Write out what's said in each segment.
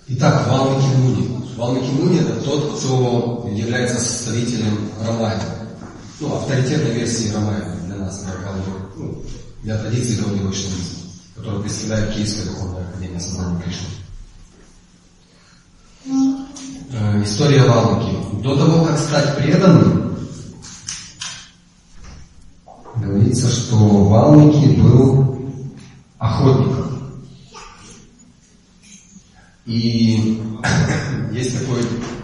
Итак, Валмики-Муни. Валмики-Муни — это тот, кто является составителем Рамайны. Авторитетной версии Рамайны для нас, для традиции Гаудия Вайшнавизма, которую представляет Киевская духовная академия сознания Кришны. История Валмики. До того, как стать преданным, говорится, что Валмики был охотником. И есть такой,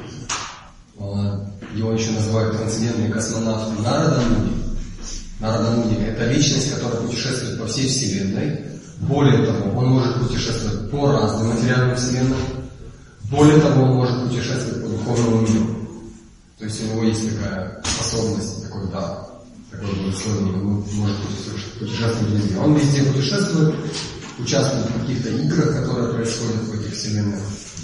его еще называют трансцендентный космонавт Нарада Муни. Нарада Муни — это личность, которая путешествует по всей Вселенной. Более того, он может путешествовать по разным материальным вселенным. Более того, он может путешествовать по духовному миру. То есть у него есть такая способность, такой дар, такой благословение, он может путешествовать везде. Он везде путешествует, участвует в каких-то играх, которые происходят в этих вселенных.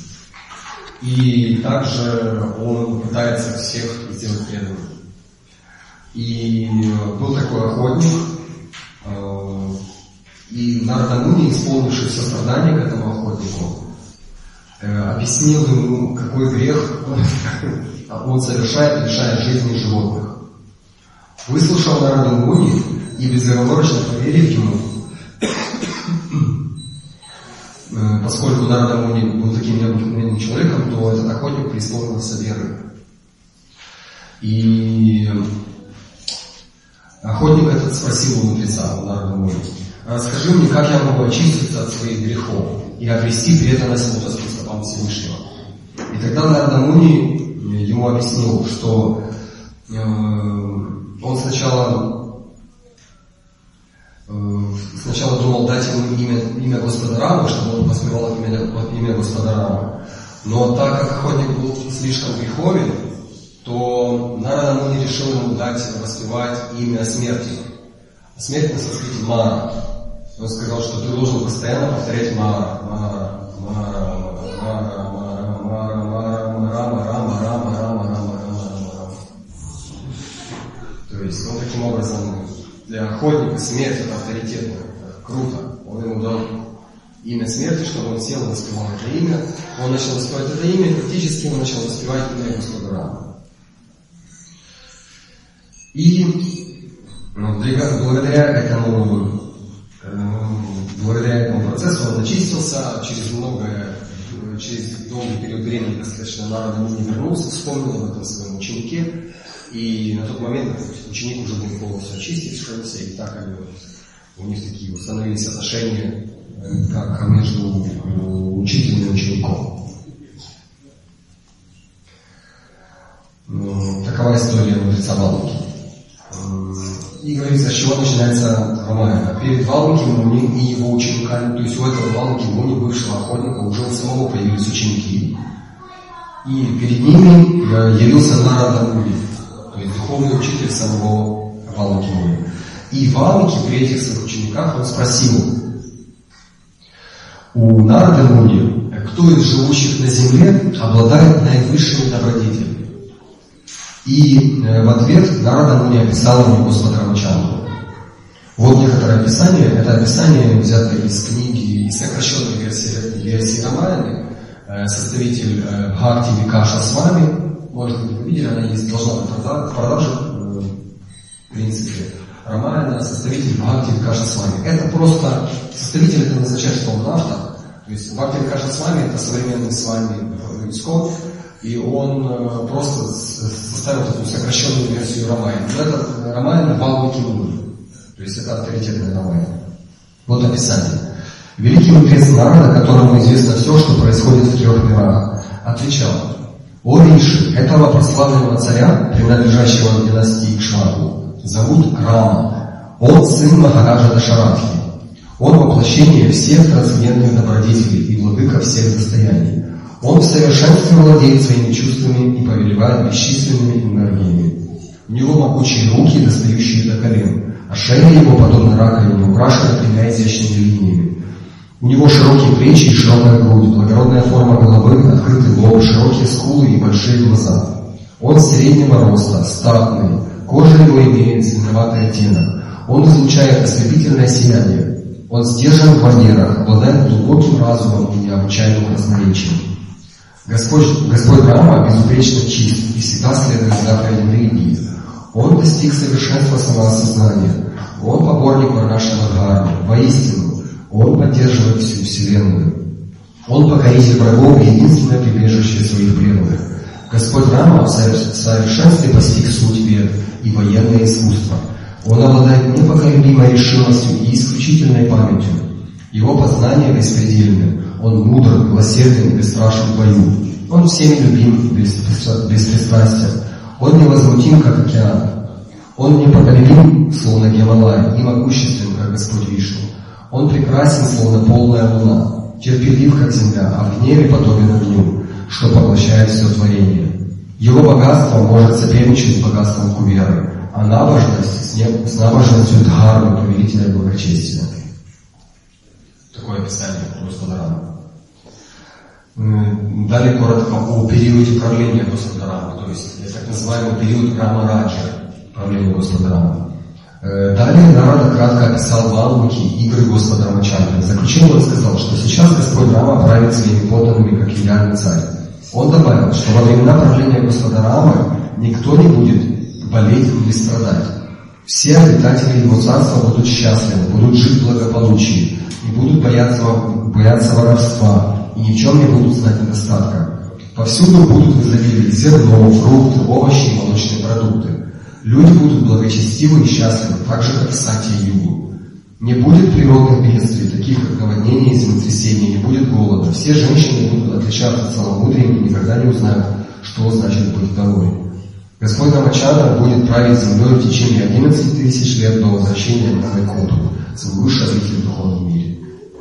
И также он пытается всех сделать преданными. И был такой охотник, и Нарада Муни, исполнивший все страдания к этому охотнику, объяснил ему, какой грех он совершает, лишая жизни животных. Выслушал Нарада Муни и безоговорочно поверив ему, поскольку Нарада Муни был таким необыкновенным человеком, то этот охотник преисполнился верой. И охотник этот спросил у мудреца, у Нарада Муни: «Расскажи мне, как я могу очиститься от своих грехов и обрести преданность лотосным стопам Всевышнего?» И тогда Нарада Муни ему объяснил, что он сначала думал дать ему имя Господа Рамы, чтобы он воспевал имя Господа Рамы. Но так как охотник был слишком греховен, то Нарада Муни решил ему воспевать имя смерти. Смерть на санскрите Мара. Он сказал, что ты должен постоянно повторять Мара, Мара, Мара, Мара, Мара, Мара, Мара, Рама, Рама, Рама, Рама, Рама, Рама. То есть, таким образом, для охотника смерть — это авторитетно, это круто. Он ему дал имя смерти, чтобы он сел и воспевал это имя. Он начал воспевать это имя, и практически он начал воспевать имя Господа Рамы. И благодаря этому процессу он очистился, через долгий период времени, достаточно, Нарада Муни вернулся, вспомнил об этом своем ученике, и на тот момент ученик уже был полностью очистившийся, и так у них такие установились отношения, как между учителем и учеником. Такова история мудреца Валмики. И говорится, с чего начинается Рамайна. Перед Валмики-Муни и его учениками, то есть у этого Валмики-Муни, бывшего охотника, уже у самого появились ученики. И перед ними явился Нарада Муни, то есть духовный учитель самого Валмики-Муни. И Валмики при этих своих учениках он спросил у Нарады Муни, кто из живущих на земле обладает наивысшими добродетелями. И в ответ Нарада Муни описал ему Господа Рамачандру. Вот некоторое описание. Это описание взято из книги, из сокращенной версии Рамайны. Составитель Бхакти Викаша Свами. Может быть, вы видели, она есть, должна быть в продаже, в принципе. Рамайна, составитель Бхакти Викаша Свами. Это просто составитель, это не означает, что он автор. То есть Бхакти Викаша Свами — это современный с вами Скотт. И он просто составил такую сокращенную версию Рамайны. Но это Рамайна Валмики-Муни. То есть это авторитетная Рамайна. Вот описание. Великий мудрец Нарада, которому известно все, что происходит в 3 мирах, отвечал: «О Риши, этого прославленного царя, принадлежащего к династии Икшваку, зовут Рама. Он сын Махараджа Дашаратхи. Он воплощение всех трансцендентных добродетелей и владыка всех достояний. Он в совершенстве владеет своими чувствами и повелевает бесчисленными энергиями. У него могучие руки, достающие до колен, а шея его, подобно раковине, украшена 3 изящными линиями. У него широкие плечи и широкая грудь, благородная форма головы, открытый лоб, широкие скулы и большие глаза. Он среднего роста, статный, кожа его имеет зеленоватый оттенок. Он излучает ослепительное сияние. Он сдержан в манерах, обладает глубоким разумом и необычайным красноречием. Господь Брахма безупречно чист и всегда следует заповедям религии. Он достиг совершенства самоосознания. Он поборник Варнашрама Дхармы. Воистину, Он поддерживает всю Вселенную. Он покоритель врагов и единственное прибежище своих преданных. Господь Рама в совершенстве постиг суть вед и военное искусство. Он обладает непоколебимой решимостью и исключительной памятью. Его познание беспредельно. Он мудр, милосерден и бесстрашен в бою. Он всеми любим, беспристрастен. Он невозмутим, как океан. Он непоколебим, словно Гималай, и могуществен, как Господь Вишну. Он прекрасен, словно полная луна, терпелив, как земля, а в гневе подобен огню, что поглощает все творение. Его богатство может соперничать с богатством Куверы, а набожность с набожностью Дхармы, повелителя благочестия. Такое описание Господа Рамы. Далее коротко о периоде правления Господа Рамы, то есть так называемый период Рама-Раджа, правления Господа Рамы. Далее Нарада кратко описал Валмики игры Господа Рамачандры. В заключение он сказал, что сейчас Господь Рама правит своими подданными как идеальный царь. Он добавил, что во времена правления Господа Рамы никто не будет болеть или страдать. Все обитатели его царства будут счастливы, будут жить в благополучии, не будут бояться воровства и ни в чем не будут знать недостатка. Повсюду будут в изобилии зерно, фрукты, овощи и молочные продукты. Люди будут благочестивы и счастливы, так же, как в Сати и Югу. Не будет природных бедствий, таких как наводнения и землетрясения, не будет голода. Все женщины будут отличаться целомудрием и никогда не узнают, что значит быть вдовой. Господь Рамачандра будет править землей в течение 11 тысяч лет до возвращения на Вайкунтху, свой высший обитель в духовном мире.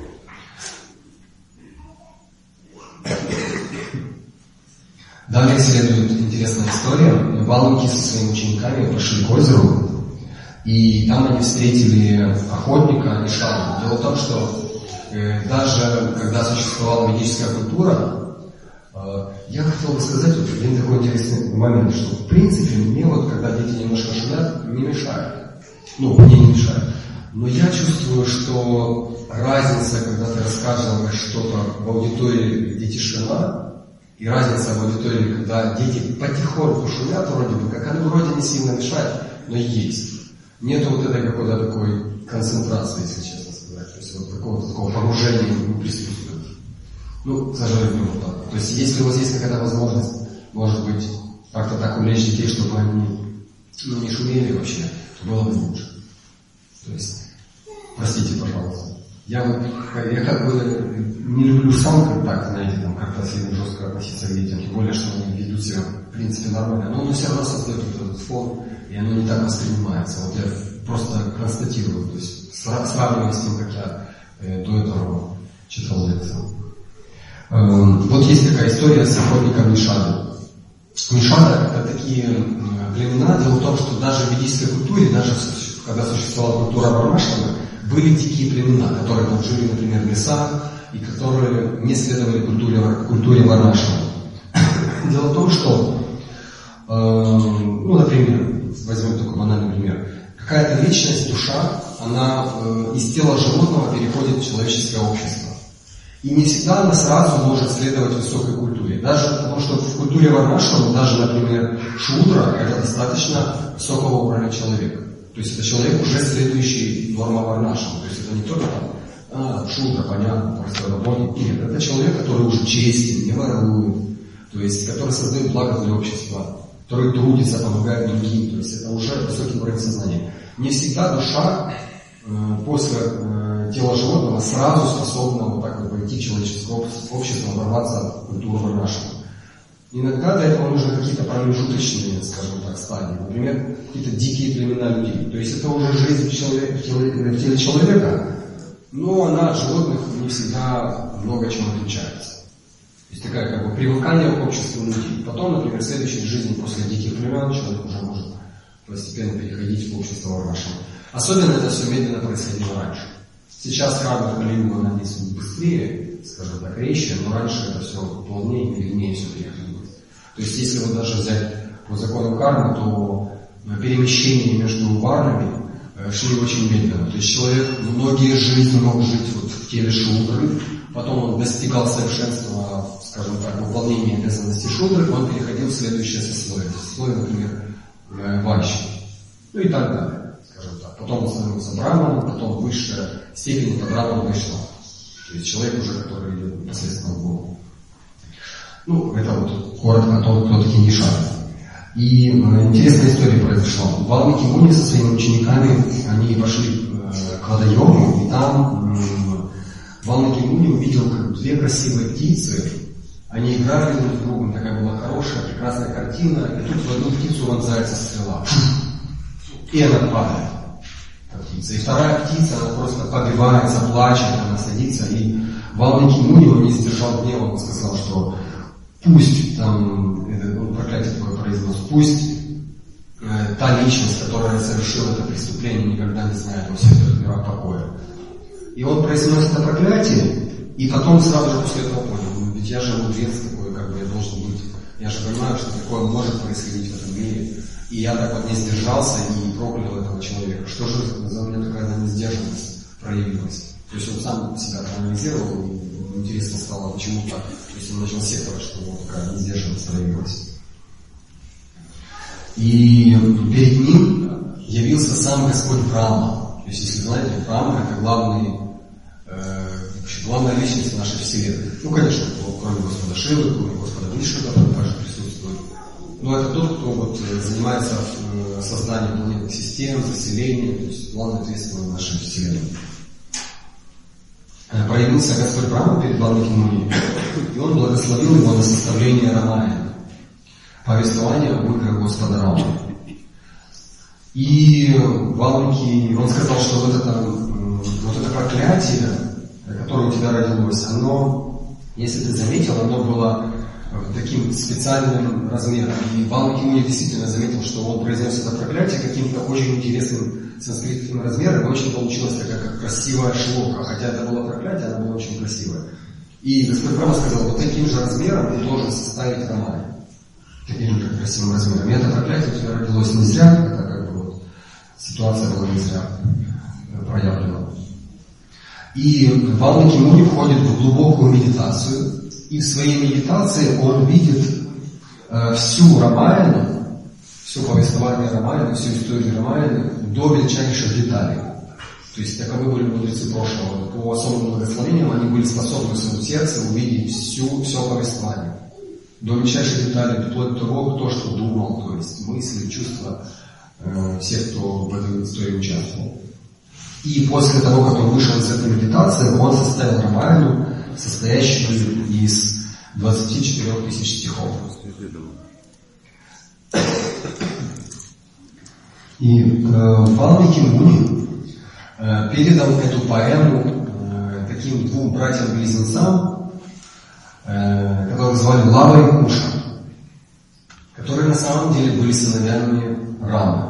Далее следует интересная история. Валмики со своими учениками пошли к озеру, и там они встретили охотника Нишаду. Дело в том, что даже когда существовала ведическая культура, я хотел бы сказать вот один такой интересный момент, что в принципе мне вот когда дети немножко шумят, не мешает. Мне не мешает. Но я чувствую, что разница, когда ты рассказываешь что-то в аудитории, где тишина, и разница в аудитории, когда дети потихоньку шумят, вроде бы, как они вроде не сильно мешают, но есть. Нету вот этой какой-то такой концентрации, если честно сказать. То есть вот какого-то такого погружения не присутствует. К сожалению, вот так. То есть если у вас есть какая-то возможность, может быть, как-то так увлечь детей, чтобы они не шумели вообще, то было бы лучше. То есть, простите, пожалуйста. Я как бы не люблю сам контакт, знаете, там как-то сильно жестко относиться к детям, тем более, что они ведут себя в принципе нормально, но он все равно создает этот фон, и оно не так воспринимается. Вот я просто констатирую, то есть сравниваю с тем, как я до этого читал лекцию. Вот есть такая история с охотником Нишады. Нишада — это такие племена. Дело в том, что даже в ведической культуре, даже когда существовала культура Варнашрама, были дикие племена, которые там жили, например, в лесах, и которые не следовали культуре Варнашрама. Дело в том, что, например, возьмем такой банальный пример, какая-то личность, душа, она из тела животного переходит в человеческое общество. И не всегда она сразу может следовать высокой культуре. Даже потому, что в культуре Варнашрама, даже, например, шудра — это достаточно высокого уровня человека. То есть это человек, уже следующий нормам Варнашрама. То есть это не только там, шудра, понятно, простой работник. Нет, это человек, который уже честен, не ворует. То есть который создает благо для общества, который трудится, помогает другим. То есть это уже высокий уровень сознания. Не всегда душа после тела животного сразу способна вот так вот войти в человеческое общество, ворваться в культуру Варнашрама. Иногда для этого нужны какие-то промежуточные, скажем так, стадии. Например, какие-то дикие племена людей. То есть это уже жизнь в теле человека, но она от животных не всегда много чем отличается. То есть такая как бы привыкание к обществу людей. Потом, например, в следующей жизни после диких племен человек уже может постепенно переходить в общество Варнашрама. Особенно это все медленно происходило раньше. Сейчас храмы Кали-юга надеются быстрее, скажем так, резче, но раньше это все плавнее и медленнее все переходило. То есть если вот даже взять по закону кармы, то перемещения между варнами шли очень медленно. То есть человек многие жизни мог жить вот в теле шудры, потом он достигал совершенства, скажем так, выполнения обязанностей шудры, он переходил в следующее сословие. Сословие, например, вайши. Ну и так далее, скажем так. Потом он становился браманом, потом высшая степень это браман вайшнав. То есть человек уже, который идет непосредственно в Богу. Ну, это вот коротко о том, кто такие нишаны. И интересная история произошла. Валмики Муни со своими учениками, они пошли к водоему, и там Валмики Муни увидел как две красивые птицы. Они играли друг с другом, такая была хорошая, прекрасная картина, и тут в одну птицу вонзается стрела. И она падает, эта птица. И вторая птица, она просто побивается, плачет, она садится, и Валмики Муни, он не сдержал гнева, он сказал, что пусть там, проклятие такое произнес, пусть та личность, которая совершила это преступление, никогда не знает во всех мирах покоя. И он произнес это проклятие, и потом сразу же после этого понял, ведь я же мудрец такой, как бы я должен быть, я же понимаю, что такое может происходить в этом мире, и я так вот не сдержался и проклял этого человека. Что же за меня такая несдержанность проявилась? То есть он сам себя проанализировал, и интересно стало, почему так. То есть он начал сетовать, что у него такая несдержанность проявилась. И перед ним явился сам Господь Брахма. То есть, если знаете, Брахма это главная личность нашей Вселенной. Ну, конечно, кроме Господа Шивы, кроме Господа Вишну, который также присутствует. Но это тот, кто вот занимается созданием планетных систем, заселением, то есть главный ответственный в нашей Вселенной. Проявился Господь Брахма перед Валмики Муни, и он благословил его на составление Рамаяна, повествование об играх Господа Рамы. И Валмики, он сказал, что вот это проклятие, которое у тебя родилось, оно, если ты заметил, оно было таким специальным размером. И Валмики Муни действительно заметил, что он произнес это проклятие каким-то очень интересным санскритским размером, и очень получилась такая как красивая шлока. Хотя это было проклятие, оно было очень красивое. И Господь Брахма сказал, вот таким же размером ты должен составить Рамаян. Таким же красивым размером. И это проклятие у тебя родилось не зря, это как бы вот ситуация была не зря проявлена. И Валмики Муни входит в глубокую медитацию, и в своей медитации он видит всю Рамаяну, все повествование Рамаяны, всю историю Рамаяны до мельчайших деталей. То есть таковы были мудрецы прошлого. По особым благословениям они были способны в своем сердце увидеть все повествование. До мельчайших деталей, вплоть до того, кто что думал, то есть мысли, чувства всех, кто в этой истории участвовал. И после того, как он вышел из этой медитации, он составил Рамаяну, состоящую из 24 тысяч стихов. И Валмики Муни передал эту поэму таким двум братьям-близнецам, которых звали Лава и Куша, которые на самом деле были сыновьями Рамы.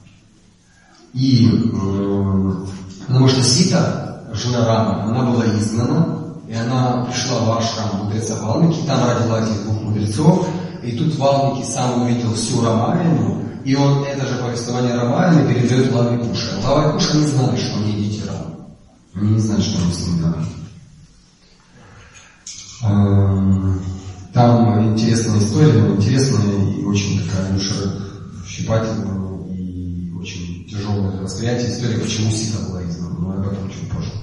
И потому что Сита, жена Рамы, она была изгнана, и она пришла в ашрам мудреца Валмики, там родила этих двух мудрецов, и тут Валмики сам увидел всю Рамаяну, и он это же повествование Рамаяны передает Лаве и Куше. Лава и Куша не знали, что они дети Рамы. Они не знали, что они сыновья. Там интересная история, интересная и очень такая душещипательная и очень тяжелое для восприятия история, почему Сита была изгнана, но об этом чуть позже.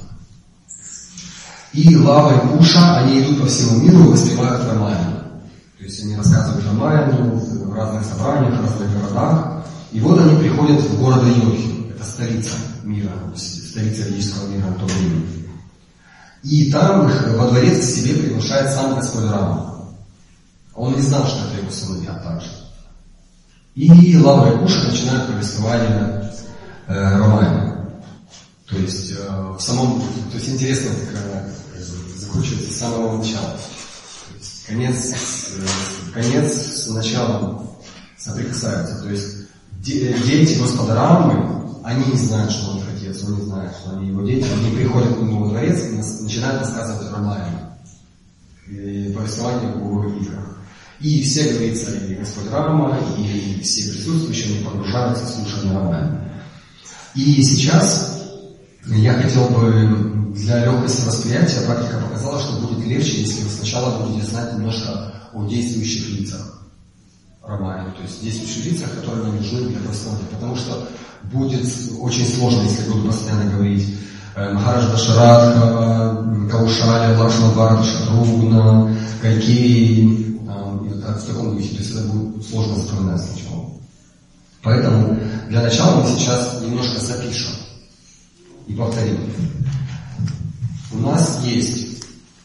И Лава и Куша, они идут по всему миру и воспевают Рамаяну. То есть они рассказывают Рамаяну в разных собраниях, в разных городах. И вот они приходят в город Айодхи, это столица мира, столица ведического мира в то время. И там их во дворец к себе приглашает сам Господь Рама. Он не знал, что это его сыновья также. И Лава и Куша начинают повествование Рамаяна. То есть интересно, закручивается с самого начала. То есть конец с началом соприкасаются. То есть дети Господа Рамы, они не знают, что он их отец, он не знает, что они его дети. Они приходят к нему во дворец и начинают рассказывать Рамаяну. И повествование об его играх. И все, говорится, и Господь Рама, и все присутствующие, они погружаются в слушание Рамаяна. И сейчас Я хотел бы для легкости восприятия, практика показала, что будет легче, если вы сначала будете знать немножко о действующих лицах Рамаяны, то есть действующих лицах, которые нам нужны для просмотра, потому что будет очень сложно, если буду постоянно говорить Махараджа Дашаратха, Каушаля, Лакшмана, Бхарата, Шатругна, Кайкеи, в таком духе, то есть это будет сложно запоминать сначала. Поэтому для начала мы сейчас немножко запишем и повторим. У нас есть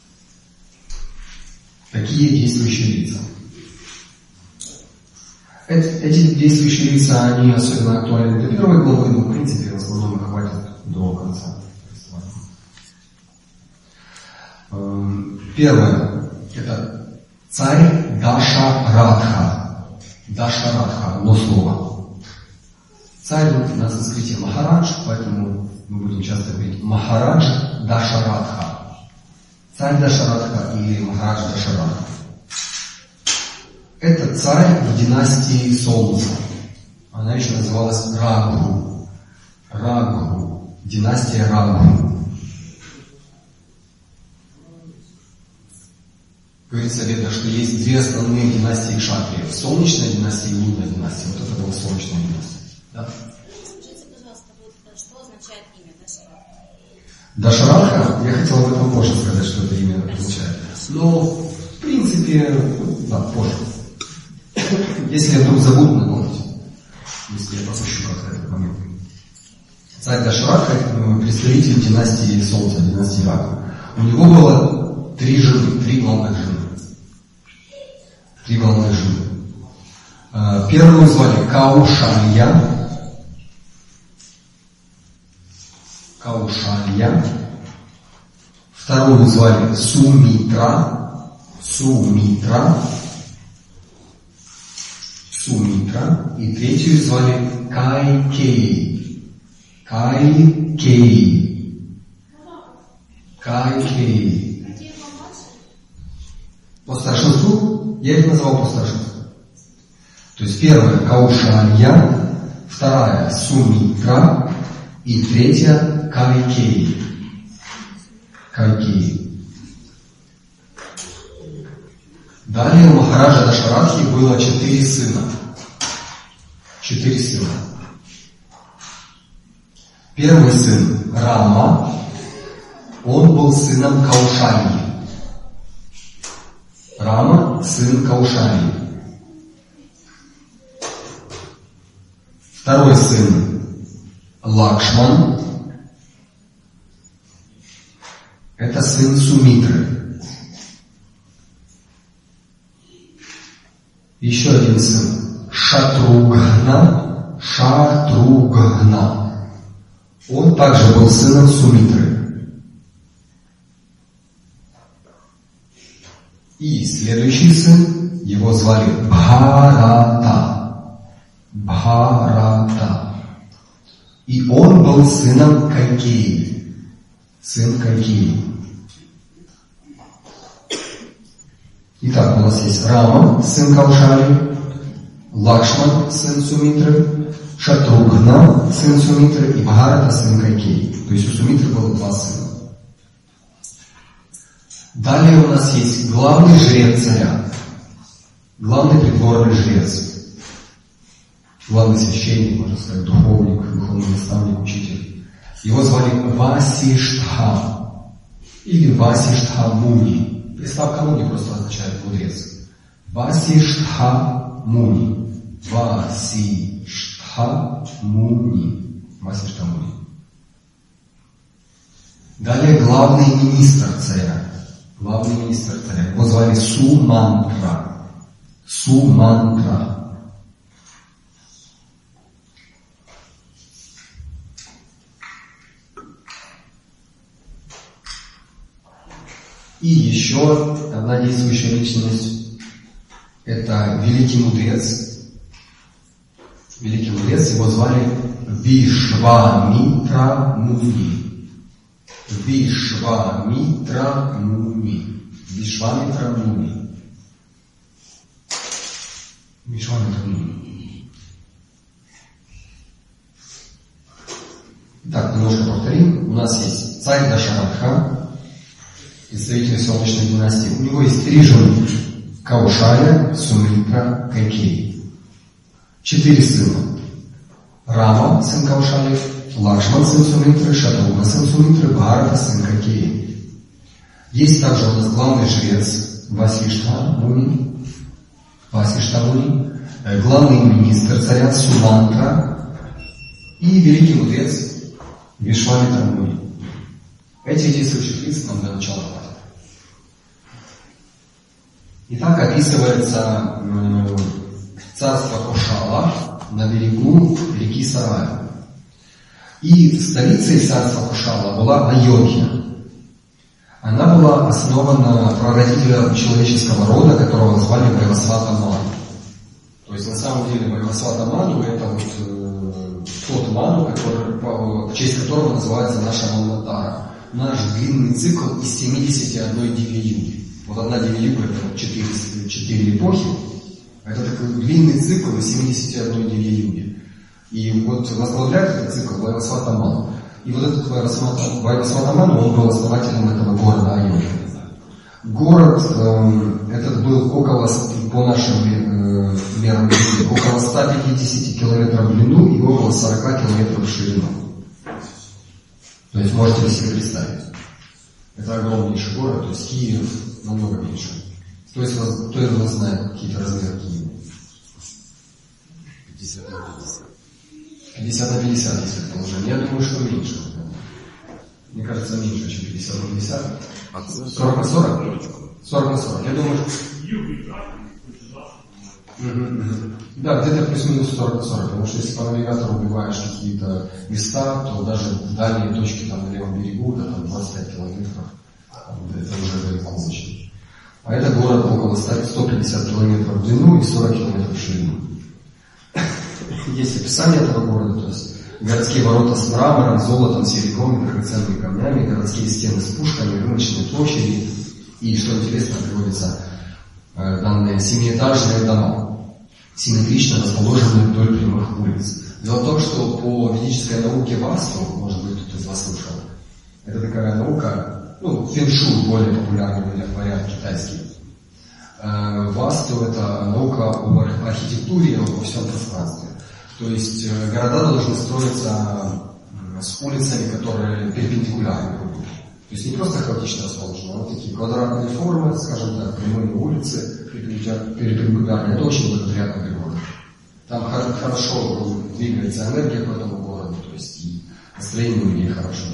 такие действующие лица. Эти действующие лица, они особенно актуальны для первой главы, но в принципе в основном их хватит до конца. Первое – это царь Дашаратха. Дашаратха – одно слово. Царь на санскрите Махарадж, поэтому мы будем часто говорить Махарадж Дашаратха. Царь Дашаратха или Махарадж Дашаратха. Это царь в династии Солнца. Она еще называлась Рагху. Рагху. Династия Рагху. Говорится в Ведах, что есть две основные династии кшатриев. Солнечная династия и лунная династия. Вот это была солнечная династия. Да? Скажите, пожалуйста, что означает имя Дашаратха? Дашаратха, я хотел об этом позже сказать, что это имя означает. Но, в принципе, да, позже. Если я вдруг забуду, напомните. Если я пропущу как-то этот момент. Царь Дашаратха – представитель династии Солнца, династии Рагху. У него было три главных жены. Первую звали Каушалья. Вторую звали Сумитра. И третью звали Кайкеи. По старшинству, я их назвал по старшинству. То есть первая Каушалья, вторая Сумитра и третья Кайкеи. Далее у Махараджа Дашаратхи было 4 сына. Первый сын Рама, он был сыном Каушальи. Рама, сын Каушальи. Второй сын Лакшман, это сын Сумитры. Еще один сын Шатругна. Он также был сыном Сумитры. И следующий сын, его звали Бхарата. И он был сыном Кайкеи. Итак, у нас есть Рама, сын Каушали, Лакшман, сын Сумитры, Шатругна, сын Сумитры и Бхарата, сын Кайкеи. То есть у Сумитры было 2 сына. Далее у нас есть главный жрец царя, главный придворный жрец, главный священник, можно сказать, духовный наставник, учитель. Его звали Васиштха или Васиштха Муни. Приставка Муни просто означает мудрец. Васиштха Муни. Далее главный министр царя. Его звали Сумантра. И еще одна действующая личность – это великий мудрец. Его звали Вишвамитра Муни. Так, немножко повторим. У нас есть царь Дашаратха, представитель солнечной династии. У него есть 3 жены: Каушая, Сумитра, Кайкеи. 4 сына: Рама, сын Каушая, Лакшман, сын Сумитры, Шатругна, сын Сумитры, Бхарата, сын Кайкеи. Есть также у нас главный жрец Васиштха Муни, главный министр царя Сумантра и великий мудрец Вишвамитра Муни. Этих действующих лиц нам для начала хватит. Итак, описывается царство Кошала на берегу реки Сарай. И столицей царства Кошала была Айодхья. Она была основана прародителем человеческого рода, которого звали Вайвасвата Ману. То есть на самом деле Вайвасвата Ману это вот тот Ману, в честь которого называется наша Манвантара. Наш длинный цикл из 71 Дивья-юги. Вот одна Дивья-юга это 4 эпохи. Это такой длинный цикл из 71 Дивья-юги. И вот возглавляет этот цикл Вайвасвата Ману. И вот этот Вайвасвата Ману, он был основателем этого города Айодхья. Город этот был около, по нашим мерам, около 150 километров в длину и около 40 километров в ширину. То есть можете вы себе представить. Это огромнейший город, то есть Киев намного меньше. То есть кто из вас знает какие-то размеры Киева? 50 на 50. 50 на 50, если положение. Я думаю, что меньше. Мне кажется, меньше, чем 50 на 50. 40 на 40? 40 на 40. Я думаю, да, где-то плюс-минус 40 на 40. Потому что если по навигатору убиваешь какие-то места, то даже дальние точки там на левом берегу, да, там 25 километров, это уже далеко очень. А это город около 150 километров в длину и 40 километров в ширину. Есть описание этого города, то есть городские ворота с мрамором, золотом, серебром и драгоценными камнями, городские стены с пушками, рыночные площади и, что интересно, приводится данные 7-этажные дома, симметрично расположенные вдоль прямых улиц. Дело в том, что по ведической науке Васту, может быть, кто-то из вас слышал, это такая наука, фэншуй, более популярный вариант китайский. Васту — это наука об архитектуре и обо всем пространстве. То есть города должны строиться с улицами, которые перпендикулярны друг другу. То есть не просто хаотично расположены, а вот такие квадратные формы, скажем так, прямые улицы, перпендикулярные. Это очень благоприятный город. Там хорошо двигается энергия по этому городу, то есть и настроение у людей хорошо.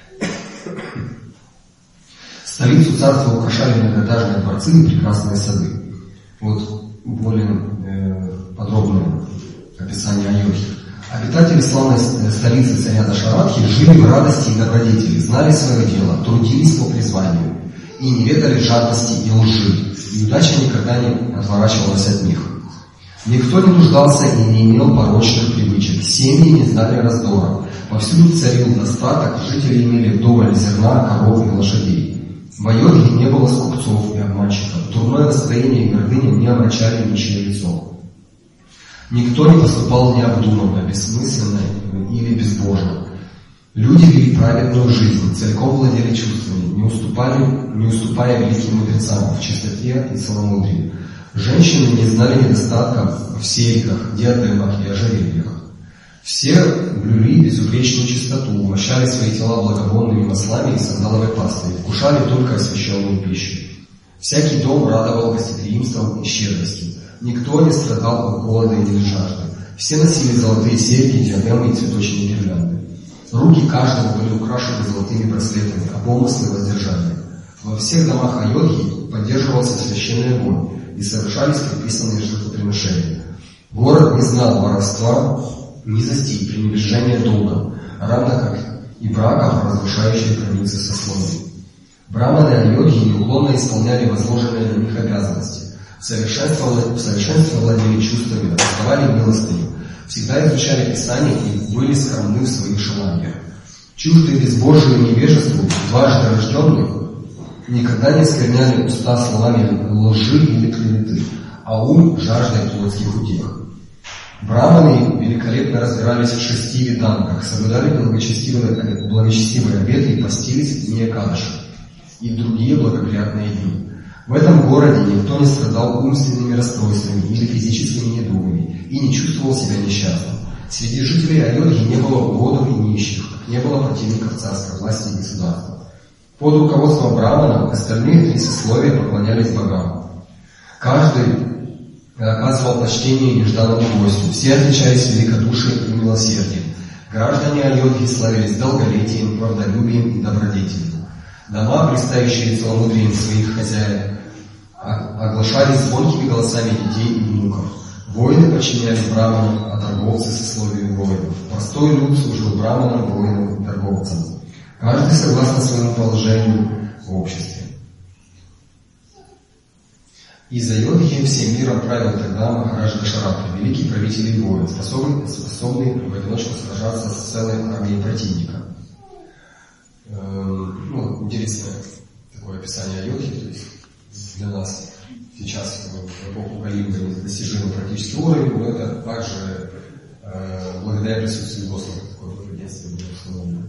Столицу царства украшали многоэтажные дворцы и прекрасные сады. Вот более подробное описание Айодхьи. Обитатели славной столицы царя Дашаратхи жили в радости и добродетели, знали свое дело, трудились по призванию и не ведали жадности и лжи, и удача никогда не отворачивалась от них. Никто не нуждался и не имел порочных привычек, семьи не знали раздора, повсюду царил достаток, жители имели вдоволь зерна, коров и лошадей. В Айодхье не было скупцов и обманщиков, дурное настроение и гордыня не омрачали ничье лицо. Никто не поступал необдуманно, бессмысленно или безбожно. Люди вели праведную жизнь, целиком владели чувствами, не уступая великим мудрецам в чистоте и целомудрии. Женщины не знали недостатка в серьгах, диадемах и ожерельях. Все блюли безупречную чистоту, умощали свои тела благовонными маслами и сандаловой пастой, вкушали только освященную пищу. Всякий дом радовал гостеприимством и щедростью. Никто не страдал от голода или жажды. Все носили золотые серьги, диадемы и цветочные гирлянды. Руки каждого были украшены золотыми браслетами, а помыслы воздержания. Во всех домах Айодхьи поддерживался священный огонь и совершались предписанные жертвоприношения. Город не знал воровства, низости и пренебрежения долгом, равно как и браков, разрушающих границы сословий. Браманы Айодхьи неуклонно исполняли возложенные на них обязанности. В совершенстве владели чувствами, раздавали милостыню, всегда изучали Писание и были скромны в своих желаниях. Чуждые безбожию и невежеству, дважды рожденные, никогда не оскверняли уста словами лжи или клеветы, а ум жаждой плотских утех. Браманы великолепно разбирались в 6 ведангах, соблюдали благочестивые обеты и постились в дни Экадаши и другие благоприятные дни. В этом городе никто не страдал умственными расстройствами или физическими недугами и не чувствовал себя несчастным. Среди жителей Айодхи не было уродов и нищих, не было противников царской власти и государства. Под руководством браманов остальные 3 сословия поклонялись богам. Каждый оказывал почтение нежданному гостю. Все отличались великодушием и милосердием. Граждане Айодхи славились долголетием, правдолюбием и добродетелью. Дома, блистающие целомудрием своих хозяев, оглашались звонкими голосами детей и внуков. Воины подчинялись браманам, а торговцы сословию воинов. Простой люд служил браманам, воинам и торговцам. Каждый согласно своему положению в обществе. Из Айодхи всем миром правил тогда Махараджа Дашаратха, великий правитель и воин, способный в одиночку сражаться с целой армией противника. Интересное такое описание Айодхи, то есть для нас сейчас в эпоху Кали-юга недостижимый практически уровень, но это также благодаря присутствию Господа такое благоденствие было установлено.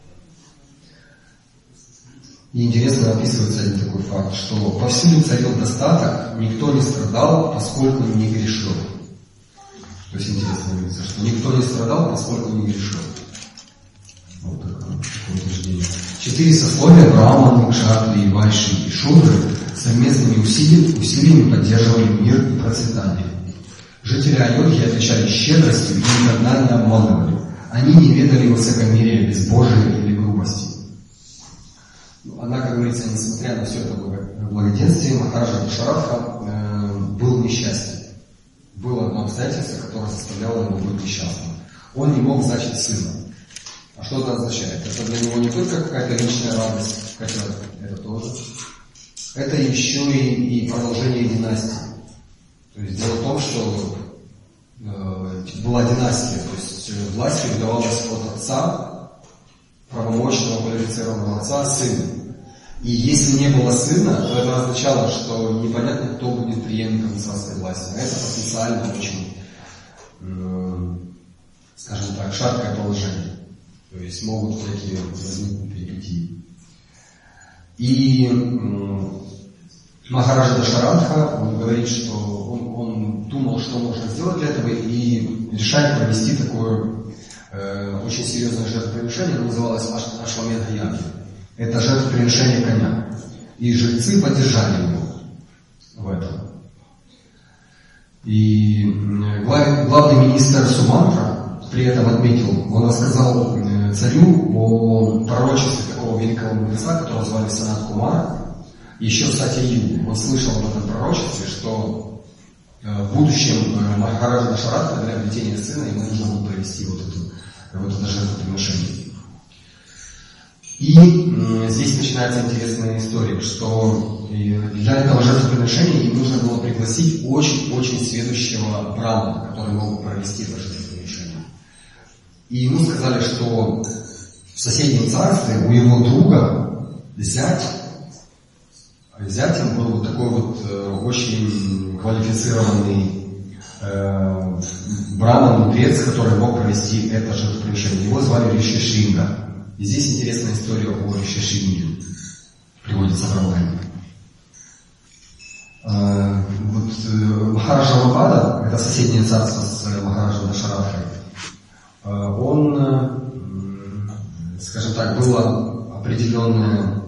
И интересно описывается один такой факт, что повсюду царил достаток, никто не страдал, поскольку не грешил. То есть интересно видится, что никто не страдал, поскольку не грешил. Вот такое утверждение. 4 сословия, браманы, кшатри, вайши и шудры, совместными усилиями поддерживали мир и процветание. Жители Айодхи отличались щедростью и никогда не обманывали. Они не ведали высокомерия, безбожия или грубости. Однако, говорится, несмотря на все это благоденствие, Махараджа Дашаратха был несчастен. Было одно обстоятельство, которое заставляло его быть несчастным. Он не мог зачать сына. А что это означает? Это для него не только какая-то личная радость, хотя это тоже. Это еще и продолжение династии. То есть дело в том, что была династия, то есть власть передавалась от отца, правомочного квалифицированного отца, сыну. И если не было сына, то это означало, что непонятно, кто будет преемником царской власти. А это потенциально очень, скажем так, шаткое положение. То есть могут всякие возникнуть перипетии. И Махараджа Дашаратха, он говорит, что он думал, что можно сделать для этого, и решает провести такое очень серьезное жертвоприношение, оно называлось Ашвамедха Яги. Это жертвоприношение коня. И жрецы поддержали его в этом. И главный министр Сумантра при этом отметил, он рассказал царю о пророчестве такого великого мудреца, которого звали Санат Кумара, еще в Сатья-юге. Он слышал об этом пророчестве, что в будущем Махараджа Дашаратха для обретения сына ему нужно было провести вот это жертвоприношение. И здесь начинается интересная история, что для этого жертвоприношения им нужно было пригласить очень-очень сведущего брамана, который мог провести это жертвоприношение. И ему сказали, что в соседнем царстве у его друга зятем был вот такой вот очень квалифицированный браман-мудрец, который мог провести это жертвоприношение. Его звали Риши Шринга. И здесь интересная история о Риши Шринге. Приводится в Рамайне. Махараджа Мапада, это соседнее царство с Махараджа Дашаратхой, он, скажем так, было определенное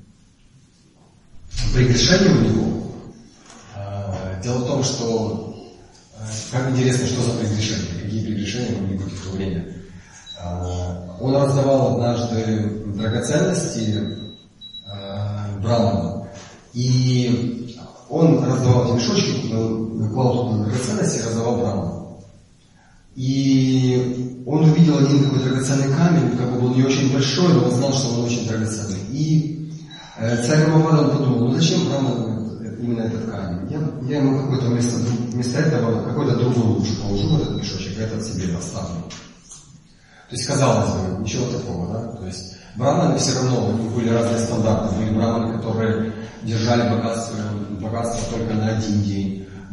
прегрешение у него. Дело в том, что, как интересно, что за прегрешения, какие прегрешения могли быть в то время. Он раздавал однажды драгоценности браманам, и он раздавал эти мешочки, клал туда драгоценности и раздавал браманам. И он увидел один такой драгоценный камень, как бы был не очень большой, но он знал, что он очень драгоценный. И царь Рамапада подумал, ну зачем браману именно этот камень? Я ему какое-то вместо этого какой-то другой лучше положу в этот мешочек, а этот себе оставлю. То есть, казалось бы, ничего такого, да? То есть, браманы все равно, у них были разные стандарты. Были браманы, которые держали богатство только на один день.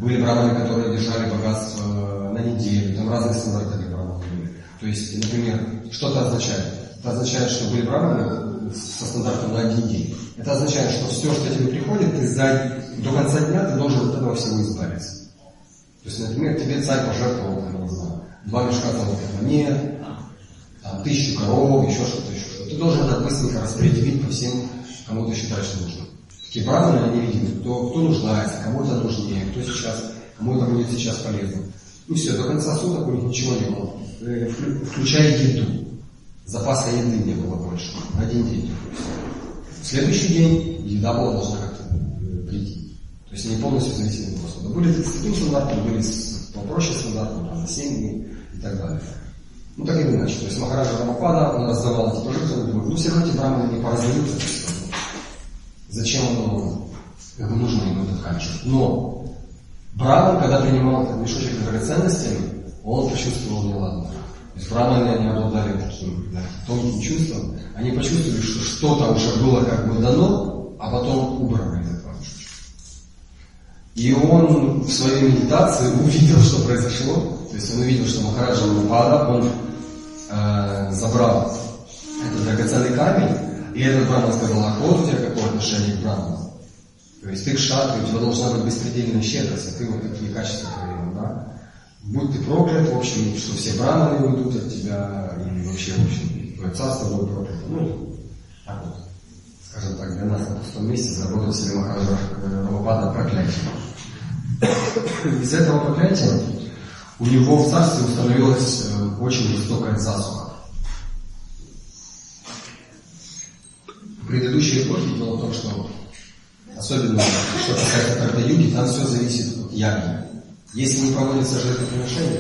Были браманы, которые держали богатство на неделю, там разные стандарты для браманов были. То есть, например, что это означает? Это означает, что были браманы со стандартом на один день. Это означает, что все, что тебе приходит, ты до конца дня ты должен от этого всего избавиться. То есть, например, тебе царь пожертвовал, не знаю, 2 мешка золотых монет, 1000 коров, еще что-то. Ты должен это быстренько распределить по всем, кому ты считаешь нужным. Такие браманы, они видят, кто нуждается, кому это нужнее, кому это будет сейчас полезно. И все, до конца суток у них ничего не было, включая еду. Запаса еды не было больше. Один день. В следующий день еда была должна как-то прийти. То есть они полностью зависели от Господа. Были с таким стандартом, были с попроще стандартом, на 7 дней и так далее. Ну так или иначе. То есть Махараджа Рамапада, он раздавал эти пожертвования, думает, все равно эти браманы не пораздаются. Зачем оно нужно им этот качество? Но браман, когда принимал этот мешочек с драгоценностями, он почувствовал неладное. То есть браманы, они обладали таким тонким чувством. Они почувствовали, что что-то уже было как бы дано, а потом убрано из этого мешочка. И он в своей медитации увидел, что произошло. То есть он увидел, что Махараджа Рамапада, он забрал этот драгоценный камень, и этот браман сказал, а вот у тебя какое отношение к браману? То есть ты кшатри, у тебя должна быть беспредельная щедрость, а ты вот такие качества проявил, да? Будь ты проклят, в общем, что все браманы уйдут от тебя, и вообще, в общем, твое царство будет проклято. Ну, так вот, скажем так, для нас на пустом месте заработал себе Махараджа Рамапада проклятие. Из этого проклятия у него в царстве установилась очень жестокая засуха. В предыдущей эпохе дело в том, что особенно, что касается Карта-юги, там все зависит от яги. Если не проводится жертвоприношение,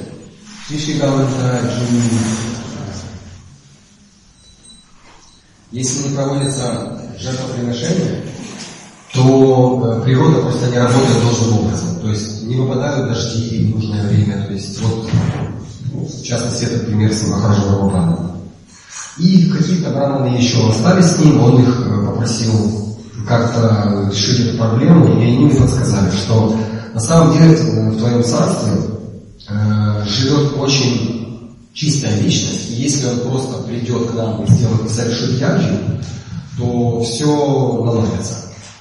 если не проводится жертвоприношение, то природа просто не работает должным образом. То есть не выпадают дожди в нужное время. То есть вот, в частности, этот пример с Махараджа Рамапада. И какие-то браманы еще остались с ним, он их попросил как-то решить эту проблему, и они ему подсказали, что на самом деле в твоем царстве живет очень чистая личность, и если он просто придет к нам и совершит яджи, то все наладится.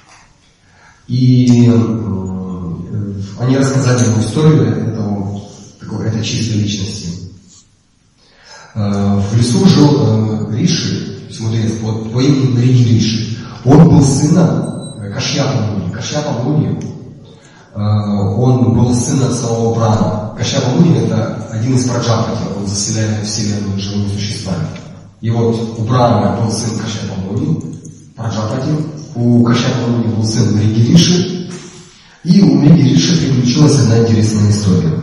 И они рассказали ему историю этой чистой личности. В лесу жил Риши, мудрец, по имени Мриги Риши. Он был сыном Кашьяпа Муни. Кашьяпа Муни, он был сыном самого Брахмы. Кашьяпа Муни — это один из праджапати, он заселяет вселенную живыми существами. И вот у Брахмы был сын Кашьяпа Муни, праджапати, у Кашьяпа Муни был сын Мриги Риши, и у Мриги Риши приключилась одна интересная история.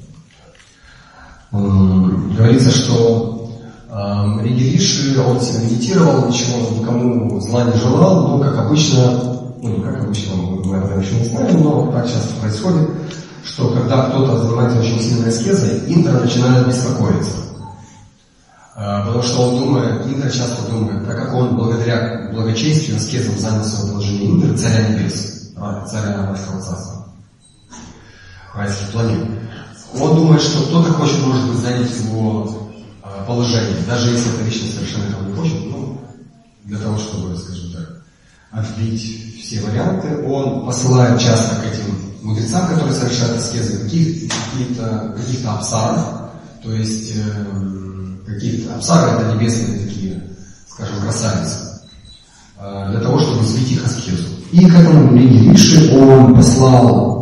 Говорится, что Мриги Риши, он себя медитировал, ничего никому зла не желал, но как обычно, мы об этом еще не знаем, но так часто происходит, что когда кто-то занимается очень сильной аскезой, Индра начинает беспокоиться. Потому что он думает, Индра часто думает, так как он благодаря благочестию, аскезам занял свое положение Индры, царя небес, царя райского царства, райских планет. Он думает, что кто-то хочет, может быть, занять его положение, даже если эта личность совершенно этого не хочет, для того, чтобы, скажем так, отбить все варианты, он посылает часто к этим мудрецам, которые совершают аскезы, каких-то апсаров, то есть каких-то апсары — это небесные такие, скажем, красавицы, для того, чтобы сбить их аскезу. И к этому Мриги Риши он послал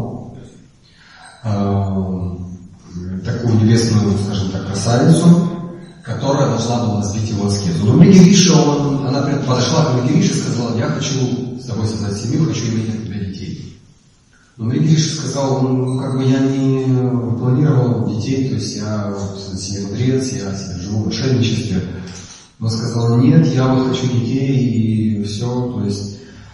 такую небесную, скажем так, красавицу, которая должна была сбить его аскезу. Но Мриги Риши, она подошла к Мриги Риши и сказала: я хочу с тобой создать семью, хочу иметь от тебя детей. Но Мриги Риши сказал: я не планировал детей, то есть я себе мудрец, я себе живу в мошенничестве. Но сказал: нет, я хочу детей, и все, то есть,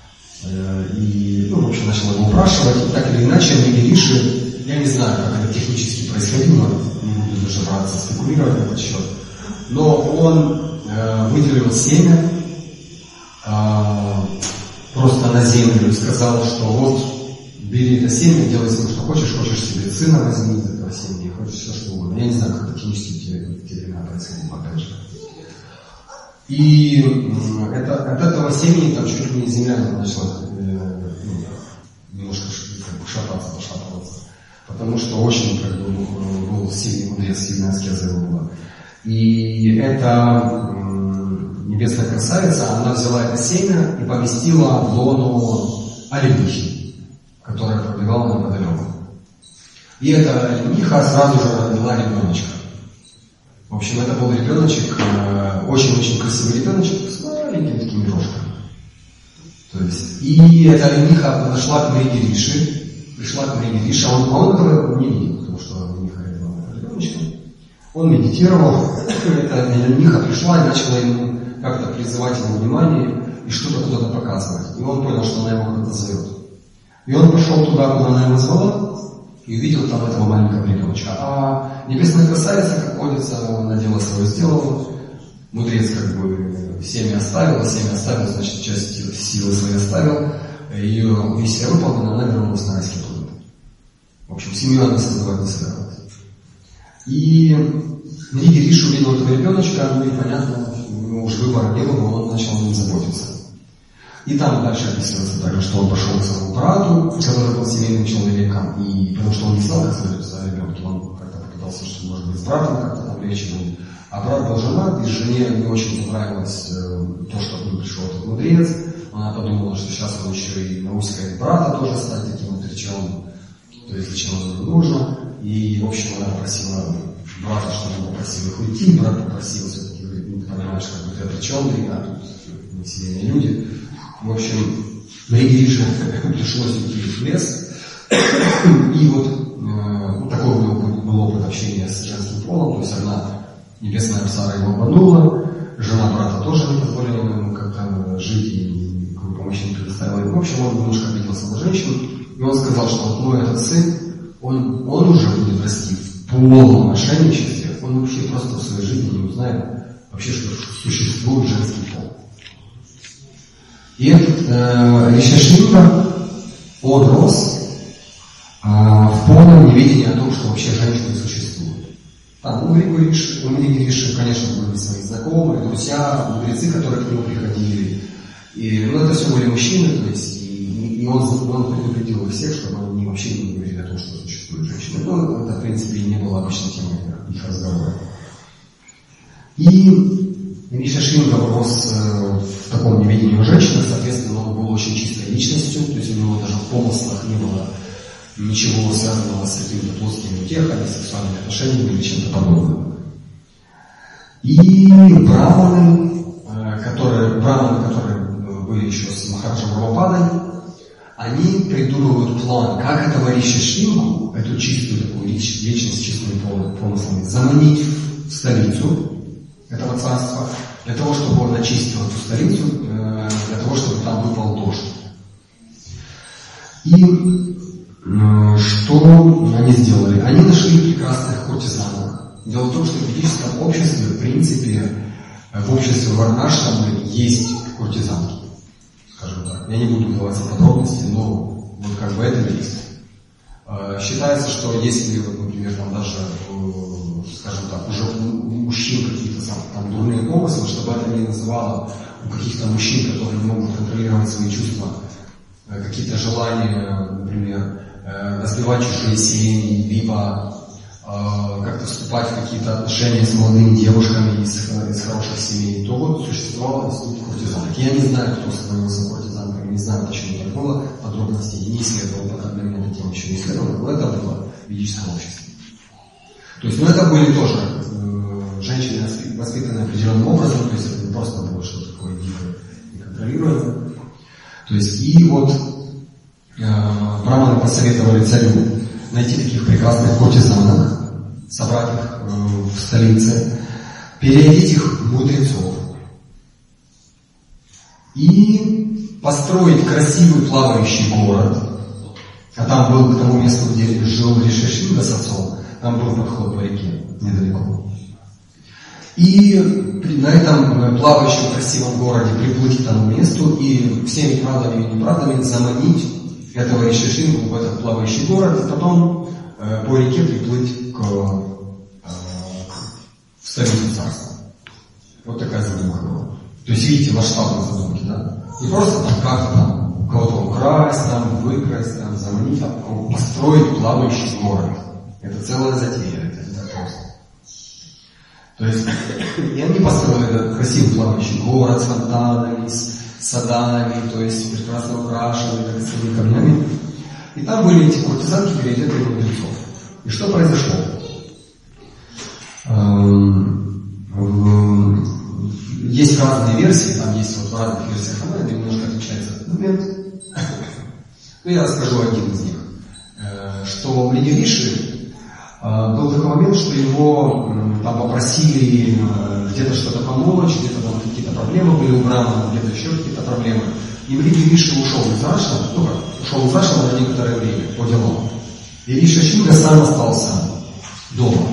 в общем, начал его упрашивать, и так или иначе Мриги Риши, я не знаю, как это технически происходило, не буду даже браться спекулировать на этот счет, но он выделил семя просто на землю и сказал, что вот бери это семя, делай с ним что хочешь себе сына возьми из этого семени, хочешь все что угодно. Я не знаю, как это технически в те времена происходило, опять же. И от этого семени там чуть ли не земля начала немножко пошатываться, потому что очень был сильный мудрец, сильная аскеза его была. И эта небесная красавица, она взяла это семя и поместила в лоно оленихи, которая пробегала неподалеку. И эта олениха сразу же родила ребеночка. В общем, это был ребеночек, очень-очень красивый ребеночек с маленькими такими рожками. То есть, и эта олениха подошла к Мриге Риши, пришла к Мриге Риши, а он этого не видел, потому что олениха родила ребеночка. Он медитировал, эта олениха пришла и начала ему как-то призывать его внимание и что-то куда-то показывать. И он понял, что она его куда-то зовет. И он пошел туда, куда она его звала, и увидел там этого маленького ребеночка. А небесная красавица, как водится, она дело свое сделала. Мудрец как бы семя оставил, значит, часть силы своей оставил. Ее миссия выполнена, она вернулась на райский плод. В общем, семью она создавать не собиралась. И Мриги Риши увидел этого ребеночка, ну и понятно, уже выбора не было, он начал о ним заботиться. И там дальше описывается также, что он пошел к своему брату, который был семейным человеком, и потому что он не знал, как заботиться о ребенке, он как-то попытался, что может быть с братом как-то там легче будет. А брат был женат, и жене не очень понравилось то, что к нему пришел этот мудрец. Она подумала, что сейчас он еще и наускает брата тоже стать таким отреченным, то есть зачем оно нужно. И, в общем, она попросила брата, чтобы он попросил их уйти, брат попросил все-таки, говорит, ну ты понимаешь, как бы ты отреченный, а тут не семейные люди. В общем, Мриге Риши пришлось уйти в лес, и вот такой был опыт общения с женским полом, то есть одна небесная Апсара его обманула, жена брата тоже не позволила ему как-то жить и никакой помощи не предоставила. В общем, он немножко обиделся на женщину, и он сказал, что вот мой этот сын, он уже будет расти в полном мошенничестве, он вообще просто в своей жизни не узнает вообще, что существует женский пол. И этот Ришишвиндра, он рос в полном неведении о том, что вообще женщины существуют. Там у Мриги Риши, конечно, были свои знакомые, друзья, мудрецы, которые к нему приходили. И, это все были мужчины, то есть, и он предупредил их всех, чтобы они вообще не говорили о том, что существуют женщины. Это, в принципе, и не было обычной темой их разговора. И Ришишвиндра рос в таком неведении о женщинах, соответственно, он был очень чистой личностью, то есть у него даже в помыслах не было ничего связанного с какими-то плоскими утехами, сексуальными отношениями или чем-то подобным. И браманы, которые были еще с Махараджем Рамападой, они придумывают план, как этого Ришишвиндру, эту чистую такую личность с чистыми помыслами, заманить в столицу этого царства, для того, чтобы он очистил эту столицу, для того, чтобы там выпал дождь. И что они сделали? Они нашли прекрасных куртизанок. Дело в том, что в ведическом обществе, в принципе, в обществе варнашрамы есть куртизанки, скажем так. Я не буду вдаваться в подробности, но вот как бы это есть. Считается, что если, например, там даже, скажем так, уже у мужчин какие-то там дурные помыслы, чтобы это не называло у каких-то мужчин, которые не могут контролировать свои чувства, какие-то желания, например, разбивать чужие семьи, либо как-то вступать в какие-то отношения с молодыми девушками из хороших семей, то вот существовал институт куртизанок. Я не знаю, кто становился куртизанкой, не знаю, почему так было, подробностей не исследовал, пока для меня эта тема еще не исследовала, но это было в ведическом обществе. То есть, это были тоже женщины, воспитанные определенным образом, то есть это не просто было что-то такое дикое и контролируемое. То есть, и вот браманы посоветовали царю найти таких прекрасных куртизанок, собрать их в столице, переодеть их в мудрецов и построить красивый плавающий город. А там был к тому месту, где жил Ришишвиндра с отцом, там был подход по реке недалеко. И на этом плавающем красивом городе приплыть к тому месту и всеми правдами и неправдами заманить этого Ришишингу в этот плавающий город, и потом по реке приплыть в столицу царства. Вот такая задумка была. То есть видите масштабные задумки, да? Не просто там как-то там кого-то украсть, там выкрасть, там заманить, а построить плавающий город. Это целая затея, это не так просто. То есть, и они построили этот красивый плавающий город с фонтанами, с садами, то есть прекрасно украшенный красивыми камнями. И там были эти куртизанки, переодетые мудрецов. И что произошло? Есть разные версии, там есть вот в разных версиях, она немножко отличается этот момент. Но я расскажу один из них. Что в Риши был такой момент, что его там попросили где-то что-то помочь, где-то там какие-то проблемы были у Брахмана, где-то еще какие-то проблемы. И Риши ушел из Ашрама, ушел из Ашрама на некоторое время по делам. И Ришишинга сам остался дома.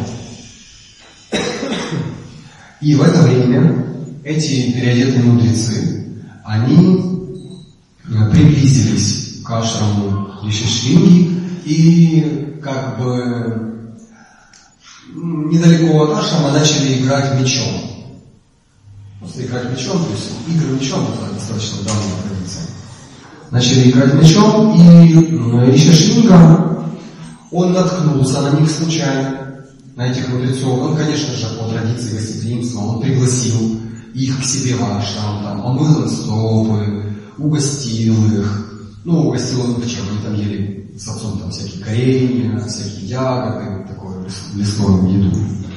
И в это время эти переодетые мудрецы, они приблизились к ашраму Ришишинги и как бы недалеко от ашрама начали играть мечом. Просто играть мечом, то есть игры мечом это достаточно давняя традиция. Начали играть мечом, и Ришишинга, он наткнулся на них случайно, на этих мудрецов. Он, конечно же, по традиции гостеприимства, он пригласил их к себе в ашрам, там, омыл им стопы, угостил их. Ну, угостил их чем? Они там ели с отцом там всякие коренья, всякие ягоды, такую лесную еду.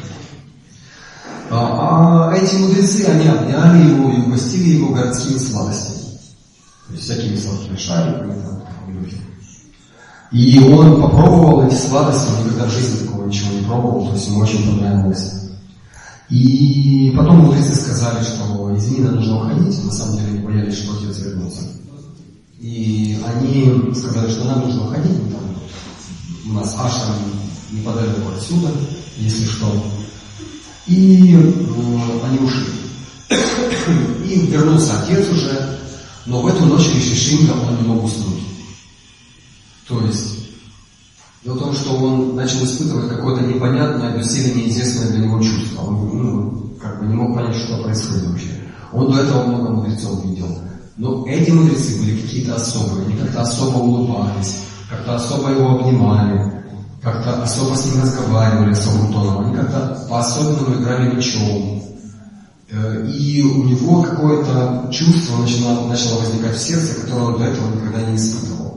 А эти мудрецы, они обняли его и угостили его городскими сладостями. То есть всякими сладкими шариками, там, и он попробовал эти сладости, он никогда в жизни такого ничего не пробовал, то есть ему очень понравилось. И потом мудрецы сказали, что извини, нам нужно уходить, на самом деле они боялись, что отец вернется. И они сказали, что нам нужно уходить, там, у нас ашрам неподалеку отсюда, если что. И они ушли. И вернулся отец уже, но в эту ночь Ришишинга он не мог уснуть. То есть, дело в том, что он начал испытывать какое-то непонятное, доселе неизвестное для него чувство. Он как бы не мог понять, что происходит вообще. Он до этого много мудрецов видел. Но эти мудрецы были какие-то особые. Они как-то особо улыбались, как-то особо его обнимали, как-то особо с ним разговаривали особым тоном. Они как-то по-особенному играли мечом. И у него какое-то чувство начало возникать в сердце, которое он до этого никогда не испытывал.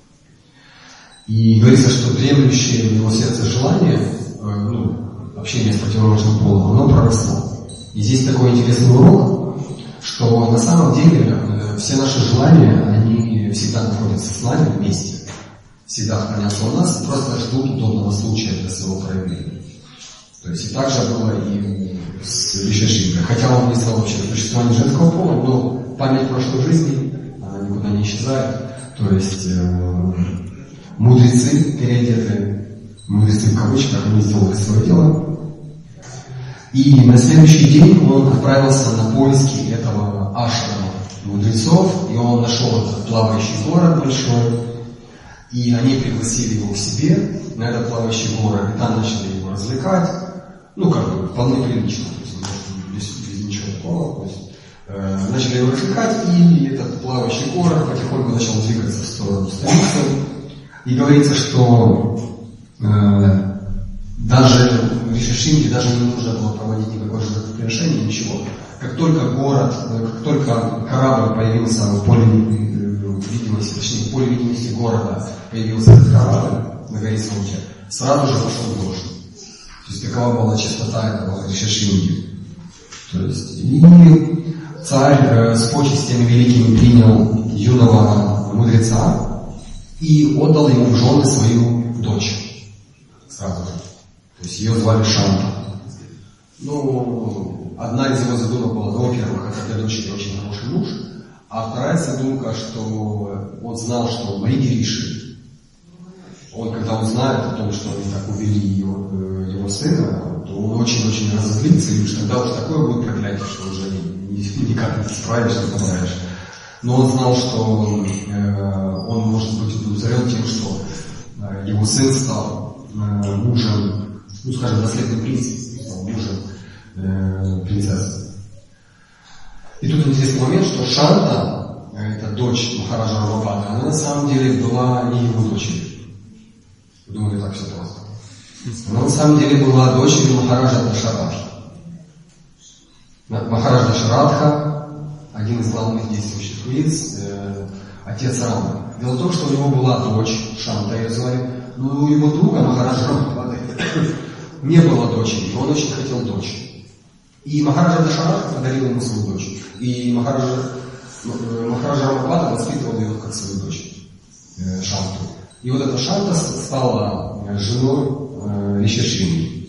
И говорится, что дремлющее в его сердце желание, общение с противоположным полом, оно проросло. И здесь такой интересный урок, что на самом деле все наши желания, они всегда находятся с нами вместе, всегда хранятся у нас и просто ждут удобного случая для своего проявления. То есть и так же было и с Ришишингой. Хотя он не знал вообще о существовании женского пола, но память прошлой жизни, она никуда не исчезает. То есть мудрецы переодетые, мудрецы в кавычках, они сделали свое дело. И на следующий день он отправился на поиски этого ашрама мудрецов, и он нашел этот плавающий город большой, и они пригласили его к себе на этот плавающий город, и там начали его развлекать, вполне прилично, то есть без ничего такого, то есть, начали его развлекать, и этот плавающий город потихоньку начал двигаться в сторону столицы. И говорится, что даже Ришишинге даже не нужно было проводить никакое жертвоприношение, ничего. Как только корабль появился в поле видимости, точнее в поле видимости города появился этот корабль на горизонте, сразу же пошел дождь. То есть такова была чистота этого Ришишинги. То есть и царь с почестями великими принял юного мудреца и отдал ему в жены свою дочь сразу же. То есть ее звали Шанта. Одна из его задумок была, во-первых, это для дочери очень хороший муж, а вторая задумка, что он знал, что Мариги Риши, он когда узнает о том, что они так увели его сына, то он очень-очень разозлится, и уж тогда такое будет проклятие, что уже никак не справишь, не поправишь. Но он знал, что он может быть удовлетворен тем, что его сын стал мужем, ну скажем, наследным принцем, стал мужем принцессы. И тут интересный момент, что Шанта, это дочь Махараджа Рамапада, она на самом деле была не его дочерью. Думаю, так все просто. Она на самом деле была дочерью Махараджа Дашаратхи. Махарадж Дашаратха, один из главных действующих лиц, отец Рамы. Дело в том, что у него была дочь, Шанта ее звали, но у его друга Махараджа Рамапада не было дочери, и он очень хотел дочь. И Махараджа Дашаратха подарил ему свою дочь. И Махараджа Рамапада воспитывал ее как свою дочь, Шанту. И вот эта Шанта стала женой Ришишвини.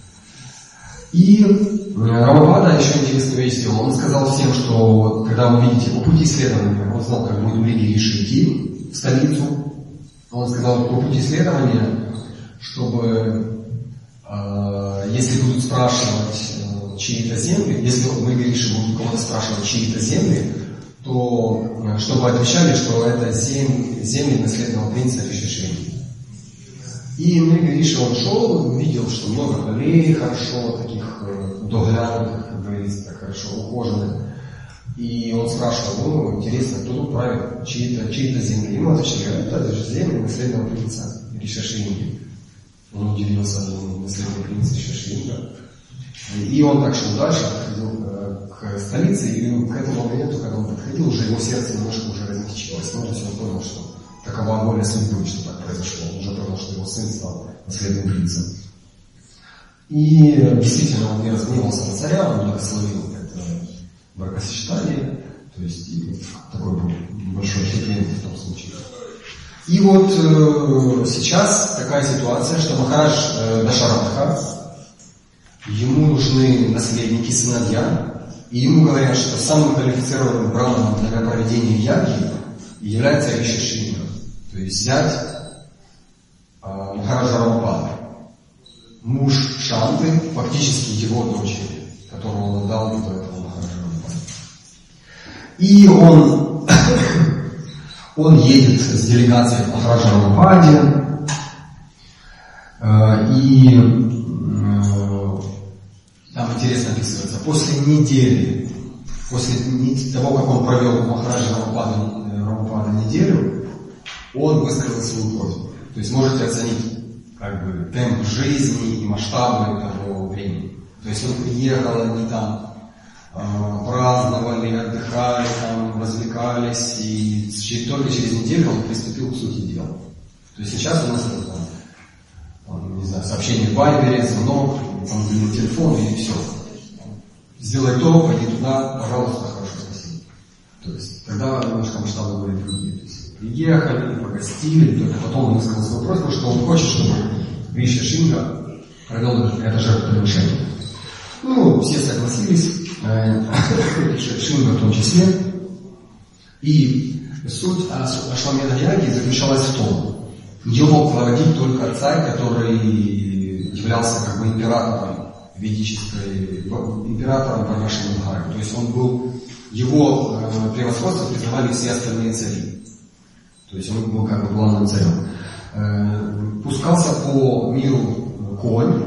И Рамапада еще интересную вещь сделал. Он сказал всем, что когда вы видите по пути исследования, он знал, как будут люди Риши идти в столицу. Он сказал, по пути исследования, чтобы если будут спрашивать чьи-то земли, если мы Риши будут кого-то спрашивать чьи-то земли, то чтобы отвечали, что это земли наследного принца Ришишвини. И Мрига Риши, он шел, видел, что много полей хорошо, таких доглянутых, как говорится, так хорошо ухоженных. И он спрашивал, интересно, кто тут правит, чьи-то земли? Ему отвечали, это же земли наследного принца Ришишвини. Он удивился, наследный принц Ришишвини. И он так шел дальше, подходил к столице, и к этому моменту, когда он подходил, уже его сердце немножко уже размягчилось. Ну, то есть он понял, что такова воля судьбы, что так произошло. Он уже понял, что его сын стал наследным принцем. И действительно он не разгневался на царя, он благословил это бракосочетание, то есть такой был большой хитрый в том случае. И вот сейчас такая ситуация, что Махарадж Дашаратха, ему нужны наследники, сыновья, и ему говорят, что самым квалифицированным браманом для проведения яги является Ришишвини, то есть зять Махараджа Рамапады, муж Шанты, фактически его дочери, которую он отдал до этого Махараджа Рамапады. И он едет с делегацией к Махараджа Рамападе, и там интересно описывается, после недели, после того, как он провел Махараджа Рамапада неделю, он высказал свою просьбу. То есть можете оценить как бы темп жизни и масштабы того времени. То есть он приехал, они там праздновали, отдыхали, там, развлекались, и только через неделю он приступил к сути дела. То есть сейчас у нас не знаю, сообщение в Вайбере, звонок, там длинный телефон и все. Сделай то, пойди туда, пожалуйста, хорошо, спасибо. То есть тогда немножко масштабы были другие. То есть приехали, погостили, только потом он высказал свою просьбу, что он хочет, чтобы Ришишвини провел это жертвоприношение. Ну, все согласились, Ришишвини в том числе. И суть Ашвамедха-яги заключалась в том, ее мог проводить только царь, который являлся как бы императором ведической, императором Парнаши Мадхары. То есть он был, его превосходство признавали все остальные цари. То есть он был как бы главным царем. Пускался по миру конь,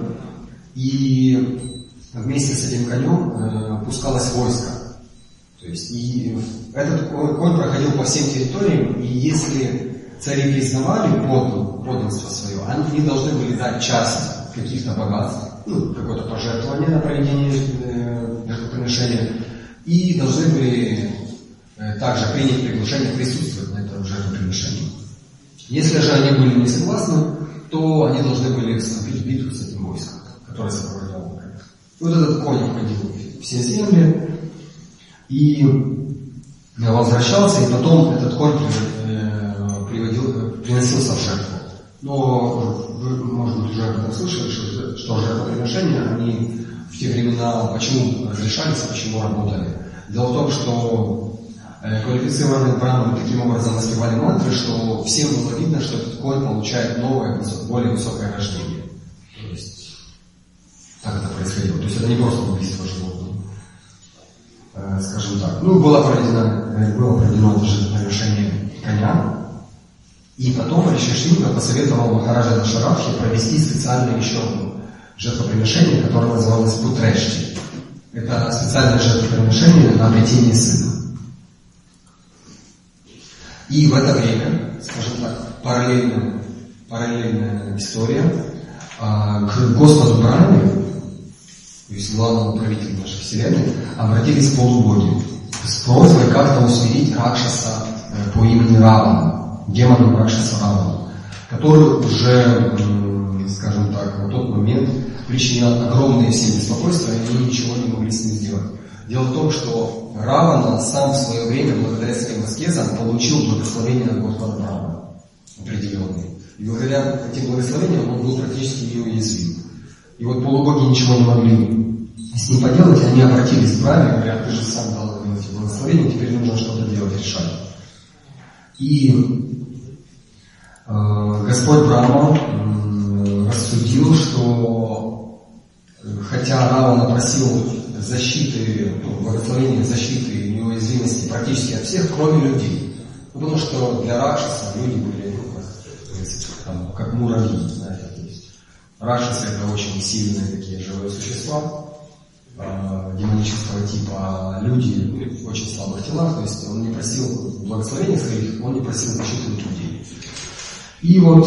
и вместе с этим конем пускалось войско. То есть и этот конь проходил по всем территориям, и если цари признавали подданство свое, они должны были дать часть каких-то богатств, ну, какое-то пожертвование на проведение жертвоприношения, и должны были также принять приглашение присутствовать на этом жертвоприношении. Если же они были не согласны, то они должны были вступить в битву с этим войском, которое сопровождало конь. Вот этот конь обходил все земли и возвращался, и потом этот конь приносился в жертву. Но вы, может быть, уже об этом слышали, что жертвоприношения, они в те времена почему разрешались, почему работали. Дело в том, что квалифицированные браманы таким образом воспевали мантры, что всем было видно, что этот конь получает новое, более высокое рождение. То есть так это происходило. То есть это не просто убийство животного. скажем так. Ну, было проведено это жертвоприношение коня. И потом Ришишинга посоветовал Махараджа Дашарадхи провести специальное еще жертвоприношение, которое называлось Путрешти. Это специальное жертвоприношение на обретение сына. И в это время, скажем так, параллельная история, к Господу Брахме, то есть главному правителю нашей Вселенной, обратились полубоги с просьбой как-то усмирить Ракшаса по имени Равана, демона Ракшаса Равана, который уже, скажем так, на тот момент причинял огромные все беспокойства, и они ничего не могли с ним сделать. Дело в том, что Равана сам в свое время, благодаря своим аскезам, получил благословение от Господа Брахмы определенные. И благодаря этим благословениям он был практически неуязвим. И вот полубоги ничего не могли с ним поделать, и они обратились к Брахме, говорят, ты же сам дал им эти благословения, теперь нужно что-то делать, решать. И Господь Брахма рассудил, что хотя Равана просил защиты, благословения защиты и неуязвимости практически от всех, кроме людей. Потому что для Ракшаса люди были как муравьи, знаете. То есть Ракшасы это очень сильные такие живые существа демонического типа, а люди в очень слабых телах, то есть он не просил благословения своих, он не просил защиты от людей. И вот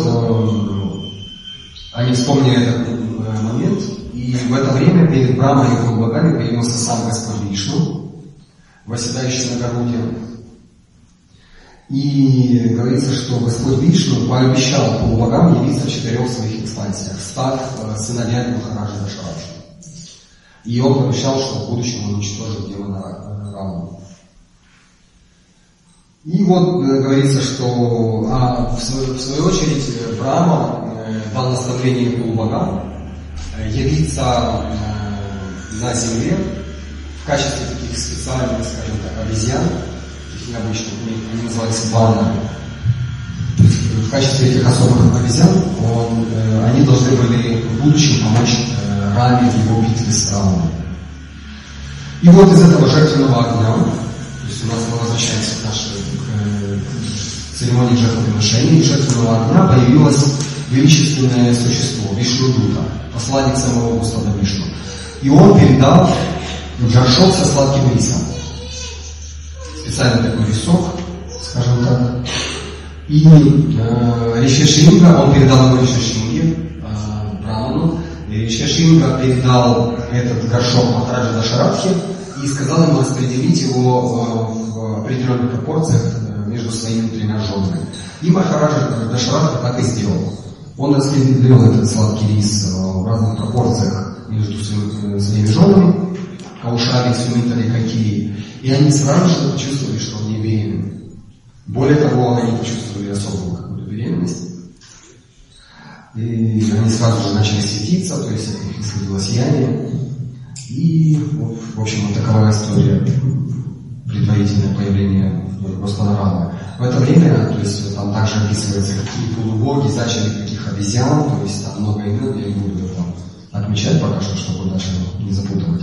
они вспомнили этот момент, и в это время перед Брахмой и полубогами появился сам Господь Вишну, восседающий на Гаруде. И говорится, что Господь Вишну пообещал полубогам явиться в 4 своих экспансиях, став сыновьями Махараджа Дашарадхи. И он пообещал, что в будущем он уничтожит демона Равану. И вот говорится, что в свою очередь Брахма дал наставление полубогам явиться на земле в качестве таких специальных, скажем так, обезьян, таких необычных, они называются баннами. В качестве этих особых обезьян они должны были в будущем помочь Раме в его битве с Раваной. И вот из этого жертвенного огня, то есть у нас мы возвращаемся к нашей церемонии жертвоприношения, из жертвенного огня появилось величественное существо, Вишнудута, посланник самого Господа Вишну. И он передал горшок со сладким рисом. Специальный такой рисок, скажем так. И Ришишинга, он передал его Ришишинге, Брахману. Ришишинга передал этот горшок Махараджа Дашарадхи и сказал ему распределить его в определенных пропорциях между своими 3 женами. И Махараджа Дашарадхи так и сделал. Он распределил этот сладкий рис в разных пропорциях между своими женами, Каушали, Сумитали, Какии. И они сразу же почувствовали, что они беременны. Более того, они почувствовали особую какую-то беременность. И они сразу же начали светиться, то есть от них исходило сияние. И, в общем, вот такова история предварительное появление Господа Рамы. В это время, то есть там также описывается, какие полубоги зачали каких обезьян, то есть там много имен, я не буду там отмечать пока что, чтобы дальше не запутывать.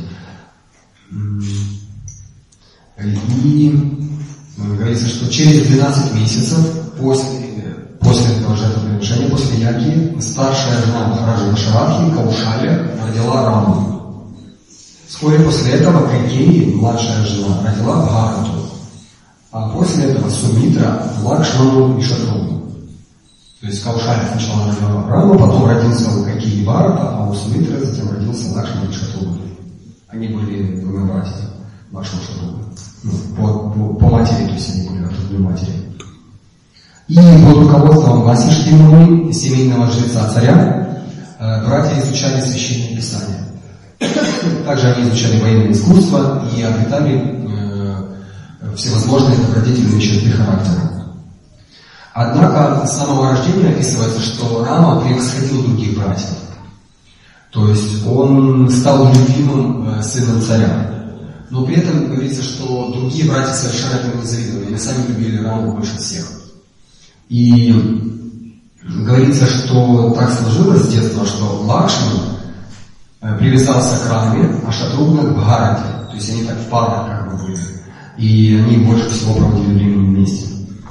И говорится, что через 12 месяцев после этого жертвоприношения, после яги, старшая жена Махараджа Дашарадхи, Каушали, родила Раму. Вскоре после этого Кайкеи, младшая жена, родила Бхарату. А после этого Сумитра, Лакшману и Шатругну. То есть Каушали сначала родила Раму, потом родился у Кайкеи Бхарата, а у Сумитры затем родился Лакшман и Шатругну. Они были 2 братья, Лакшман и Шатругну. По матери, то есть они были от одной матери. И под руководством Васишти Муни, семейного жреца царя, братья изучали священные писания. Также они изучали военное искусство и обретали всевозможные добродетельные черты характера. Однако с самого рождения описывается, что Рама превосходил других братьев. То есть он стал любимым сыном царя. Но при этом говорится, что другие братья совершенно этому не завидовали. Они сами любили Раму больше всех. И говорится, что так сложилось с детства, что Лакшман привязался к Раме, а Шатругна к Бхарате. То есть они так в парах как бы были. И они больше всего проводили времени вместе.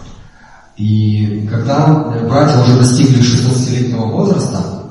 И когда братья уже достигли 16-летнего возраста,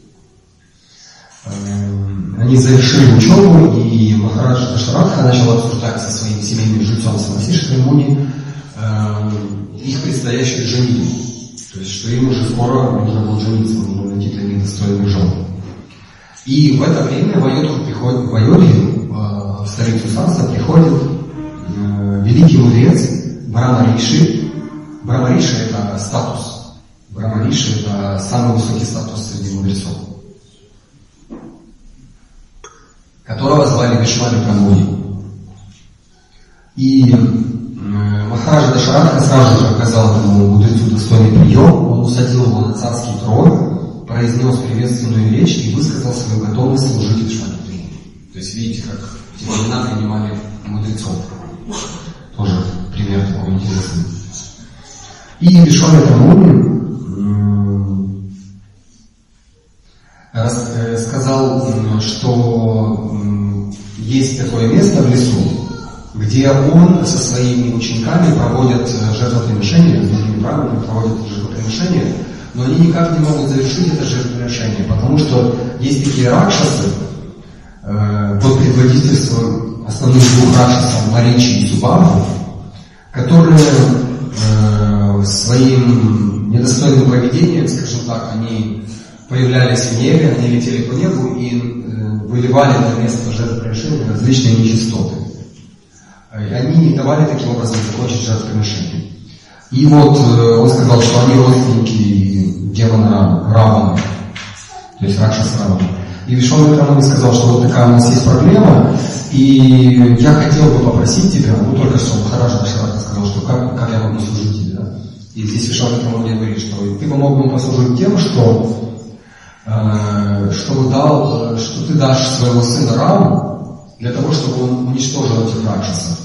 они завершили учебу, и Махарадж Дашаратха начал обсуждать со своим семейным жильцом Васиштхой Муни их предстоящую женитьбу. То есть, что им уже скоро нужно было жениться, нужно найти для них достойных жен. И в это время в Айодхью, в столицу царства, приходит великий мудрец Брахмариши. Брахмариши — это статус. Брахмариши — это самый высокий статус среди мудрецов, которого звали Вишвамитра Муни. И Махараджа Дашаратха сразу же оказал этому мудрецу достойный прием. Он усадил его на царский трон, произнес приветственную речь и высказал свою готовность служить Вишвамитре. То есть видите, как в те времена принимали мудрецов. Тоже пример такой интересный. И Вишвамитра Муни сказал, что есть такое место в лесу, где он со своими учениками проводит жертвоприношения, с другими браманами проводят жертвоприношения, но они никак не могут завершить это жертвоприношение, потому что есть такие ракшасы, под предводительством основных двух ракшасов Маричи и Субаху, которые своим недостойным поведением, скажем так, они появлялись в небе, они летели по небу и выливали на место жертвоприношения различные нечистоты. Они не давали таким образом закончить жертвоприношение. И вот он сказал, что они родственники демона Раваны, то есть Ракшас Раваны. И Вишвамитра Муни сказал, что вот такая у нас есть проблема, и я хотел бы попросить тебя, ну только что Махараджа Дашаратха сказал, что как я могу служить тебе, да? И здесь Вишвамитра Муни говорит, что ты бы мог мне послужить тем, что ты дашь своего сына Раму для того, чтобы он уничтожил этих ракшасов.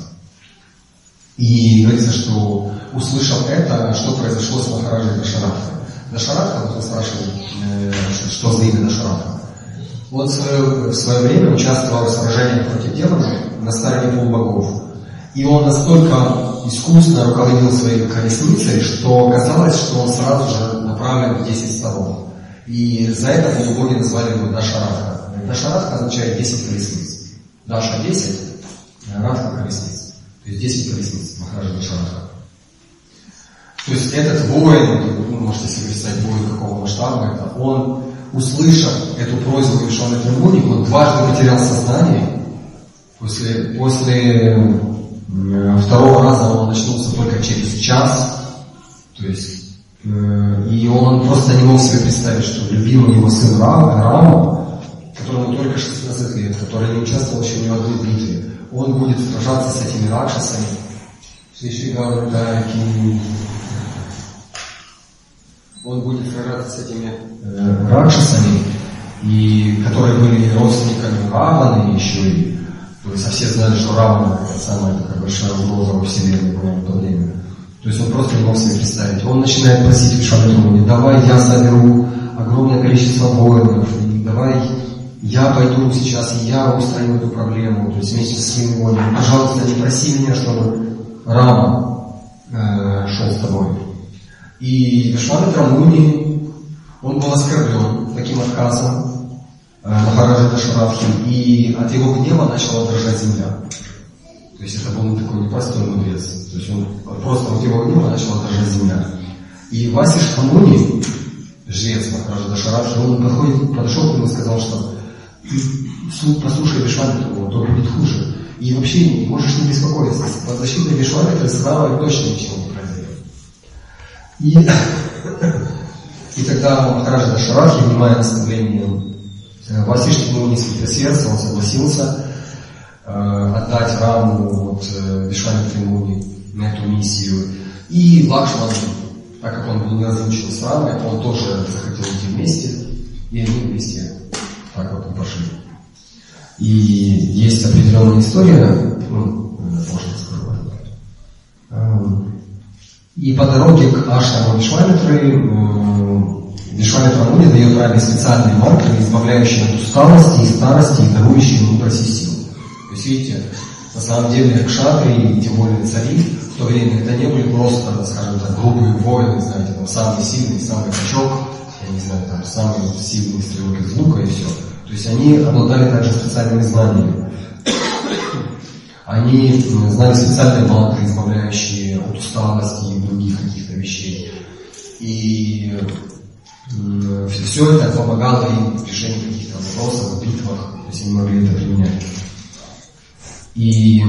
И говорится, что услышав это, что произошло с Махараджей Дашаратхой. Дашаратха, вот вы спрашивали, что за имя Дашаратха. Он в свое время участвовал в сражениях против демонов на стороне полубогов. И он настолько искусно руководил своей колесницей, что казалось, что он сразу же направлен в 10 столов. И за это полубоги назвали его Дашаратха. Дашаратха означает 10 колесниц. Даша 10, Радха колесниц. То есть 10 колесниц Махараджа Дашаратха. То есть этот воин, вы можете себе представить воин какого масштаба это, он, услышав эту просьбу Вишвамитра Муни, он дважды потерял сознание. После второго раза он очнулся только через час. То есть и он просто не мог себе представить, что любимый его сын Рама, которому только 16 лет, который не участвовал еще ни в одной битве, он будет сражаться с этими ракшасами. Он будет сражаться с этими ракшасами, и которые были родственниками Раваны еще и. То есть все знали, что Равана это самая такая большая угроза во вселенной была в то время. То есть он просто не мог себе представить. Он начинает просить Вишвамитру Муни: давай я соберу огромное количество воинов, и давай я пойду сейчас, и я устраню эту проблему, то есть вместе со своими воинами. Пожалуйста, не проси меня, чтобы Рама шел с тобой. И Вишвамитра Муни, он был оскорблен таким отказом Махараджа Дашаратхи, и от его гнева начала дрожать земля. То есть это был такой непростой мудрец. То есть он просто от его гнева начала дрожать земля. И Васиштха Муни, жрец Махараджа Дашаратхи, он подошел к нему и сказал, что послушай Вишвамитру, то будет хуже. И вообще можешь не беспокоиться. Под защитой Вишвамитры с Равой точно ничего не произойдет. И тогда Махараджа Дашаратхи, внимая наставление Васиштхи Муни святое сердце, он согласился отдать Раму Вишвамитре Муни на эту миссию. И Лакшман, так как он был неразлучен с Рамой, он тоже захотел идти вместе, и они вместе так вот и пошли. И есть определенная история, можно сказать. И по дороге к ашраму Вишвамитры Вишвамитра Муни дает Раме специальные мантры, избавляющие от усталости и старости и дарующие мудрость и силу. То есть, видите, На самом деле кшатрии, тем более цари, в то время это не были просто, скажем так, грубые воины, знаете, там самый сильный, самый качок, я не знаю, там самый сильный стрелок из лука и все. То есть они обладали также специальными знаниями. Они знали специальные мантры, избавляющие от усталости и других каких-то вещей. И все это помогало им в решении каких-то вопросов, в битвах, то есть они могли это применять. И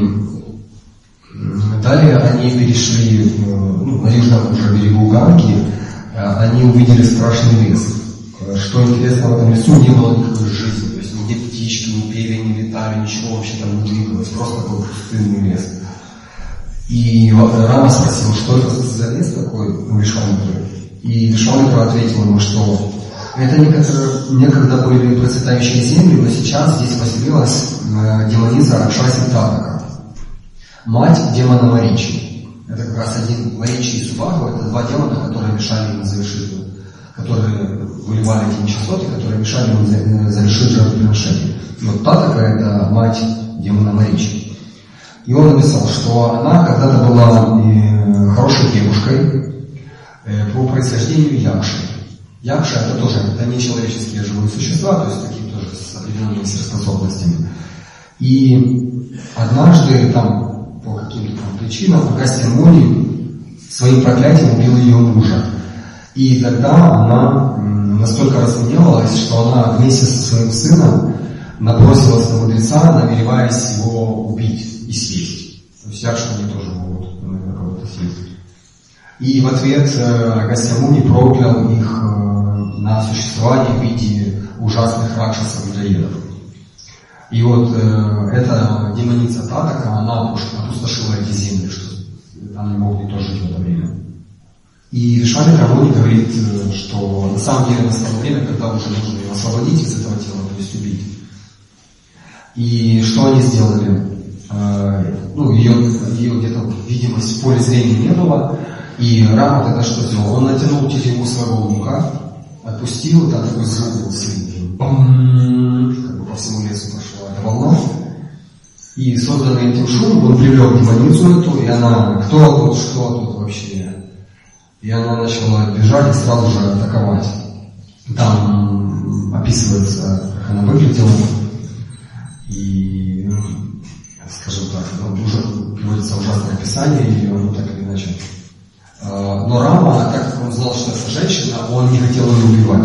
далее они перешли на южном уже берегу Ганги, они увидели страшный лес. Что интересно, в этом лесу не было никакой жизни, то есть нигде птички, ни пели, не летали, ничего вообще там не двигалось, просто был пустынный лес. И Рама спросил, что это за лес такой у Вишвамитры? И Вишвамитра ответил ему, что это некогда были процветающие земли, но сейчас здесь поселилась демоница Ракшаси Татака, мать демона Маричи. Это как раз один Маричи и Субагу, это два демона, которые мешали ему завершить, которые выливали эти нечистоты, которые мешали ему завершить жертвоприношение. И вот Татака это мать демона Маричи. И он написал, что она когда-то была хорошей девушкой по происхождению Якши. Якша это тоже, это не человеческие живые существа, то есть такие тоже с определенными сверхспособностями. И однажды там по каким-то там причинам Агастья Муни своим проклятием убил ее мужа. И тогда она настолько разгневалась, что она вместе со своим сыном набросилась на мудреца, намереваясь его убить и съесть. То есть Якшу они тоже могут кого-то съесть. И в ответ Агастья Муни проклял их на существование в виде ужасных ракшасов-людоедов. И вот эта демоница Татака, она опустошила эти земли, что там не могли тоже жить в это время. И Вишвамитра Муни говорит, что на самом деле настало время, когда уже нужно ее освободить из этого тела, то есть убить. И что они сделали? Ее где-то видимость в поле зрения не было. И Рама тогда что сделал? Он натянул тетиву своего лука, отпустил, и там такой звук был сильный. Как бы по всему лесу прошла эта волна. И созданный этим шум, он привлек демоницу эту, и она, кто тут, что тут вообще? И она начала бежать и сразу же атаковать. Там описывается, как она выглядела. И, скажем так, там уже приводится ужасное описание ее, ну так или иначе. Но Рама, так как он знал, что это женщина, он не хотел ее убивать.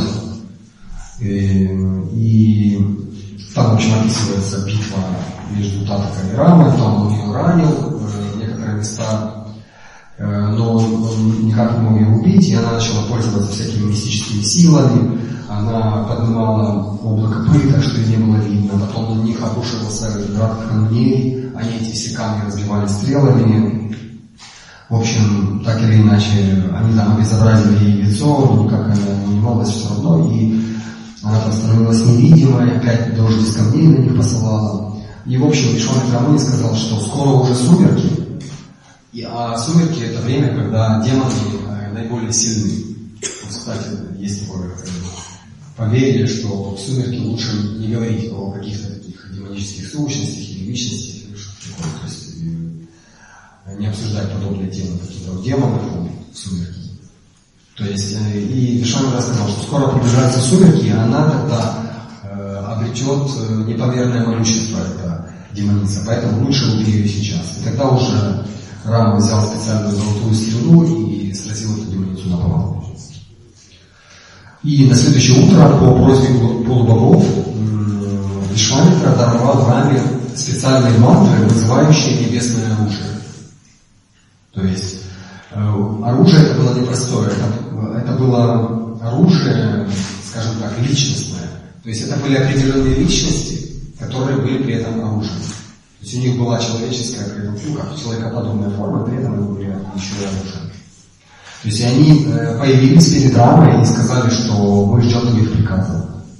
И там, в общем, описывается битва между Татакой и Рамой, там он ее ранил в некоторые места, но он никак не мог ее убить, и она начала пользоваться всякими мистическими силами, она поднимала облако пыли, так что ее не было видно, потом на них обрушивался град камней, они эти все камни разбивали стрелами. В общем, так или иначе, они там обезобразили ей лицо, никак она не унималась все равно, и она там становилась невидимой, опять дождь из камней на них посылала. И, в общем, Вишвамитра Муни сказал, что скоро уже сумерки, а сумерки это время, когда демоны наиболее сильны. Вот, кстати, есть такое поверье, что в сумерки лучше не говорить о каких-то таких демонических сущностях или личностях, или что-то такое. То есть не обсуждать подобные темы каких-то демонов в сумерки. То есть, и Вишвамитра сказал, что скоро приближаются сумерки, и она тогда обретет непомерное могущество, эта демоница, поэтому лучше убей ее сейчас. И тогда уже Рама взял специальную золотую стрелу и сразил эту демоницу наповал. И на следующее утро по просьбе полубогов Вишвамитра даровал Раме специальные мантры, вызывающие небесное оружие. То есть оружие это было непростое, это было оружие, скажем так, личностное. То есть это были определенные личности, которые были при этом оружием. То есть у них была человеческая, как человекоподобная форма, при этом они были еще и оружием. То есть они появились перед Рамой и сказали, что мы ждем твоих приказов.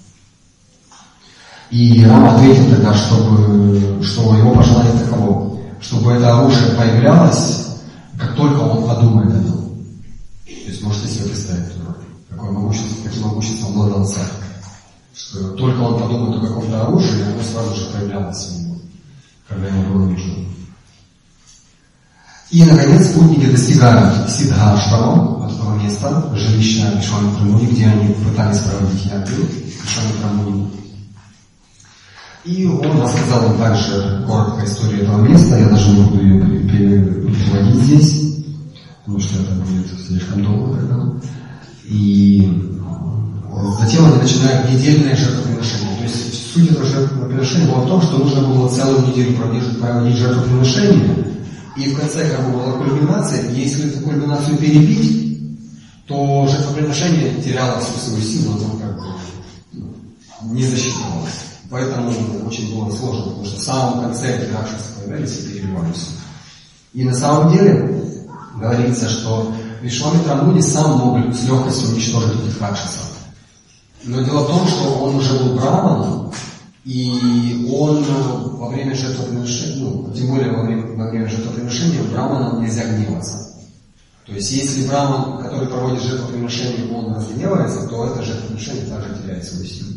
И Рама ответил тогда, что его пожелание таково, чтобы это оружие появлялось, как только он подумает о нем. То есть можете себе представить, каким могуществом обладал царь. Что только он подумает о каком-то оружии, оно сразу же появлялось у него. когда ему было нужно. И, наконец, путники достигают Сиддхаштама, от этого места, жилища Вишвамитра Муни, где они пытались проводить ягью Вишвамитра Муни. И он рассказал им также короткую историю этого места, я даже не буду ее переводить здесь, потому что это будет слишком долго тогда. И затем они начинают недельное жертвоприношение. То есть суть этого жертвоприношения была в том, что нужно было целую неделю проводить жертвоприношение, и в конце как бы была кульминация, и если эту кульминацию перебить, то жертвоприношение теряло всю свою силу, оно как бы не засчитывалось. Поэтому очень было сложно, потому что в самом конце эти ракшасы появлялись и перебивались. И на самом деле говорится, что Вишвамитра Муни сам мог с легкостью уничтожить этих ракшасов. Но дело в том, что он уже был браманом, и он во время жертвоприношения, тем более во время жертвоприношения, браманам нельзя гневаться. То есть если браман, который проводит жертвоприношение, он разгневается, то это жертвоприношение также теряет свою силу.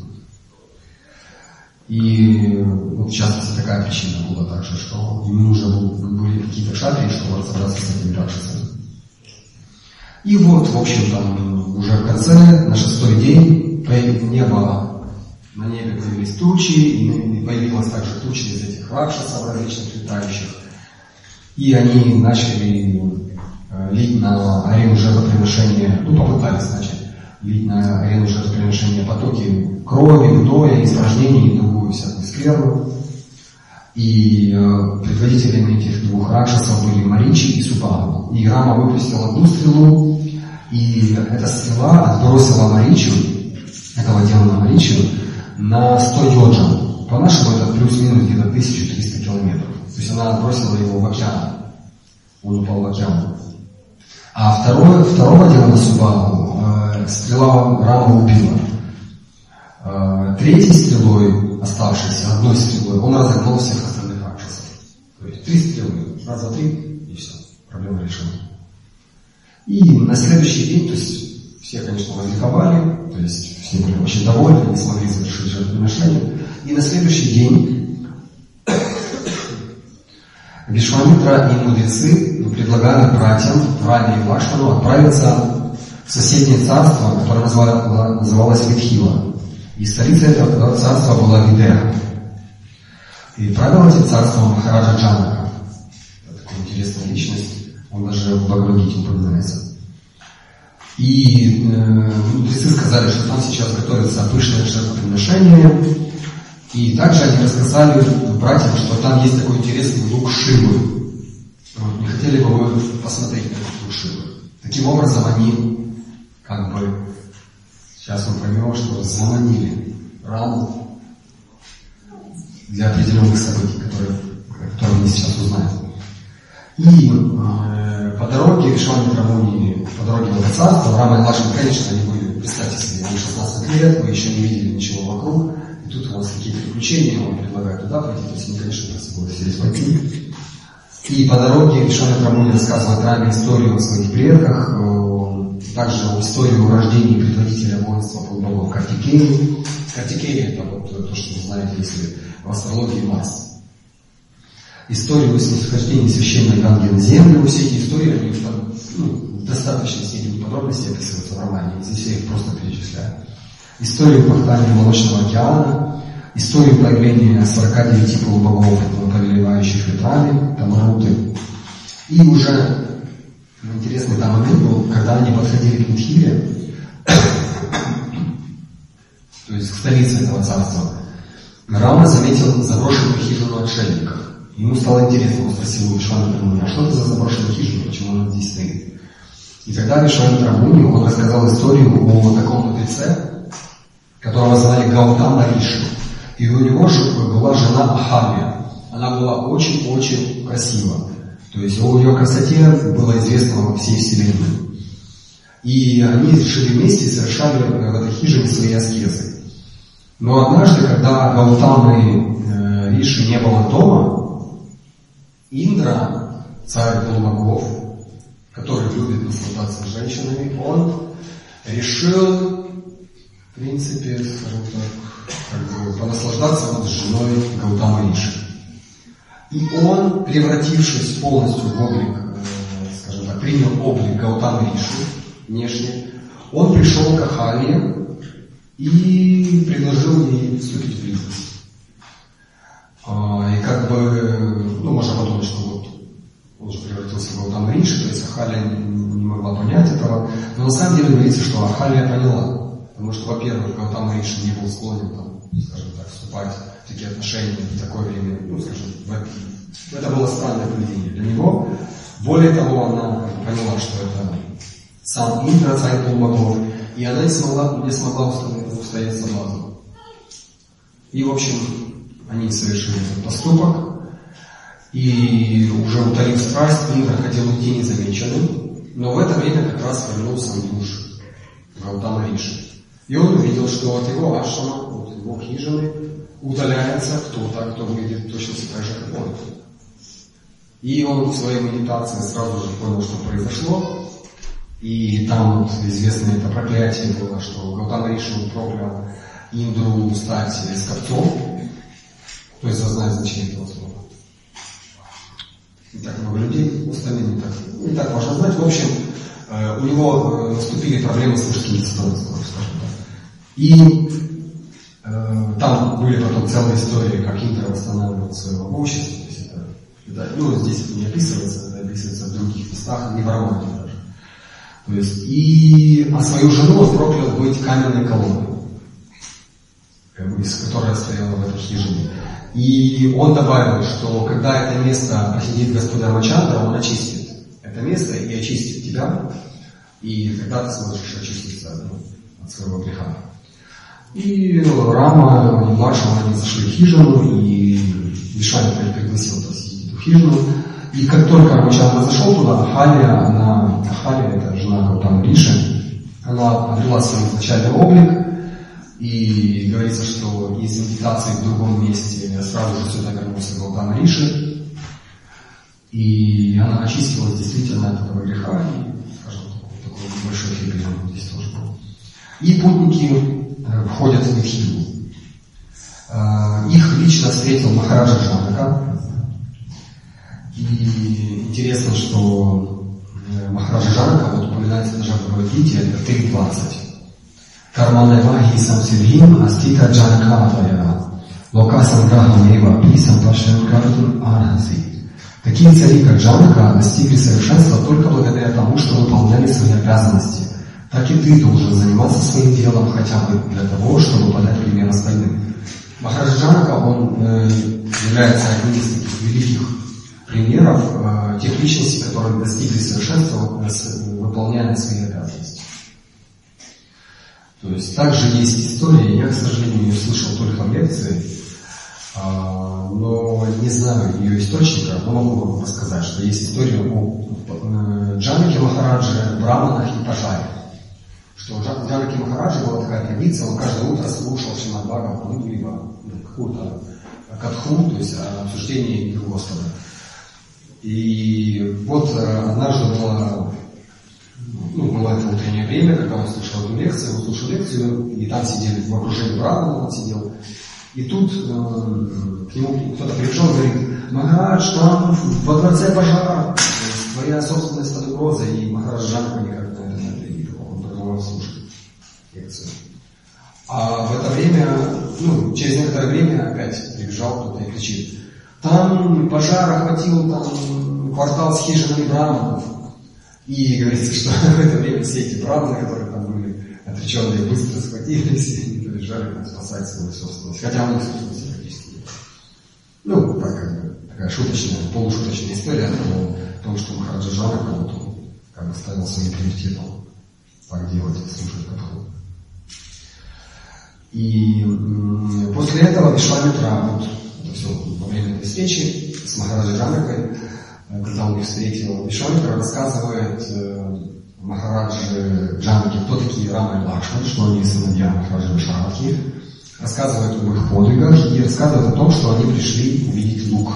И в частности такая причина была также, что ему нужны были какие-то кшатрии, чтобы разобраться с этими ракшасами. И вот, в общем, там уже в конце, на 6-й день, на небе появились тучи, и появилась также туча из этих ракшасов различных летающих. И они начали лить на арену жертвоприношения, попытались начать лить на арену жертвоприношения потоки крови, гноя, испражнений и другую всякую скверну. И предводителями этих двух ракшасов были Маричи и Супага. И Рама выпустил одну стрелу, и эта стрела отбросила Маричу, этого демона Маричу, на 100 йоджан. По-нашему это плюс-минус где-то 1300 километров. То есть она отбросила его в океан. Он упал в океан. А второго демона Супагу стрела Рама убила. Третьей стрелой, оставшейся одной стрелой, он разогнал всех остальных ракшасов. То есть 3 стрелы, раз, два, 3, и все, проблема решена. И на следующий день, то есть все, конечно, возликовали, то есть все были очень довольны, не смогли завершить жертвоприношение. И на следующий день Вишвамитра и мудрецы предлагали братьям Раме и Лакшману отправиться в соседнее царство, которое называлось Видхила. И столица этого царства была Видеха. И правил этим царством Махараджа Джанака. Это такая интересная личность, он даже в Бхагавад-гите упоминается. И мудрецы сказали, что там сейчас готовится пышное жертвоприношение. И также они рассказали братьям, что там есть такой интересный лук Шивы. Не хотели бы вы посмотреть на этот лук Шивы? Таким образом они сейчас мы поймем, что заманили Раму для определенных событий, которые мы сейчас узнаем. И по дороге Вишвамитра Муни, по дороге в это царство, Рама и Лакшман, конечно, они были, представьте себе, они 16 лет, вы еще не видели ничего вокруг, и тут у вас какие-то приключения, он предлагает туда пойти, то есть они, конечно, не согласились пойти. И по дороге Вишвамитра Муни рассказывает Раме историю о своих предках, также историю рождения предводителя воинства полубогов Картикеи. Картикея — это вот то, что вы знаете, если в астрологии Марс. Историю снисхождения священной Ганги на землю. Все эти истории, они в достаточной степени подробностей описываются в романе. Здесь я их просто перечисляю. Историю пахтания Молочного океана, историю появления 49 полубогов, повелевающих ветрами, Тамаруты. И уже интересный там момент был, когда они подходили к Видхиле, то есть к столице этого царства, Рама заметил заброшенную хижину отшельников. Ему стало интересно, он спросил у Вишвамитра Муни, а что это за заброшенная хижина, почему она здесь стоит? И тогда Вишвамитра Муни, он рассказал историю о таком мудреце, которого звали Гаутама Риши. И у него же была жена Ахавья. Она была очень-очень красива. То есть о ее красоте было известно во всей вселенной. И они жили вместе и совершали в этой хижине свои аскезы. Но однажды, когда Гаутамы Риши не было дома, Индра, царь полубогов, который любит наслаждаться женщинами, он решил, в принципе, скажем так, понаслаждаться женой Гаутамы Риши. И он, превратившись полностью в облик, скажем так, принял облик Гаутамы Риши внешне, он пришел к Ахалье и предложил ей вступить в близость. И как бы, можно подумать, что вот он же превратился в Гаутаму Риши, то есть Ахалья не могла понять этого, но на самом деле говорится, что Ахалья поняла, потому что, во-первых, Гаутама Риши не был склонен, скажем так, вступать в такие отношения в такое время, это было странное поведение для него. Более того, она поняла, что это сам Индра, царь полубогов, и она не смогла устоять соблазну. И, в общем, они совершили этот поступок, и уже утолив страсть, Индра хотел уйти незамеченным, но в это время как раз вернулся муж Гаутама Риши. И он увидел, что от его ашрама, от его хижины удаляется кто-то, кто выглядит точно так же, как он. И он в своей медитации сразу же понял, что произошло. И там вот известное это проклятие было, что Гаутама Риши проклял Индру стать скопцом. То есть знает значение этого слова. Не так много людей, остальные не так важно знать. В общем, у него наступили проблемы с мужским достоинством, скажем так. И там были потом целые истории, как Индра восстанавливал свое могущество. Здесь это не описывается, это описывается в других местах, не в романе даже. То есть, а свою жену он проклял быть каменной колонной, которая стояла в этой хижине. И он добавил, что когда это место посетит Господь Рамачандра, он очистит это место и очистит тебя, и тогда ты сможешь очиститься от своего греха. И Рама и младшего они зашли в хижину, и Вишвамитра пригласил посетить эту хижину. И как только Рамачандра зашел туда, Ахалья, это жена Гаутамы Риши, она обрела свой изначальный облик, и говорится, что из медитации в другом месте сразу же сюда вернулся Гаутама Риши, и она очистилась действительно от этого греха, и, скажем, такой большой фигурин здесь тоже был. И путники входят в хижину. Их лично встретил Махараджа Джанака. И интересно, что Махараджа Джанака упоминается даже в Бхагавад-гите, это 3.20. Карманевахи самсирхим астита джанакавая лока санграхамева пи сампашен картун архаси. Такие цари, как Джанака, достигли совершенства только благодаря тому, что выполняли свои обязанности. Так и ты должен заниматься своим делом хотя бы для того, чтобы подать пример остальным. Махараджа Джанака, он является одним из таких великих примеров тех личностей, которые достигли совершенства, выполняя свои обязанности. То есть также есть история, я, к сожалению, ее слышал только в лекции, но не знаю ее источника, но могу вам рассказать, что есть история о Джанаке Махараджи, Браманах и Пажаре. Что у Джанаки Махараджи была такая традиция, он каждое утро слушал Шримад Бхагаватам, либо какую-то катху, то есть обсуждение имени Господа. И вот однажды было это утреннее время, когда он слушал эту лекцию, и там сидели в окружении брамана, он сидел. И тут к нему кто-то пришел и говорит: Махарадж, там во дворце пожар, твоя собственность под угрозой, и Махарадж Джанака никак на это не отреагировал, он продолжал слушать лекцию. А в это время, через некоторое время опять прибежал кто-то и кричит: там пожар охватил квартал с хижинами браманов. И говорится, что в это время все эти браманы, которые там были отреченные, быстро схватились и побежали спасать свою собственность. Хотя у них собственности практически нет. Такая шуточная, полушуточная история о том, что Махараджа Джанака он ставил своим приоритетом так делать, слушать катху. И после этого Вишвамитра, это все во время этой встречи с Махараджа Джанакой, когда он их встретил, Вишвамитра рассказывает Махараджи Джанаке, кто такие Рама и Лакшман, что они сыновья Махараджи Вишвамитри, рассказывает об их подвигах и рассказывает о том, что они пришли увидеть лук.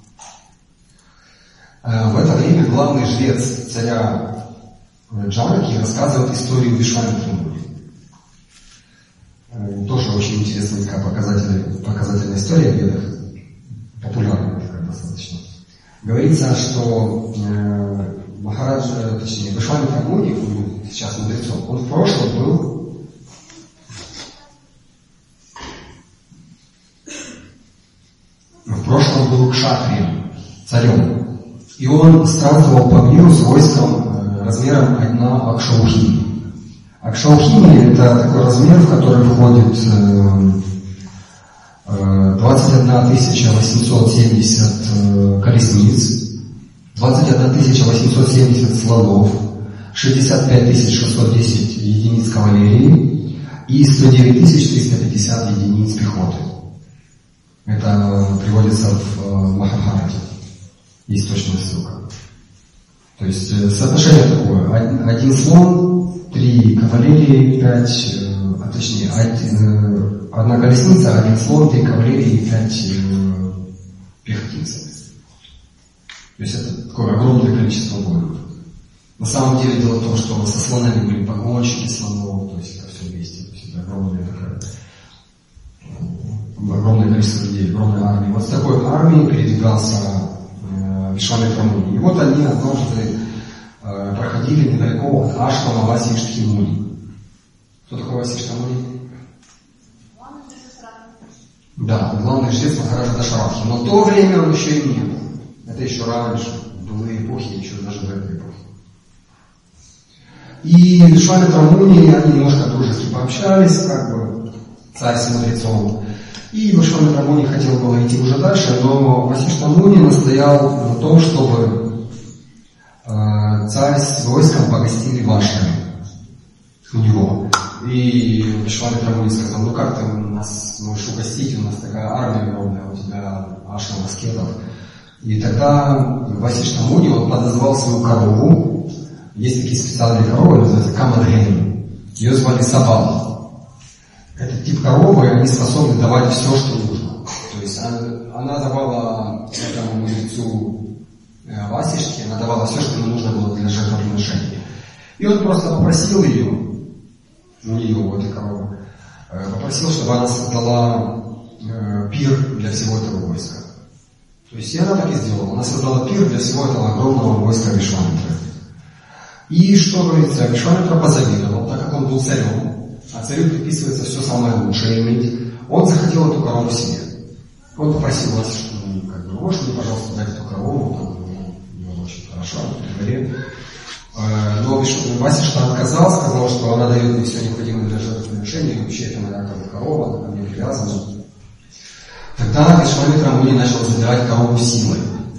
В это время главный жрец царя Джанаки рассказывает историю Вишвамитры. Тоже очень интересная, показательная история в ведах, популярная достаточно. Говорится, что Махараджа, точнее, Вишвамитра Муни, сейчас мудрецом, он в прошлом был кшатрием, царем. И он странствовал по миру с войском размером 1 акшаухини. Акшаухини — это такой размер, в который входит 21 870 колесниц, 21 870 слонов, 65 610 единиц кавалерии и 109 350 единиц пехоты. Это приводится в Махабхарате. Есть точная ссылка. То есть соотношение такое. 1 слон, 3 кавалерии, 5, точнее, 1 колесница, 1 слон, 3 кавалерии и 5 пехотинцев. То есть это такое огромное количество воинов. На самом деле дело в том, что со слонами были погонщики слонов, то есть это все вместе. То есть это огромное количество людей, огромная армия. Вот с такой армией передвигался Вишвамитра Муни. И вот они однажды проходили недалеко от Ашрама Васиштхи Муни. Кто такой Васиштха Муни? Да, главный жрец Махараджа Дашарадхи. Но в то время он еще и не был. Это еще раньше, были эпохи, еще даже до этой эпохи. И Вишвамитра Муни, они немножко дружески пообщались, как бы, царь с мудрецом. И Вишвамитра Муни хотел было идти уже дальше, но Васиштха Муни настоял на том, чтобы царь с войском погостили в ашраме у него. И Вишвамитра Муни сказал: ну как ты нас можешь угостить, у нас такая армия огромная, у тебя ашрам аскетов. И тогда Васиштха Муни, он подозвал свою корову. Есть такие специальные коровы, называются камадхени. Ее звали Сабал. Этот тип коровы, они способны давать все, что нужно. То есть она давала этому мудрецу Васиштхе, она давала все, что ему нужно было для жертвоприношения. И он просто попросил ее, у нее, у этой коровы, попросил, чтобы она создала пир для всего этого войска. То есть и она так и сделала. Она создала пир для всего этого огромного войска Вишвамитры. И что говорится, Вишвамитра позавидовал, так как он был царем, а царю приписывается все самое лучшее иметь, он захотел эту корову себе. Он попросил вас, что как бы, можете мне, пожалуйста, дать эту корову, там, очень хорошо, при дворе. Но Васиштха отказал, сказал, что она дает мне все необходимое для жертвоприношения, и вообще это моя корова, она ко мне привязана. Тогда Вишвамитра Муни начал забирать корову силой.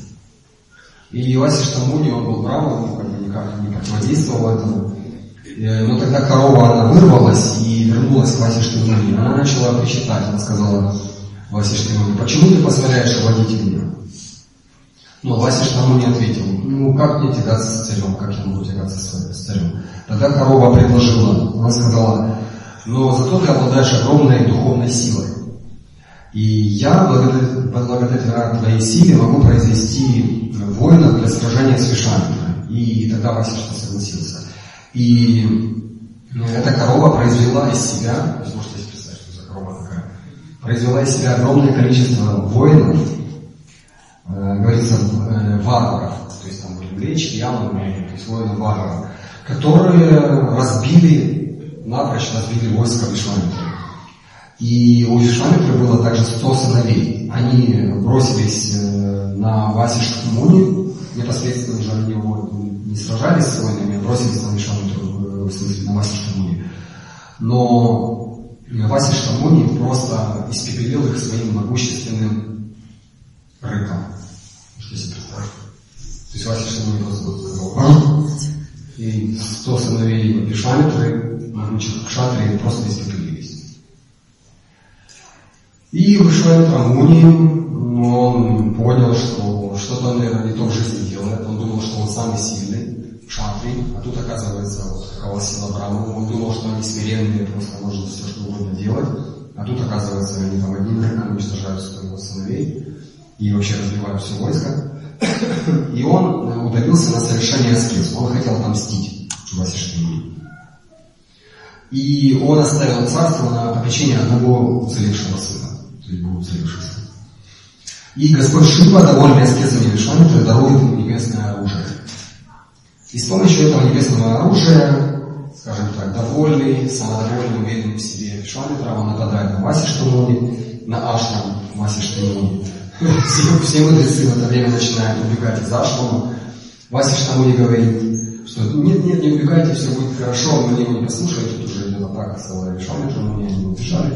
И Васиштха Муни, он был браман, как бы никак не противодействовал этому. Но тогда корова, она вырвалась и вернулась к Васиштхе Муни. Она начала причитать, она сказала Васиштхе Муни: почему ты позволяешь уводить меня? Но Васиштха Муни ответил: ну как мне тягаться с царем, как я могу тягаться с царем? Тогда корова предложила, она сказала: но зато ты обладаешь огромной духовной силой. И я, благодаря твоей силе, могу произвести воинов для сражения с Вишвамитрой. И тогда Васиштха согласился. И эта корова произвела из себя, то есть можете себе представить, что за корова такая, произвела из себя огромное количество воинов, говорится, варваров, то есть там были гречки, явно, то есть воины варваров, которые напрочь разбили войско Вишвамитры. И у Вишвамитры было также 100 сыновей. Они бросились на Васиштху Муни, непосредственно уже они не сражались с воинами, а бросились на Вишвамитру, в смысле на Васиштху Муни. Но Васиштха Муни просто испепелил их своим могущественным рыком. Что себе представить? То есть Васиштха Муни просто сказал: и 100 сыновей Вишвамитры, могучих кшатрии, просто испепелились. И Вишвамитра Муни, он понял, что что-то он, наверное, не то в жизни делает. Он думал, что он самый сильный кшатрий, а тут оказывается вот какова сила Брахмы. Он думал, что они смиренные, просто можно все что угодно делать, а тут оказывается они там одним рыком уничтожают своих сыновей и вообще разбивают все войско. И он удалился на совершение аскез. Он хотел отомстить Васиштхе Муни. И он оставил царство на попечение одного уцелевшего сына. И Господь Шива, довольный аскезами Вишвамитры, дарует ему небесное оружие. И с помощью этого небесного оружия, скажем так, довольный, самодовольный, уверенный в себе Вишвамитра, он нападает на Васиштхамуни, на ашрам Васиштхамуни. Все мудрецы в это время начинают убегать из ашрама. Васиштхамуни говорит, что нет, не убегайте, все будет хорошо, мы его не послушали, тут уже идет атака целая Вишвамитра, но они не убежали.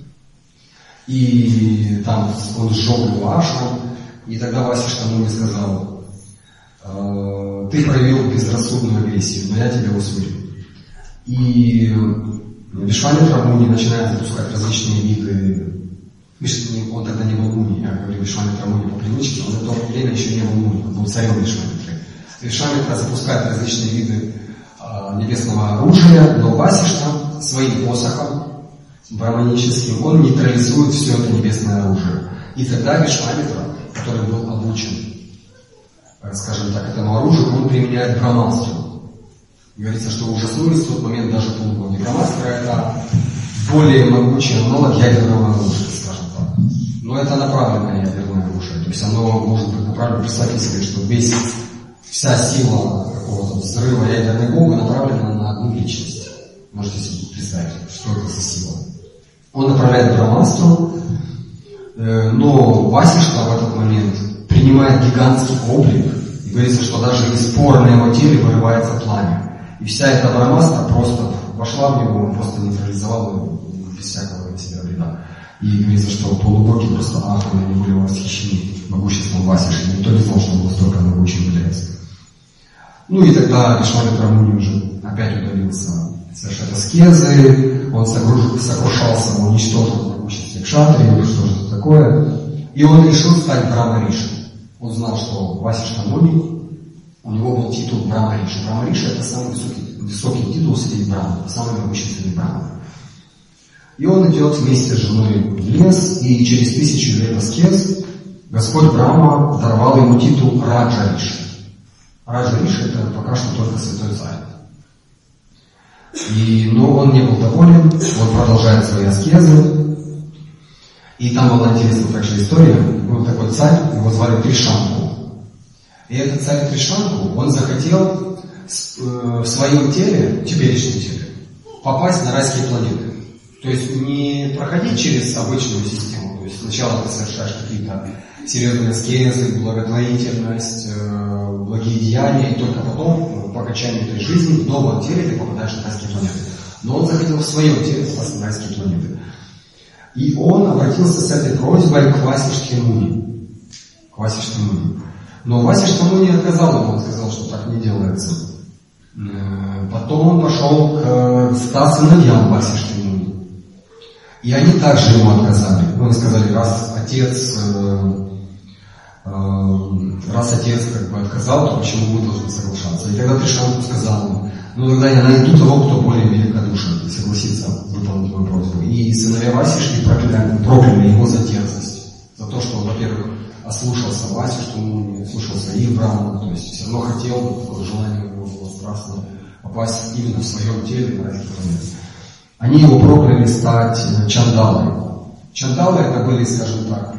И там он сжег его ашрам, и тогда Васиштхамуни сказал: ты проявил безрассудную агрессию, но я тебя усмирю. И Вишвамитра Муни начинает запускать различные виды. Он тогда не был Муни, я говорю Вишвамитра Муни по привычке, он в то время еще не был Муни, он был царем Вишвамитры. Вишвамитра запускает различные виды небесного оружия, но Васиштха своим посохом браманическим, он нейтрализует все это небесное оружие. И тогда Вишвамитра, который был обучен, скажем так, этому оружию, он применяет брамастру. Говорится, что ужаснулись в тот момент даже полубоги. Брамастра — это более могучий аналог ядерного оружия, скажем так. Но это направленное ядерное оружие. То есть оно может быть направлено, представьте себе, что вся сила какого-то взрыва ядерной бомбы направлена на одну личность. Можете себе представить, что это за сила. Он направляет брамастру, но Васиштха в этот момент принимает гигантский облик. И говорится, что даже из пор на его теле вырывается пламя. И вся эта брамастра просто вошла в него, он просто нейтрализовал его без всякого на себя вреда. И говорится, что полубоги просто ахнули, они были восхищены могуществом Васиштхи. Никто не знал, что он настолько могучий мудрец. Ну и тогда Вишвамитра Муни уже опять удалился совершать аскезы, он сокрушался, он уничтожил могущество кшатрии, что же это такое. И он решил стать Брахма-риши. Он знал, что Васиштха Муни, у него был титул Брахма-риши. Брахма-риши — это самый высокий титул среди брахман, самый могущественный брахман. И он идет вместе с женой в лес, и через 1000 лет аскез Господь Брахма даровал ему титул Раджа-риши. Раджа-риши — это пока что только святой царь. Но он не был доволен, он продолжает свои аскезы. И там была интересная также история. Был такой царь, его звали Тришанку. И этот царь Тришанку, он захотел в своем теле, теперешнем теле, попасть на райские планеты. То есть не проходить через обычную систему. То есть сначала ты совершаешь какие-то серьезные аскезы, благотворительность, благие деяния, и только потом, по окончании этой жизни, в новом теле ты попадаешь на райские планеты. Но он захотел в своем теле попасть на райские планеты. И он обратился с этой просьбой к Васиштхе Муни. Но Васиштха Муни отказал ему, он сказал, что так не делается. Потом он пошел к 100 сыновьям Васиштхи Муни. И они также ему отказали. Ну, они сказали, раз отец как бы отказал, то почему мы должны соглашаться? И тогда Тришанку сказал ему: ну тогда я найду того, кто более великодушен и согласится выполнить мою просьбу. И сыновья Васиштхи прокляли его за дерзость. За то, что он, во-первых, ослушался Васиштху Муни, слушался их брахмана, то есть все равно хотел, такое желание у него было страстно попасть именно в своем теле на райские планеты. Они его прокляли стать чандалой. Чандалы — это были, скажем так,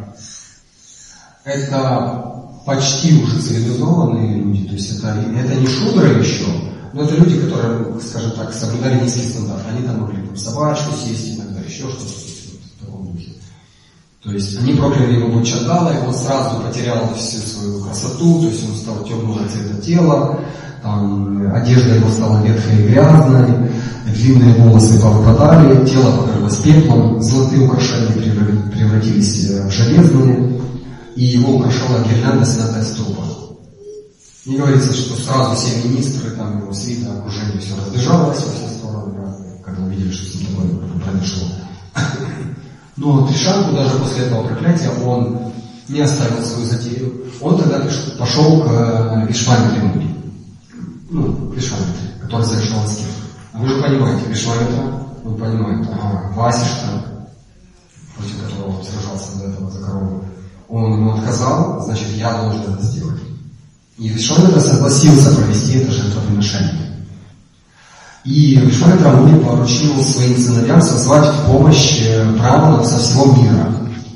это почти уже цивилизованные люди, то есть это не шудры еще, но это люди, которые, скажем так, соблюдали низкий стандарт. Они там могли собачку съесть, иногда еще что-то в таком духе. То есть они прокляли его быть чандалой, он сразу потерял всю свою красоту, то есть он стал темного цвета тела, там, одежда его стала ветхой и грязной, длинные волосы повыпадали, тело покрылось пеплом, золотые украшения превратились в железные, и его украшала гирлянда, снятая с трупа. Не говорится, что сразу все министры, там, его свита, окружение, все разбежалось во все стороны, когда увидели, что с ним такое произошло. Но Тришанку даже после этого проклятия он не оставил свою затею. Он тогда пошел к Вишвамитре Муни. К Вишвамитре, который совершал аскезу. Вы же понимаете, Вишвамитра, вы понимаете, Васиштха, против которого он сражался до этого за корову, он ему отказал, значит, я должен это сделать. И Вишвамитра согласился провести это жертвоприношение. И Вишвамитра Муни поручил своим сыновьям созвать в помощь браманам со всего мира.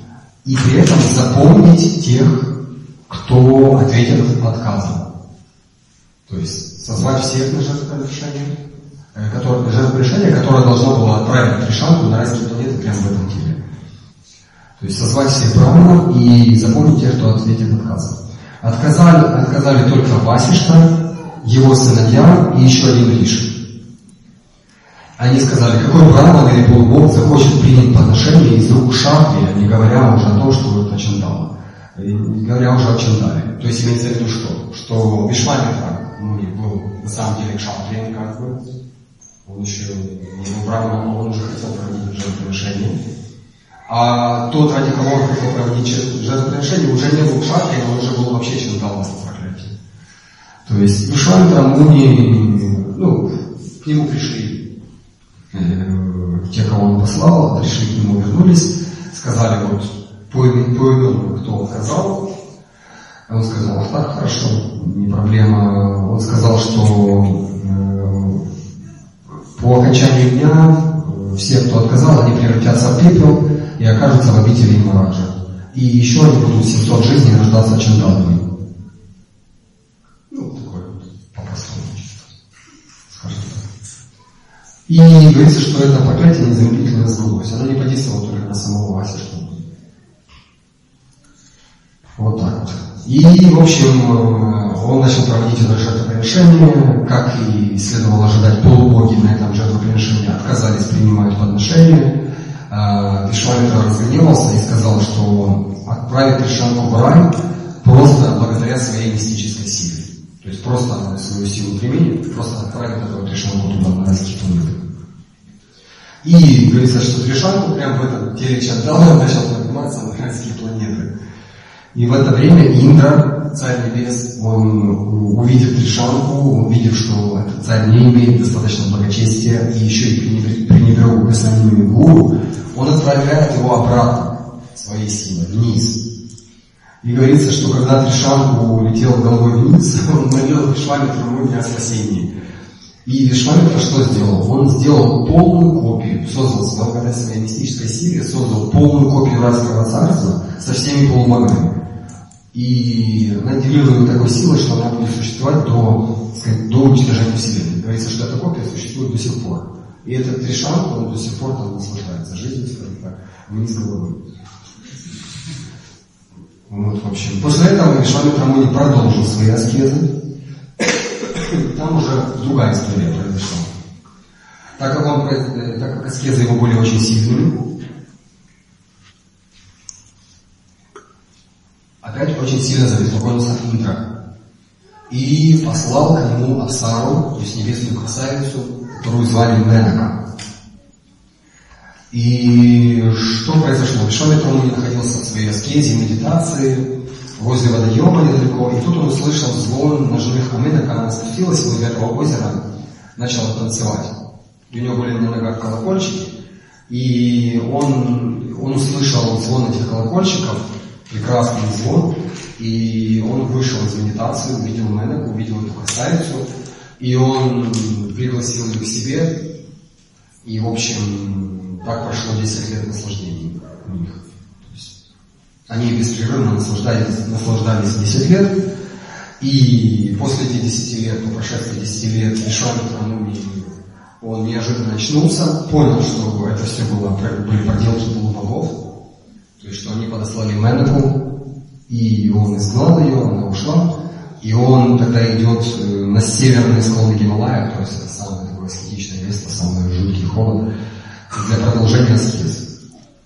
и при этом запомнить тех, кто ответит отказом. То есть созвать всех на жертвоприношение, которое должно было отправить Тришанку на райские планеты прямо в этом теле. То есть созвать всех браманов и запомнить тех, кто ответит отказом. Отказали только Васишта, его сыновья и еще один Риши. Они сказали, какой браман или полубог захочет принять подношение из рук Шатри, не говоря уже о том, что это Чандала. Не говоря уже о Чандале. То есть имеется в виду что? Что Вишвамитра был на самом деле Кшатрием, как бы. Он еще не был браманом, он уже хотел проводить жертвоприношение. А тот, ради кого он хотел проводить жертвоприношение, уже не был Кшатрием, он уже был вообще Чандалом по проклятию. То есть Вишвамитра Муни, к нему пришли те, кого он послал, пришли к нему, вернулись, сказали вот по имену, кто отказал. Он сказал, так, хорошо, не проблема. Он сказал, что по окончанию дня все, кто отказал, они превратятся в пепел и окажутся в обители Имараджа. И еще они будут 700 жизней рождаться чандалами. Такое вот по-простому, скажем так. И говорится, что это проклятие незамедлительно сбылось. Оно не подействовало только на самого Васишту. Вот так вот. И, в общем, он начал проводить это жертвоприношение, как и следовало ожидать, полубоги на этом жертвоприношении отказались принимать подношение. Вишвамитра разгневался и сказал, что отправит Тришанку в рай просто благодаря своей мистической силе. То есть просто свою силу применит, просто отправит этого Тришанку туда, на райские планеты. И говорится, что Тришанку прямо в этом теле Чандала начал подниматься на райские планеты. И в это время Индра, царь небес, он, увидев Тришанку, увидев, что этот царь не имеет достаточно благочестия и еще и пренебрег указаниями гуру, он отправляет его обратно своей силой, вниз. И говорится, что когда Тришанку летел головой вниз, он молил Вишвамитру Муни о спасении. И Вишвамитра что сделал? Он сделал полную копию, создал благодаря своей мистической силе, создал полную копию райского царства со всеми полубогами. И наделил его такой силой, что она будет существовать до уничтожения Вселенной. Говорится, что эта копия существует до сих пор. И этот Тришанка, он до сих пор там наслаждается жизнью, скажем так, вниз головой. Вот, в общем. После этого Вишвамитра Муни продолжил свои аскезы. Там уже другая история произошла. Так как аскезы его были очень сильными, опять очень сильно забеспокоился Индра. И послал к нему Апсару, то есть небесную красавицу, которую звали Менака. И что произошло? Вишвамитра Муни находился в своей аскезе, медитации, возле водоема недалеко, и тут он услышал звон ножных, а Менака, она спустилась возле этого озера, начала танцевать. У него были на ногах колокольчики, и он услышал звон этих колокольчиков, прекрасный звон, и он вышел из медитации, увидел Менаку, увидел эту красавицу, и он пригласил ее к себе, и, в общем, так прошло 10 лет наслаждений у них. То есть они беспрерывно наслаждались 10 лет, и после этих 10 лет, по прошествии 10 лет, Вишвамитра Муни, он неожиданно очнулся, понял, что это все были проделки полубогов, то есть, что они подослали Менаку, и он изгнал ее, она ушла, и он тогда идет на северные склоны Гималая, то есть это самое такое аскетичное место, самое жуткий холод, для продолжения аскезы.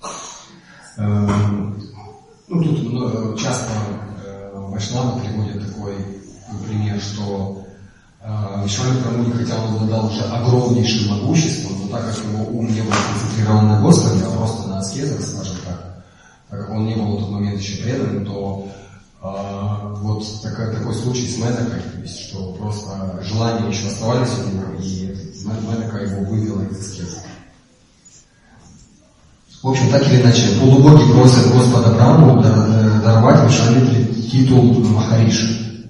Тут часто вайшнавы приводят такой пример, что Вишвамитра Муни, хотя он обладал уже огромнейшим могуществом, но так как его ум не был концентрирован на Господе, а просто на аскезах, скажем так как он не был в тот момент еще преданным, то вот такой случай с Менакой, то есть, что просто желания еще оставались у него, и Менака его вывела из аскезы. В общем, так или иначе, полубоги просят Господа Браму даровать Вишвамитре титул Махариши.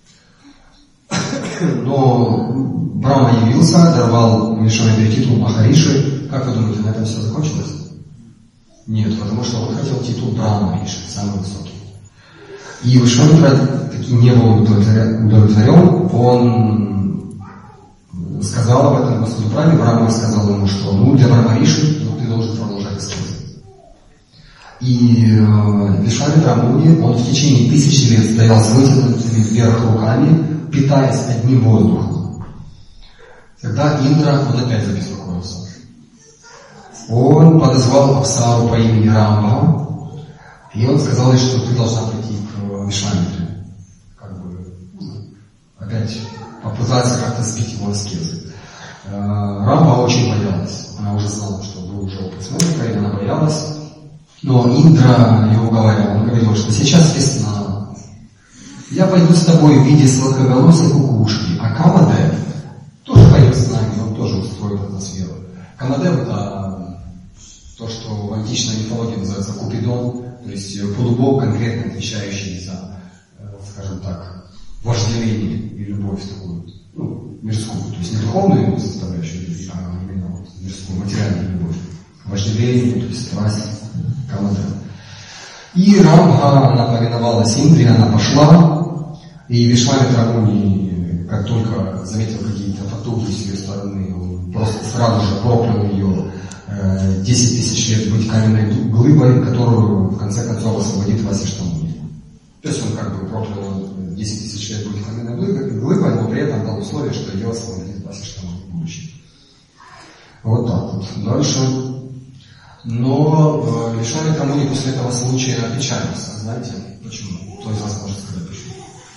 Но Брама явился, даровал Вишвамитре титул Махариши. Как вы думаете, на этом все закончилось? Нет, потому что он хотел титул Брахма Риши, самый высокий. И Вишвамитра таки не был удовлетворен, он сказал об этом Господу Брахме, Брахма сказал ему, что для Брахма Риши ты должен продолжать аскезы. И Вишвамитра Муни, он в течение 1000 лет стоял с вытянутыми вверх руками, питаясь одним воздухом. Тогда Индра, он опять забеспокоился. Он подозвал Апсару по имени Рамба, и он сказал ей, что ты должна прийти к Вишвамитре. Опять попытаться как-то сбить его аскезы. Рамба очень боялась. Она уже знала, что был уже опыт с музыкой, и она боялась. Но Индра его уговаривал. Он говорил, что сейчас весна. Я пойду с тобой в виде сладкоголосой кукушки. А Камадев тоже пойдет с нами, он тоже устроит атмосферу. Камадев — это то, что в античной мифологии называется Купидон, то есть полубог, конкретно отвечающий за, скажем так, вожделение и любовь такую, мирскую, то есть не духовную составляющую, а именно вот мирскую, материальную любовь. Вожделение, то есть страсть, Камадев. И Рамба, она повиновалась Индре, она пошла, и Вишвамитра Муни, как только заметил какие-то потуги с ее стороны, он просто сразу же проклял ее 10 000 лет быть каменной глыбой, которую в конце концов освободит Васиштха Муни. То есть он как бы проклял 10 000 лет быть каменной глыбой, но при этом дал условие, что ее освободит Васиштха Муни в будущем. Вот так вот. Дальше. Но Вишвамитра Муни после этого случая опечалился. Знаете почему? Кто из вас может сказать почему?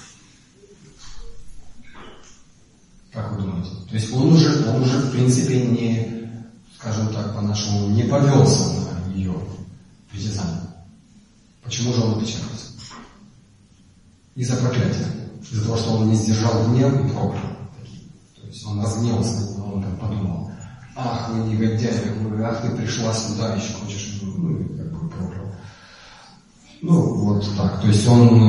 Как вы думаете? То есть он уже в принципе не, скажем так, по-нашему, не повелся на ее притязание. Почему же он опечалился? Из-за проклятия. Из-за того, что он не сдержал гнев и проклял. То есть он разгневался, он там подумал: ах, вы негодяй, ах, ты пришла сюда, еще хочешь, как бы проклял. Вот так. То есть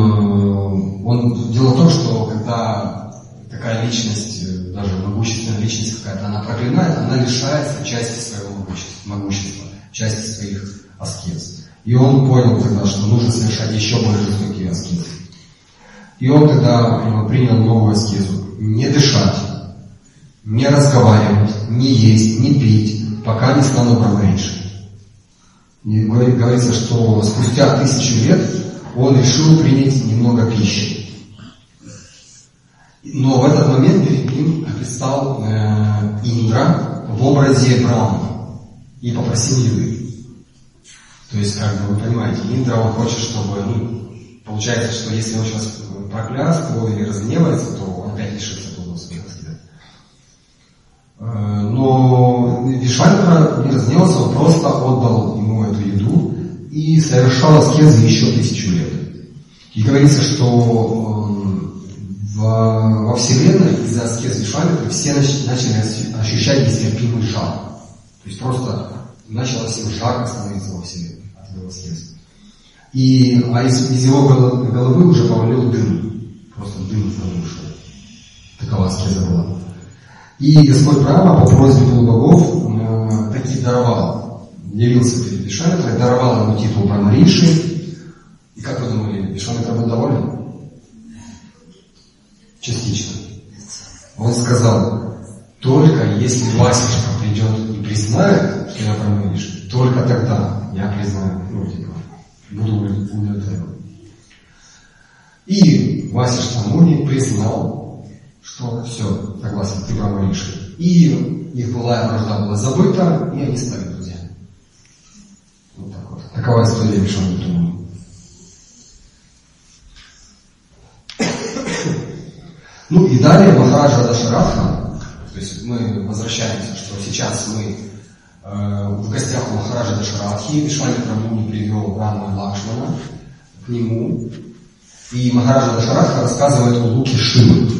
он дело в том, что когда такая личность, даже могущественная личность какая-то, она проклинает, она лишается части своего могущества, части своих аскез. И он понял тогда, что нужно совершать еще более жестокие аскезы. И он тогда принял новую аскезу: не дышать, не разговаривать, не есть, не пить, пока не стану Брахмариши. И говорится, что спустя 1000 лет он решил принять немного пищи. Но в этот момент перед ним предстал Индра в образе Брахмы и попросил еды. То есть, как бы вы понимаете, Индра, он хочет, чтобы, получается, что если он сейчас прокляст его или разгневается, то он опять лишится плодов своих аскез. Но Вишвамитра не разгневался, он просто отдал ему эту еду и совершал аскезы еще 1000 лет. И говорится, что во Вселенной из-за аскез Вишвамитры все начали ощущать нестерпимый жар. То есть просто начало всем жарко становиться во Вселенной от его аскез. А из его головы уже повалил дым. Просто дым ушел. Такова аскеза была. И Господь Брахма по просьбе полубогов таки даровал, явился перед Вишвамитрой, даровал ему титул Брахмариши. И как вы думали, Вишвамитра был доволен? Частично. Он сказал: только если Васиштха придет и признает, что я Брахмариши, только тогда я признаю, буду удовлетворен. И Васиштха Муни признал, что все, согласен, ты Брахмариши. И их былая вражда была забыта, и они стали друзьями. Вот так вот. Такова история Вишвамитра Муни. И далее Махараджа Дашаратха, то есть мы возвращаемся, что сейчас мы в гостях у Махараджа Дашаратхи. Вишвамитра Муни привел Раму и Лакшмана к нему, и Махараджа Дашаратха рассказывает о луке Шивы.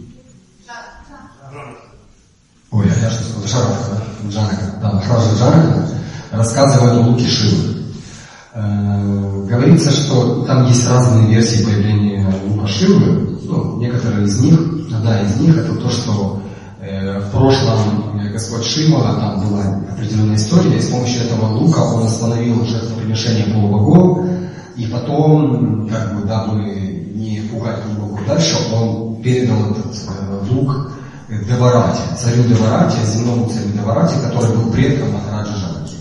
Ой, я что сказал? Дашаратха, да? Джанака. Да, Махараджа Джанака рассказывает о луке Шивы. Говорится, что там есть разные версии появления лука Шивы. Некоторые из них, одна из них, это то, что в прошлом Господь Шива, там была определенная история, и с помощью этого лука он остановил жертвоприношение полубогов, и потом, как бы, дабы не пугать полубогов дальше, он передал этот лук Деварате, царю Деварате, земному царю Деварате, который был предком Махараджа Джанаки.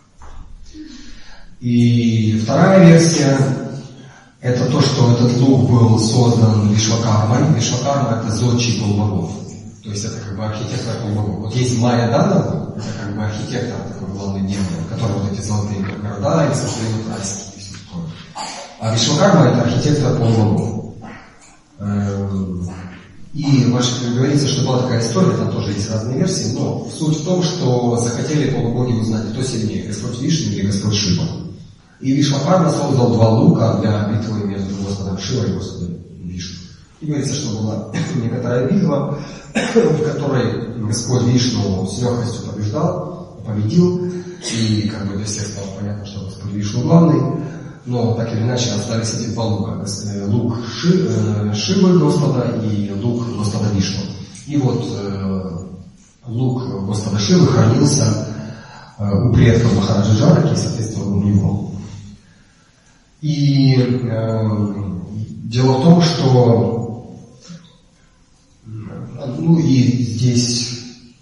И вторая версия — это то, что этот лук был создан Вишвакармой. Вишвакарма — это зодчий полубогов. То есть это как бы архитектор полубогов. Вот есть Майя Дадава, это как бы архитектор, такой главный демон, который вот эти золотые города и создает райские и все такое. А Вишвакарма — это архитектор полубогов. И говорится, что была такая история, там тоже есть разные версии, но суть в том, что захотели полубоги узнать, кто сильнее, Господь Вишну или Господь Шива. И Вишвакарма создал два лука для битвы между Господом Шива и Господом Вишну. И говорится, что была некоторая битва, в которой Господь Вишну с легкостью победил, и как бы для всех стало понятно, что Господь Вишну главный, но так или иначе остались эти два лука, лук Шивы Господа и лук Господа Вишну. И вот лук Господа Шивы хранился у предков Махараджа Джанаки, соответственно, у него. И дело в том, что и здесь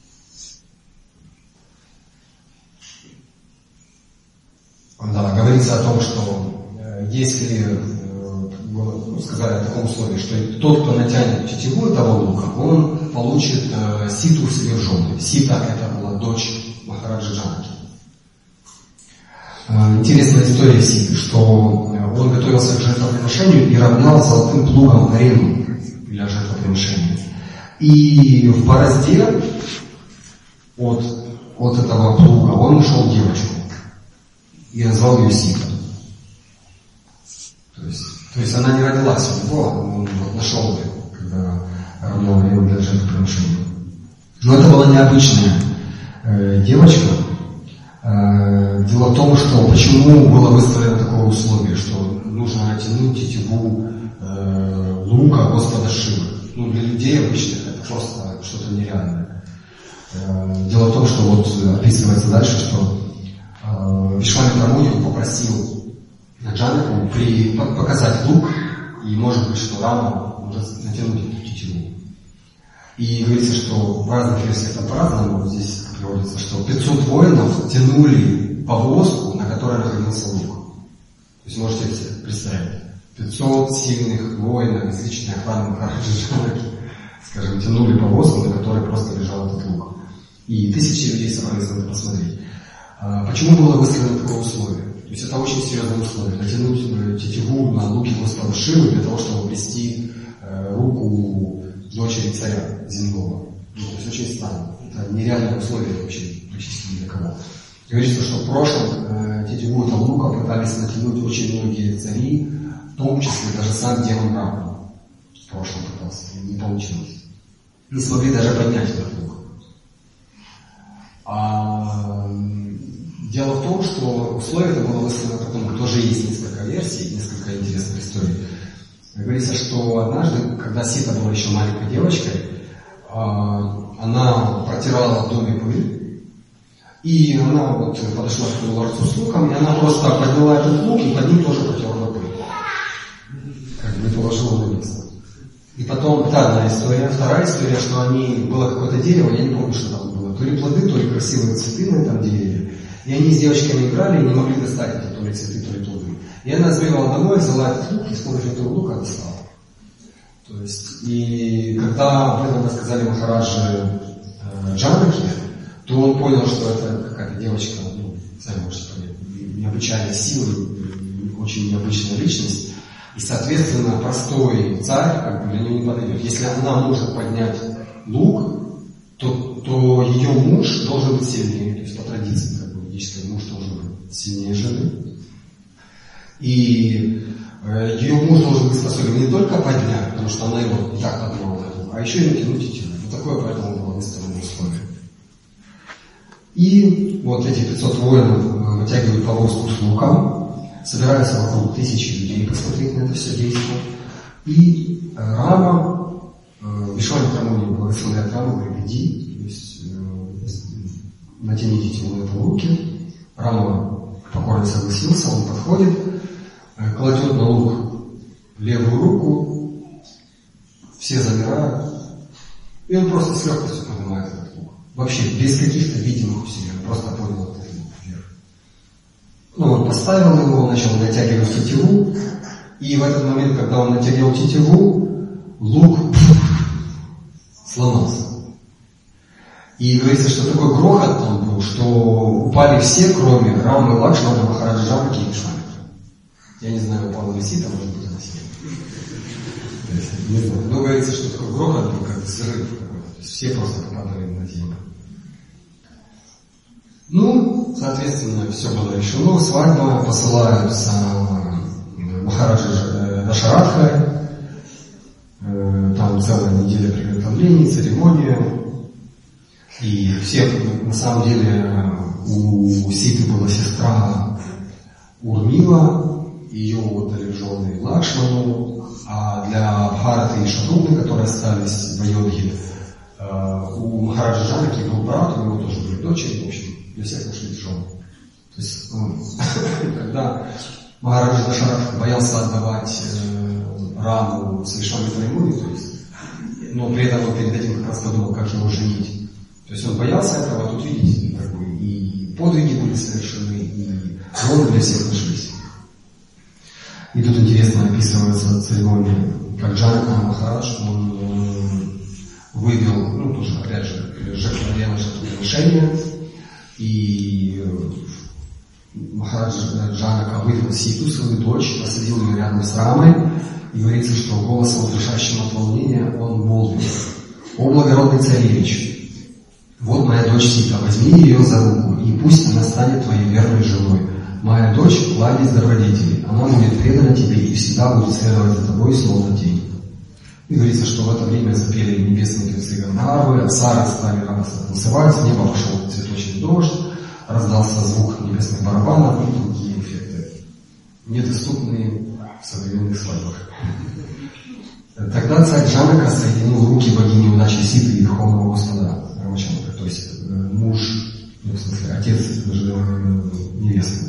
говорится о том, что если сказали о таком условии, что тот, кто натянет тетиву этого лука, он получит ситу в себе в жены. Сита — это была дочь Махараджа Джанаки. Интересная история Ситы, что он готовился к жертвоприношению и равнял золотым плугом арену для жертвоприношения. И в борозде от этого плуга он нашел девочку и назвал ее Сита. То есть она не родилась у него, он нашел ее, когда равнял арену для жертвоприношения. Но это была необычная девочка. Дело в том, что почему было выставлено такое условие, что нужно натянуть тетиву лука Господа Шивы. Для людей обычных это просто что-то нереальное. Дело в том, что вот описывается дальше, что Вишвамитра Муни попросил Джанаку показать лук, и может быть, что Рама может натянуть эту тетиву. И говорится, что в разных версиях это по-разному. Здесь приводится, что 500 воинов тянули повозку, на которой находился лук. То есть можете себе представить. 500 сильных воинов из личной охраны Махараджа Джанаки, скажем, тянули повозку, на которой просто лежал этот лук. И тысячи людей собрались на это посмотреть. Почему было выставлено такое условие? То есть это очень серьезное условие. Натянуть тетиву на луке Господа Шивы для того, чтобы обрести руку дочери царя земного. То есть очень странно. Это нереальное условие вообще практически ни для кого. Говорится, что в прошлом тетиву этого лука пытались натянуть очень многие цари, в том числе даже сам демон Рама. В прошлом пытался, не получилось. Не смогли даже поднять этот лук. Дело в том, что условие это было выставлено потом, тоже есть несколько версий, несколько интересных историй. Говорится, что однажды, когда Сита была еще маленькой девочкой, она протирала в доме пыль, и она вот подошла к ларцу с луком, и она просто подняла этот лук и под ним тоже протерла пыль. Как бы положила на место. И потом, это одна история. Вторая история, что было какое-то дерево, я не помню, что там было. То ли плоды, то ли красивые цветы на этом дереве. И они с девочками играли и не могли достать это, то ли цветы, то ли плоды. И она сбегала домой, взяла этот лук и с помощью этого лука достала. То есть, и когда об этом рассказали Махараджи Джанаки, то он понял, что это какая-то девочка, сами можете понять, необычайной силы, очень необычная личность. И, соответственно, простой царь как бы для нее не подойдет. Если она может поднять лук, то ее муж должен быть сильнее. То есть по традиции, как бы, ведический муж должен быть сильнее жены. И ее муж должен быть способен не только поднять, потому что она его и так подняла, а еще и натянуть и тянуть. Вот такое поэтому было выставлено условие. И вот эти 500 воинов вытягивают повозку с луком, собираются вокруг 1000 людей посмотреть на это все действие. И Рама, Вишвамитра Муни благословляет Раму, говорит, иди, то есть натяните ему это в руки. Рама покорно согласился, он подходит, кладет на лук левую руку, все замирают, и он просто с легкостью поднимает этот лук. Вообще, без каких-то видимых усилий, он просто поднял этот лук вверх. Ну, он поставил его, начал натягивать тетиву, и в этот момент, когда он натягивал тетиву, лук сломался. И говорится, что такой грохот там был, что упали все, кроме Рамы, Лакшмана, Махараджа Джанаки и Вишвамитра. Я не знаю, упал ли Сита, может быть, она сидит. Не знаю. Но говорится, что такой грохот был, как взрыв какой-то. То есть все просто попадали на землю. Ну, соответственно, все было решено. Свадьба, посылаются Махараджа Дашаратхой. Там целая неделя приготовлений, церемония. И все, на самом деле, у Ситы была сестра Урмила, ее отдали в жены Лакшману, а для Бхараты и Шатрухны, которые остались в Айодхе, у Махараджа Джанаки был брат, у него тоже были дочери, в общем, для всех нашли жены. То есть, когда Махараджа Дашаратха боялся отдавать Раму с Вишвамитрой Муни, то есть, но при этом он перед этим как раз подумал, как его женить. То есть он боялся этого, а тут видите, как бы, и подвиги были совершены, и жены для всех нашлись. И тут интересно описывается церемония, как Джанака Махарадж, он вывел, ну тоже опять же, жертвоприношение, и Махарадж Джанака вывел Ситу, свою дочь, посадил ее рядом с Рамой, и говорится, что голосом, дрожащим от волнения, он молвил: «О благородный царевич, вот моя дочь Сита, возьми ее за руку, и пусть она станет твоей верной женой. Моя дочь – кладезь добродетелей, она будет предана тебе и всегда будет следовать за тобой, словно тень». И говорится, что в это время запели небесные певцы Гандхарвы, апсары стали радостно танцевать, с неба пошел цветочный дождь, раздался звук небесных барабанов и другие эффекты, недоступные в современных свадьбах. Тогда царь Джанака соединил руки богини удачи Ситы и Верховного Господа Рамачандра, то есть муж, ну, в смысле, отец невесты.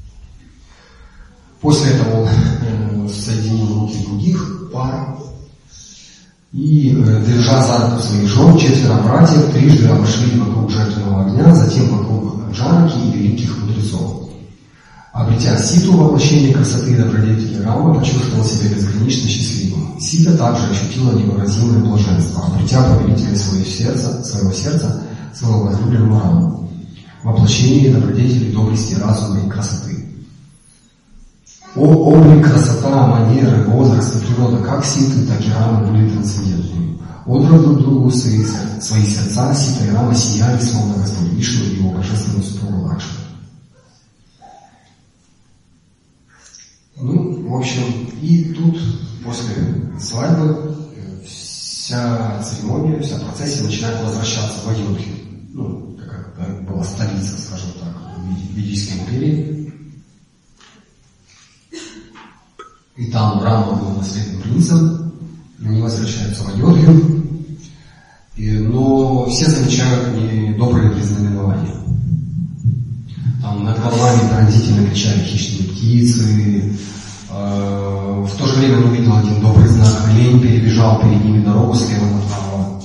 После этого он соединил руки других пар и, держа за руку своих жен, 4 братьев трижды обошли вокруг жертвенного огня, затем вокруг Джанаки и великих мудрецов. Обретя Ситу, воплощение красоты и добродетели, Рама почувствовал себя безгранично счастливым. Сита также ощутила невыразимое блаженство, обретя повелителя своего сердца, своего возлюбленного Раму, воплощение добродетели, доблести, разума и красоты. О, облик, красота, манеры, возраст и природа как Ситы, так и Рамы были трансцендентными. Отдав друг другу свои сердца, Сита и Рама сияли, словно Господь Вишну и его божественную супругу Лакшману. Ну, в общем, и тут после свадьбы вся церемония, вся процессия начинает возвращаться в Айодху. Ну, как была столица, скажем так, Ведической империи. И там Рама был наследным принцем, и они возвращаются в Айодху. Но все замечают недобрые предзнаменования. Там над головами пронзительно кричали хищные птицы. В то же время он увидел один добрый знак. Олень перебежал перед ними дорогу слева направо.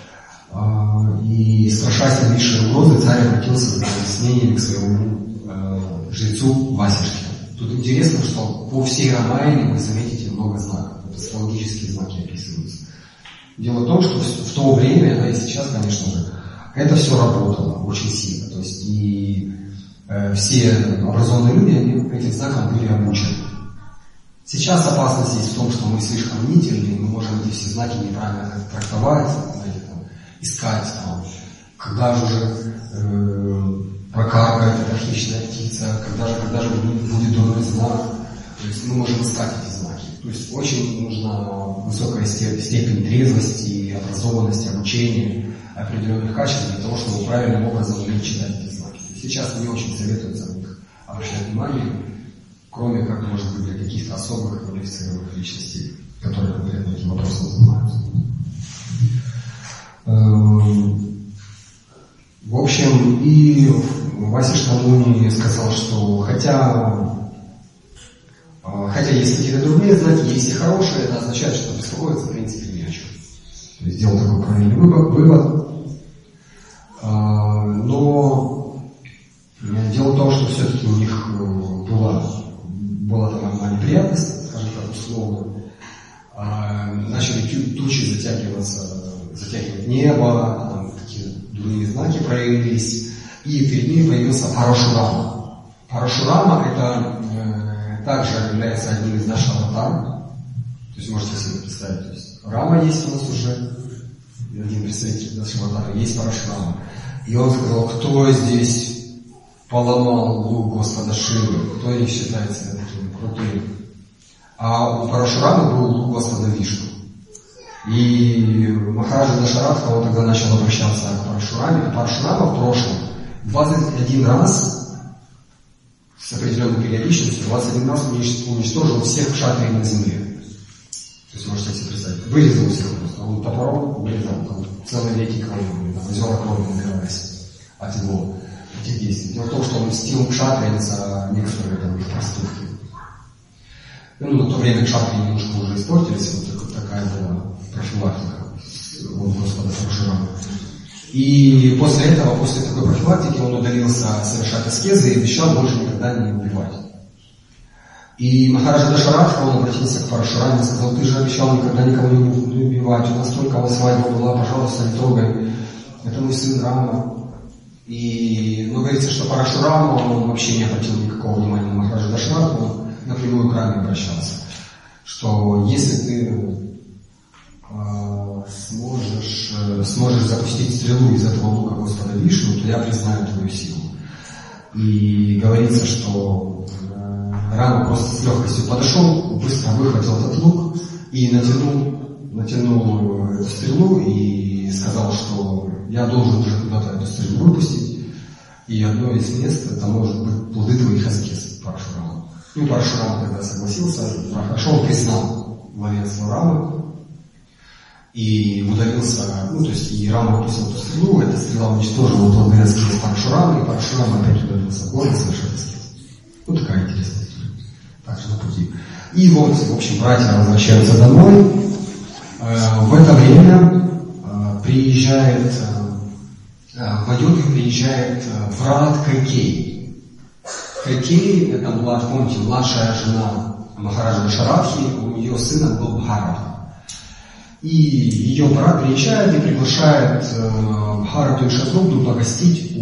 И, страшась нависшей угрозы, царь обратился с объяснениями к своему жрецу Васишке. Тут интересно, что по всей Рамайне вы заметите много знаков. Это астрологические знаки описываются. Дело в том, что в то время, да и сейчас, конечно же, это все работало очень сильно. То есть и все образованные люди, они этим знаком были обучены. Сейчас опасность есть в том, что мы слишком мнительны, мы можем эти все знаки неправильно трактовать, знаете, там, искать, там, когда же уже прокаркает эта хищная птица, когда же будет дурной знак. То есть мы можем искать эти знаки. То есть очень нужна высокая степень трезвости, образованности, обучения, определенных качеств для того, чтобы правильным образом уметь читать эти знаки. Сейчас не очень советуется на них обращать внимание, кроме как, может быть, для каких-то особых квалифицированных личностей, которые конкретно этим вопросом занимаются. В общем, и И Васиштха Муни сказал, что хотя есть какие-то другие знаки, есть и хорошие, это означает, что беспокоиться в принципе не о чем. То есть сделал такой правильный вывод. Но дело в том, что все-таки у них была там одна неприятность, скажем так, условно. Начали тучи затягивать небо, там такие дурные знаки проявились, и перед ними появился Парашурама. Парашурама это также является одним из наших аватаров. То есть можете себе представить, то есть Рама есть у нас уже, один представитель нашего аватара, есть Парашурама. И он сказал, кто здесь поломал лук Господа Шивы, кто не считает себя таким крутым. А у Парашурамы был лук Господа Вишну. И Махараджа Дашаратха, он тогда начал обращаться к Парашураме. И Парашурама в прошлом 21 раз с определенной периодичностью, 21 раз уничтожил всех кшатриев на земле. То есть можете себе представить, вырезал всех просто. Он топором вырезал, там целые реки крови, озера крови набирались от этих действий. Дело в том, что он мстил кшатриям за некоторые там их проступки. На то время кшатрии немножко уже испортились, вот такая была профилактика от Господа Парашурама. И после этого, после такой профилактики, он удалился совершать аскезы и обещал больше никогда не убивать. И Махараджа Дашаратха, он обратился к Парашураме и сказал, ты же обещал никогда никого не убивать, у нас только свадьба была, пожалуйста, не трогай, это мой сын Рама. Но говорится, что Парашурама, он вообще не обратил никакого внимания на Махараджа Дашаратху, он напрямую к Раме обращался, что если ты сможешь запустить стрелу из этого лука Господа Вишну, то я признаю твою силу. И говорится, что Рама просто с легкостью подошел, быстро выхватил этот лук и натянул эту стрелу и сказал, что я должен уже куда-то эту стрелу выпустить, и одно из мест это может быть плоды твоих аскез, Парашурама. Ну, Парашурама тогда согласился, хорошо, он признал главенство Рамы и удалился, то есть и Рама выпустил эту стрелу, эта стрела уничтожила плоды аскез Парашурамы, и Парашурама опять удалился в город совершать аскез. Вот такая интересная история. Также на пути. И вот, в общем, братья возвращаются домой. В это время приезжает, в Айодхью приезжает брат Кайкей. Кайкей, это была, помните, младшая жена Махараджа Дашаратхи, у нее сына был Бхарата. И ее брат приезжает и приглашает Бхарату и Шатругну погостить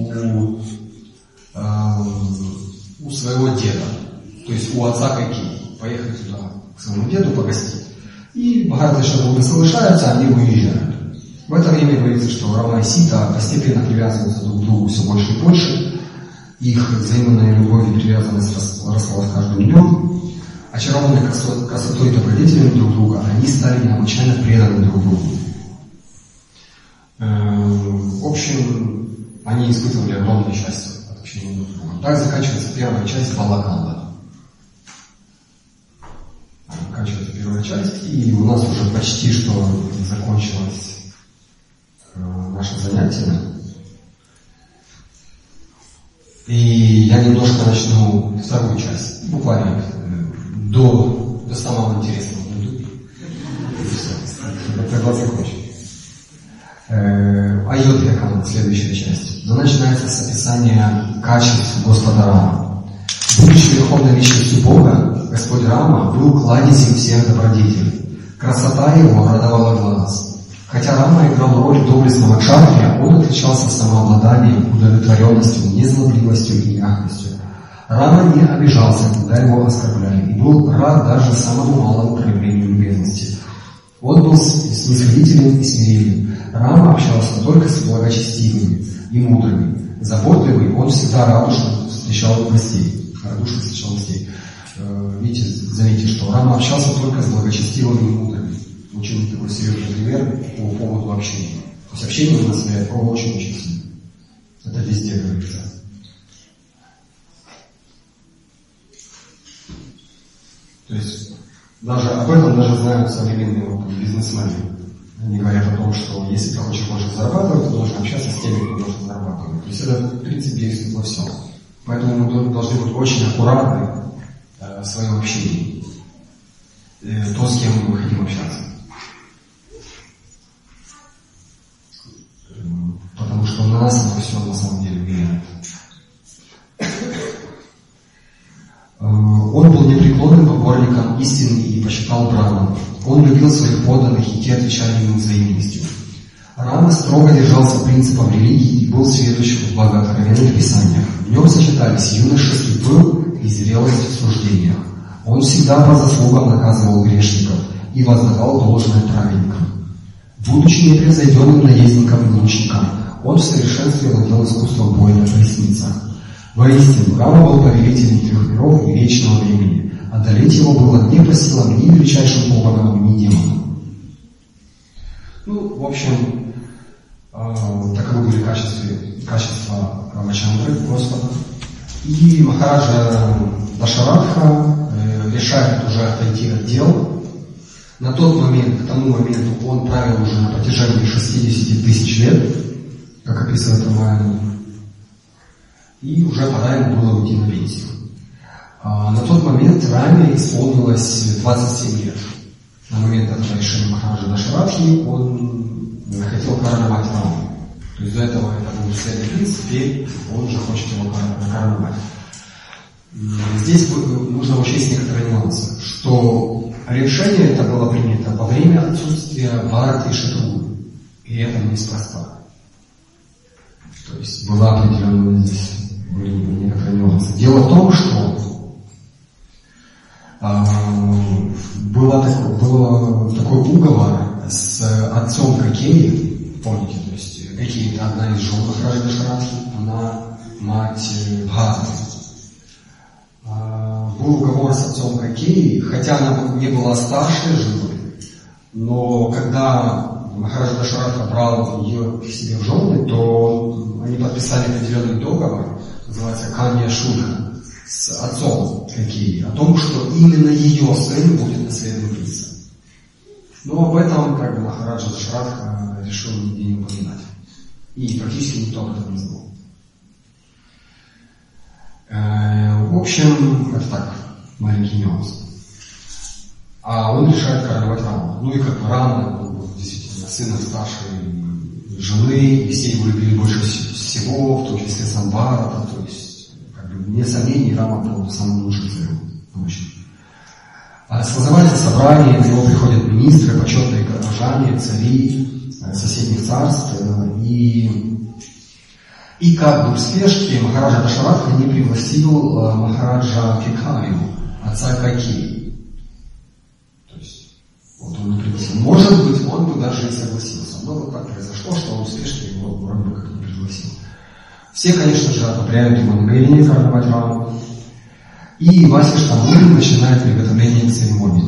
у своего деда, то есть у отца Кайкей, поехать туда к своему деду погостить. И Бхарата и Шатругна соглашаются, они уезжают. В это время говорится, что Рама и Сита постепенно привязываются друг к другу все больше и больше. Их взаимная любовь и привязанность росла с каждым днем. Очарованные красотой и добродетелями друг друга, они стали необычайно преданы друг другу. В общем, они испытывали огромное счастье от общения друг с другом. Так заканчивается первая часть Балаканда. Заканчивается первая часть, и у нас уже почти что закончилось наше занятие. И я немножко начну вторую часть, буквально до самого интересного буду. Тогда закончим. Айодхья, следующая часть. Она начинается с описания качеств Господа Рама. Будучи верховной личностью Бога, Господь Рама был кладезем всех добродетелей. Красота его радовала глаз. Хотя Рама играл роль доблестного кшатрия, он отличался самообладанием, удовлетворенностью, незлобливостью и мягкостью. Рама не обижался, когда его оскорбляли, и был рад даже самому малому проявлению любезности. Он был снисходителен и смиренен. Рама общался только с благочестивыми и мудрыми. Заботливый, он всегда радушно встречал гостей. Видите, заметьте, что Рама общался только с благочестивыми и мудрыми. Очень такой серьезный пример по поводу общения. То есть общение у нас влияет очень-очень сильно. Это везде говорится. То есть даже об этом даже знают современные бизнесмены. Они говорят о том, что если ты хочешь больше зарабатывать, ты должен общаться с теми, кто больше зарабатывает. То есть это, в принципе, действует во всем. Поэтому мы должны быть очень аккуратны в своем общении. То, с кем мы хотим общаться. Потому что на нас это все на самом деле влияет. Он был непреклонным поборником истины и почитал Браму. Он любил своих подданных, и те отвечали ему взаимностью. Рама строго держался принципов религии и был сведущим в благооткровенных писаниях. В нем сочетались юношеский пыл и зрелость в суждениях. Он всегда по заслугам наказывал грешников и воздавал должное праведникам. Будучи непревзойденным наездником и мучеником, он в совершенстве владел искусством боя на колесницах. Воистину, Рама был повелителем 3 миров и вечного времени. Одолеть его было не по силам ни величайшим полубогам, ни демонам. Ну, в общем, таковы были качества Рамачандры, Господа. И Махараджа Дашаратха решает уже отойти от дел. На тот момент, к тому моменту, он правил уже на протяжении 60 тысяч лет, как описывает Рамаяна. И уже пора ему было уйти на пенсию. На тот момент Раме исполнилось 27 лет. На момент этого решения Махараджа Дашаратхи он хотел короновать Раму. То есть до этого это был наследный принц, теперь он уже хочет его короновать. Здесь нужно учесть некоторые нюансы, что решение это было принято во время отсутствия Бхараты и Шатругны. И это неспроста. То есть была определенная здесь были некоторые нюансы. Дело в том, что был такой уговор с отцом Кайкеи, помните, то есть Кайкеи это одна из жен Махараджи Дашаратхи, она мать Бхараты. Был уговор с отцом Кайкеи, хотя она не была старшей женой, но когда Махараджа Дашаратха брал ее к себе в жены, то они подписали определенный договор, называется Канья Шуха, с отцом Кайкеи, о том, что именно ее сын будет наследным принцем. Но об этом как бы Махараджа Дашаратха решил нигде не упоминать. И практически никто об этом не знал. В общем, это так, маленький нюанс. А он решает короновать Раму. Ну и как бы Рама, он был действительно сыном старшей жены, и все его любили больше всего, в том числе сам Бхарата, то есть, как бы, вне сомнений, Рама был самым лучшим царем. Созывается собрание, на него приходят министры, почетные горожане, цари соседних царств, и как бы в спешке Махараджа Дашаратха не пригласил Махараджа Кекаю, отца Кайкеи. То есть, вот он не пригласил. Может быть, он бы даже и согласился. Но вот так произошло, что он в спешке его вроде бы как не пригласил. Все, конечно же, одобряют его намерение короновать Раму. И Васиштха-муни начинает приготовление к церемонии.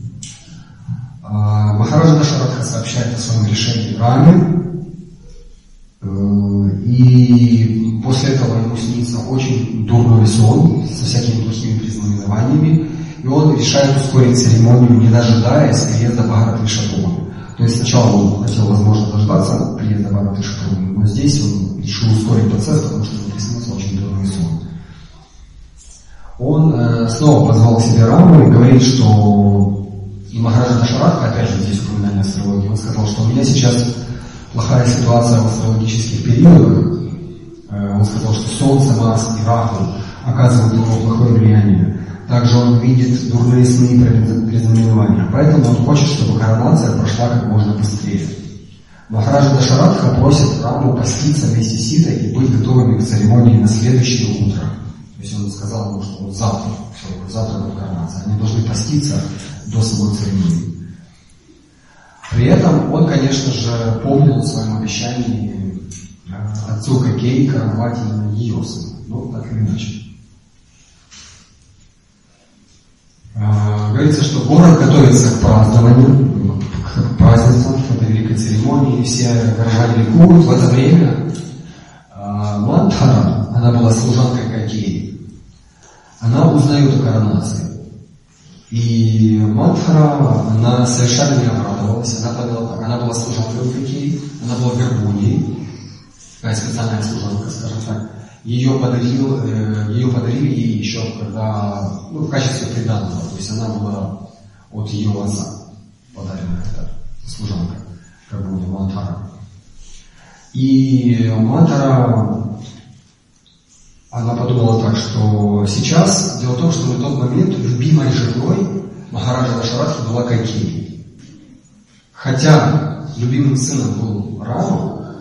Махараджа Дашаратха сообщает о своем решении Раме. И после этого ему снится очень дурной сон со всякими плохими признаменованиями, и он решает ускорить церемонию, не дожидаясь приезда Бхараты и Шатругны. То есть сначала он хотел, возможно, дождаться приезда Бхараты и Шатругны, но здесь он решил ускорить процесс, потому что ему приснился очень дурной сон. Он снова позвал себе Раму и говорит, что и Махараджа Дашаратха, опять же здесь упоминание астрологии, он сказал, что у меня сейчас плохая ситуация в астрологических периодах. Он сказал, что Солнце, Марс и Раху оказывают на него плохое влияние. Также он видит дурные сны и признаменования. Поэтому он хочет, чтобы коронация прошла как можно быстрее. Махараджа Дашаратха просит Раму поститься вместе с Ситой и быть готовыми к церемонии на следующее утро. То есть он сказал ему, что вот завтра будет коронация. Они должны поститься до самой церемонии. При этом он, конечно же, помнил в своем обещании отцу Кайкеи короновать именно ее сына. Ну, так или иначе. Говорится, что город готовится к празднованию, к празднествам, к этой великой церемонии, и все горожане ликуют. В это время Мантара, она была служанкой Кайкеи, она узнает о коронации. И Мантхара, она совершенно не обрадовалась, она поняла так, она была служанкой у Кайкеи, она была вербуней, такая специальная служанка, скажем так. Ее подарили ей еще когда, в качестве приданого, то есть она была от ее отца подарена, эта служанка, вербуня Мантхара. И Мантхара, она подумала так, что сейчас, дело в том, что на тот момент любимой женой Махараджа Дашаратхи была Кайкеи. Хотя любимым сыном был Рама,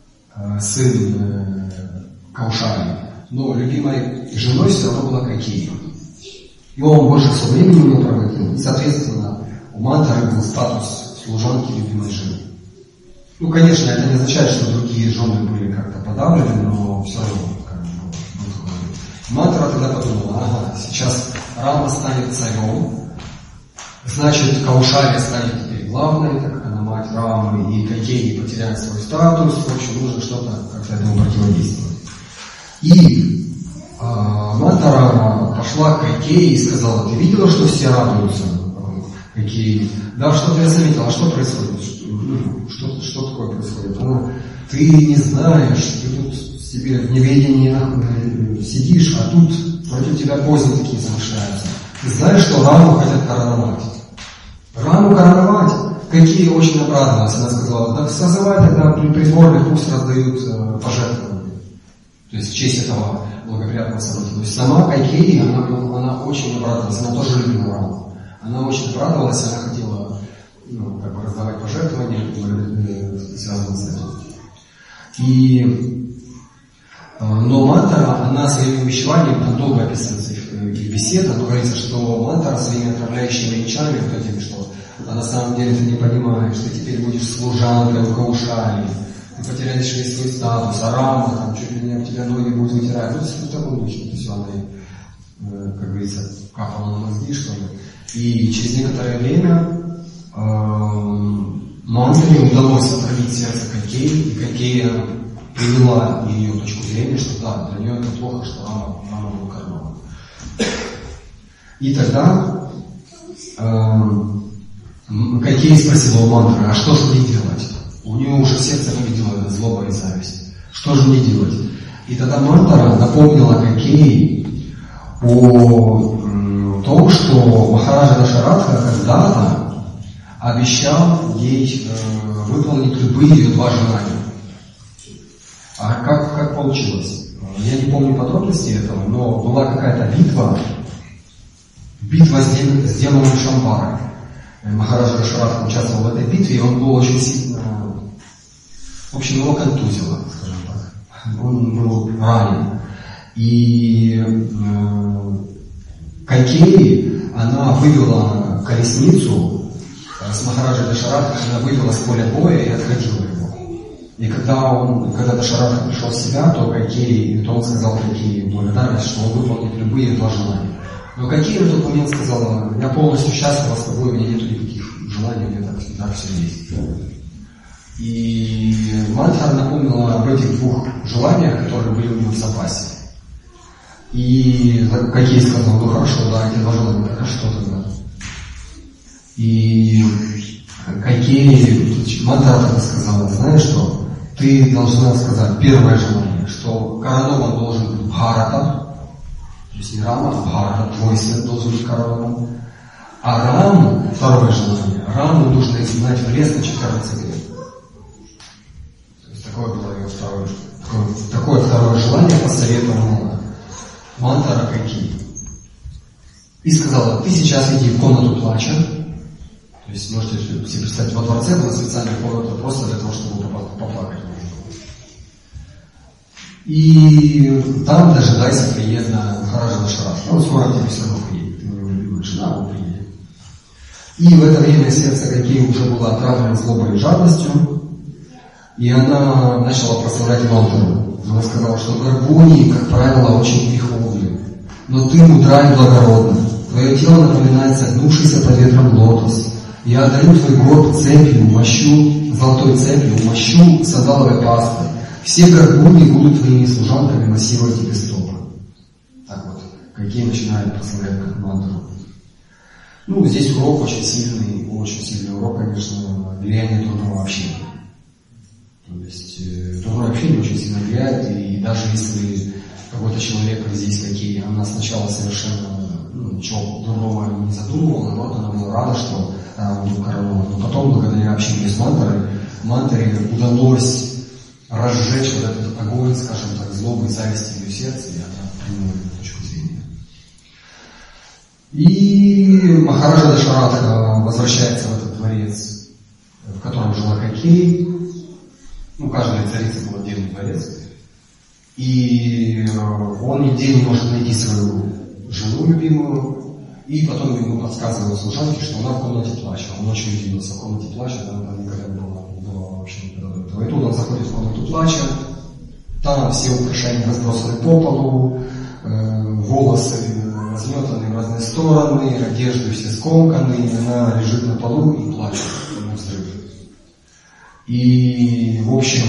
сын Каушали, но любимой женой все равно была Кайкеи. И он больше всего времени у нее проводил, и, соответственно, у Мантхары был статус служанки любимой жены. Конечно, это не означает, что другие жены были как-то подавлены, но все равно. Мантхара тогда подумала, сейчас Рама станет царем, значит, Каушали станет теперь главной, так как она мать Рамы, и Кайкеи потеряет свой статус, в общем, нужно что-то как-то этому противодействовать. И Мантхара пошла к Кайкеи и сказала: ты видела, что все радуются? Кайкеи: да, что-то я заметила, а что происходит? Что такое происходит? Ты не знаешь, ты тут себе в неведении сидишь, а тут против тебя козни такие замышляются. Ты знаешь, что Раму хотят короновать? Раму короновать? Кайкеи очень обрадовалась. Она сказала: да созывай тогда придворных, пусть раздают пожертвования. То есть в честь этого благоприятного события. То есть сама Кайкеи, она очень обрадовалась, она тоже любила Раму. Она очень обрадовалась, она хотела раздавать пожертвования, связанные с этим. Но Мантхара, она своим увещеванием, там долго описывается их беседа, но говорится, что Мантхара своими отправляющими речами, что на самом деле ты не понимаешь, ты теперь будешь служанкой у Каушали, ты потеряешь весь свой статус, а Рама там чуть ли не об тебя ноги будет вытирать. В таком духе, то есть она, как говорится, капала на мозги, что ли. И через некоторое время Мантхаре удалось отравить сердце Кайкеи, и Кайкея привела ее точку зрения, что да, для нее это плохо, что Рама был коронован. И тогда Кайкеи спросила у Мантхары: а что же мне делать? У нее уже сердце победило злоба и зависть. Что же мне делать? И тогда Мантхара напомнила Кайкеи о том, что Махараджа Дашаратха когда-то обещал ей выполнить любые ее два желания. А как получилось? Я не помню подробностей этого, но была какая-то битва с демоном Шамбарой. Махараджа Дашаратха участвовал в этой битве, и он был очень сильно... В общем, его контузило, скажем так. Он был ранен. И Кайкеи, она вывела колесницу с Махараджей Дашаратхой, она вывела с поля боя и отходила его. И когда Дашаратха пришел в себя, то он сказал Кайкеи благодарность, что он выполнит любые два желания. Но Кайкеи в тот момент сказала: я полностью счастлива с тобой, у меня нет никаких желаний, у меня так все есть. И Мантхара напомнила об этих двух желаниях, которые были у него в запасе. И Кайкеи сказал: ну хорошо, да, эти два желания, так а что тогда? И Кайкеи, Мантхара тогда сказала: знаешь что? Ты должна сказать первое желание, что коронован должен быть Бхарата, то есть не Рама, а Бхарата, твой сын должен быть коронован. А Раму, второе желание, Раму нужно изгнать в лес на 14 лет. То есть такое было ее такое второе желание посоветовала Мантхара Кайкеи. И сказала: ты сейчас иди в комнату плача. То есть можете себе представить, во дворце была специальная комната просто для того, чтобы поплакать. И там дожидайся приезда Махараджа Дашаратхи. Он скоро к тебе все равно приедет. Ты его любимая жена, он приедет. И в это время сердце Кайкеи уже было отравлено злобой и жадностью. И она начала прославлять Мантхару. Она сказала, что горбуни, как правило, очень греховны. Но ты мудра и благородна. Твое тело напоминает согнувшийся под ветром лотос. Я отдаю твой горб цепью, умощу, золотой цепью, умощу сандаловой пастой. Все горбуни будут твоими служанками массировать тебе стопы. Так вот, Кайкеи начинают прославлять Мантхару. Ну, здесь урок очень сильный урок, конечно, влияние дурного общения. То есть дурное общение очень сильно влияет, и даже если какой-то человек здесь какие, она сначала совершенно ничего дурного не задумывала, наоборот, она была рада, что она будет коронована. Но потом, благодаря общению с Мантаре удалось разжечь вот этот огонь, скажем так, злобы и зависти в ее сердце, и она приняла эту точку зрения. И Махараджа Дашаратха возвращается в этот дворец, в котором жила Кайкеи. Ну, каждая царица был отдельный дворец. И он нигде не может найти свою жену любимую. И потом ему подсказывают служанки, что она в комнате плача. Он очень удивился. В комнате плача там никогда не было вообще никогда до этого. И тут он заходит в комнату плача. Там все украшения разбросаны по полу, волосы разметаны в разные стороны, одежды все скомканы, и она лежит на полу и плачет на взрыв. И, в общем,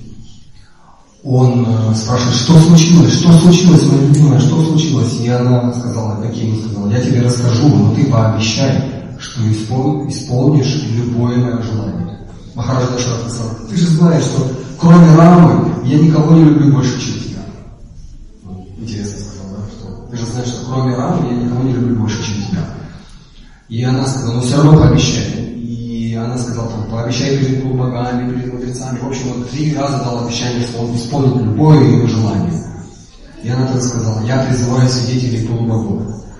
он спрашивает, что случилось, моя любимая, что случилось? И она сказала, я тебе расскажу, но ты пообещай, что исполнишь любое мое желание. Махараджа Дашаратха сказал, ты же знаешь, что кроме Рамы я никого не люблю больше, чем тебя. Интересно сказал, да, что ты же знаешь, что кроме Рамы я никого не люблю больше, чем тебя. И она сказала, все равно пообещай. И она сказала, пообещай перед богами, перед мудрецами. В общем, он 3 раза дал обещание, что он исполнит любое ее желание. И она так сказала, я призываю свидетелей полубогов.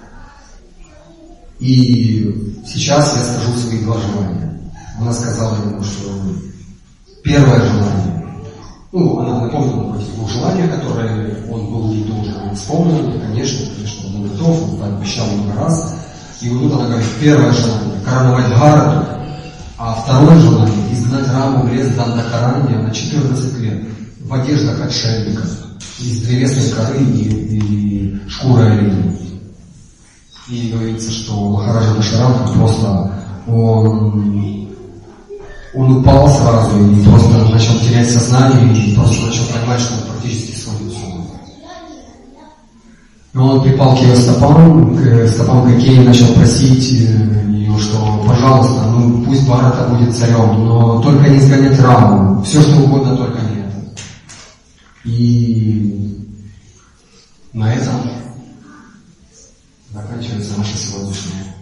И сейчас я скажу свои 2 желания. Она сказала ему, что первое желание, она напомнила об этих 2 желаниях, которые он был ей должен, исполнил, и, конечно, он был готов, он пообещал много раз. И вот тут она говорит, первое желание – короновать Бхарату, а второе желание – изгнать Раму в лес Дандакаранья на 14 лет в одеждах отшельников, из древесной коры и шкуры оленя. И говорится, что Махараджа Дашаратха просто он упал сразу и просто начал терять сознание и просто начал понимать, что он практически сходит с ума. Но он припал к ее стопам Кайкеи, начал просить ее, что, пожалуйста, пусть Бхарата будет царем, но только не сгонять Раму, все что угодно, только не это. И на этом заканчивается наша сегодняшняя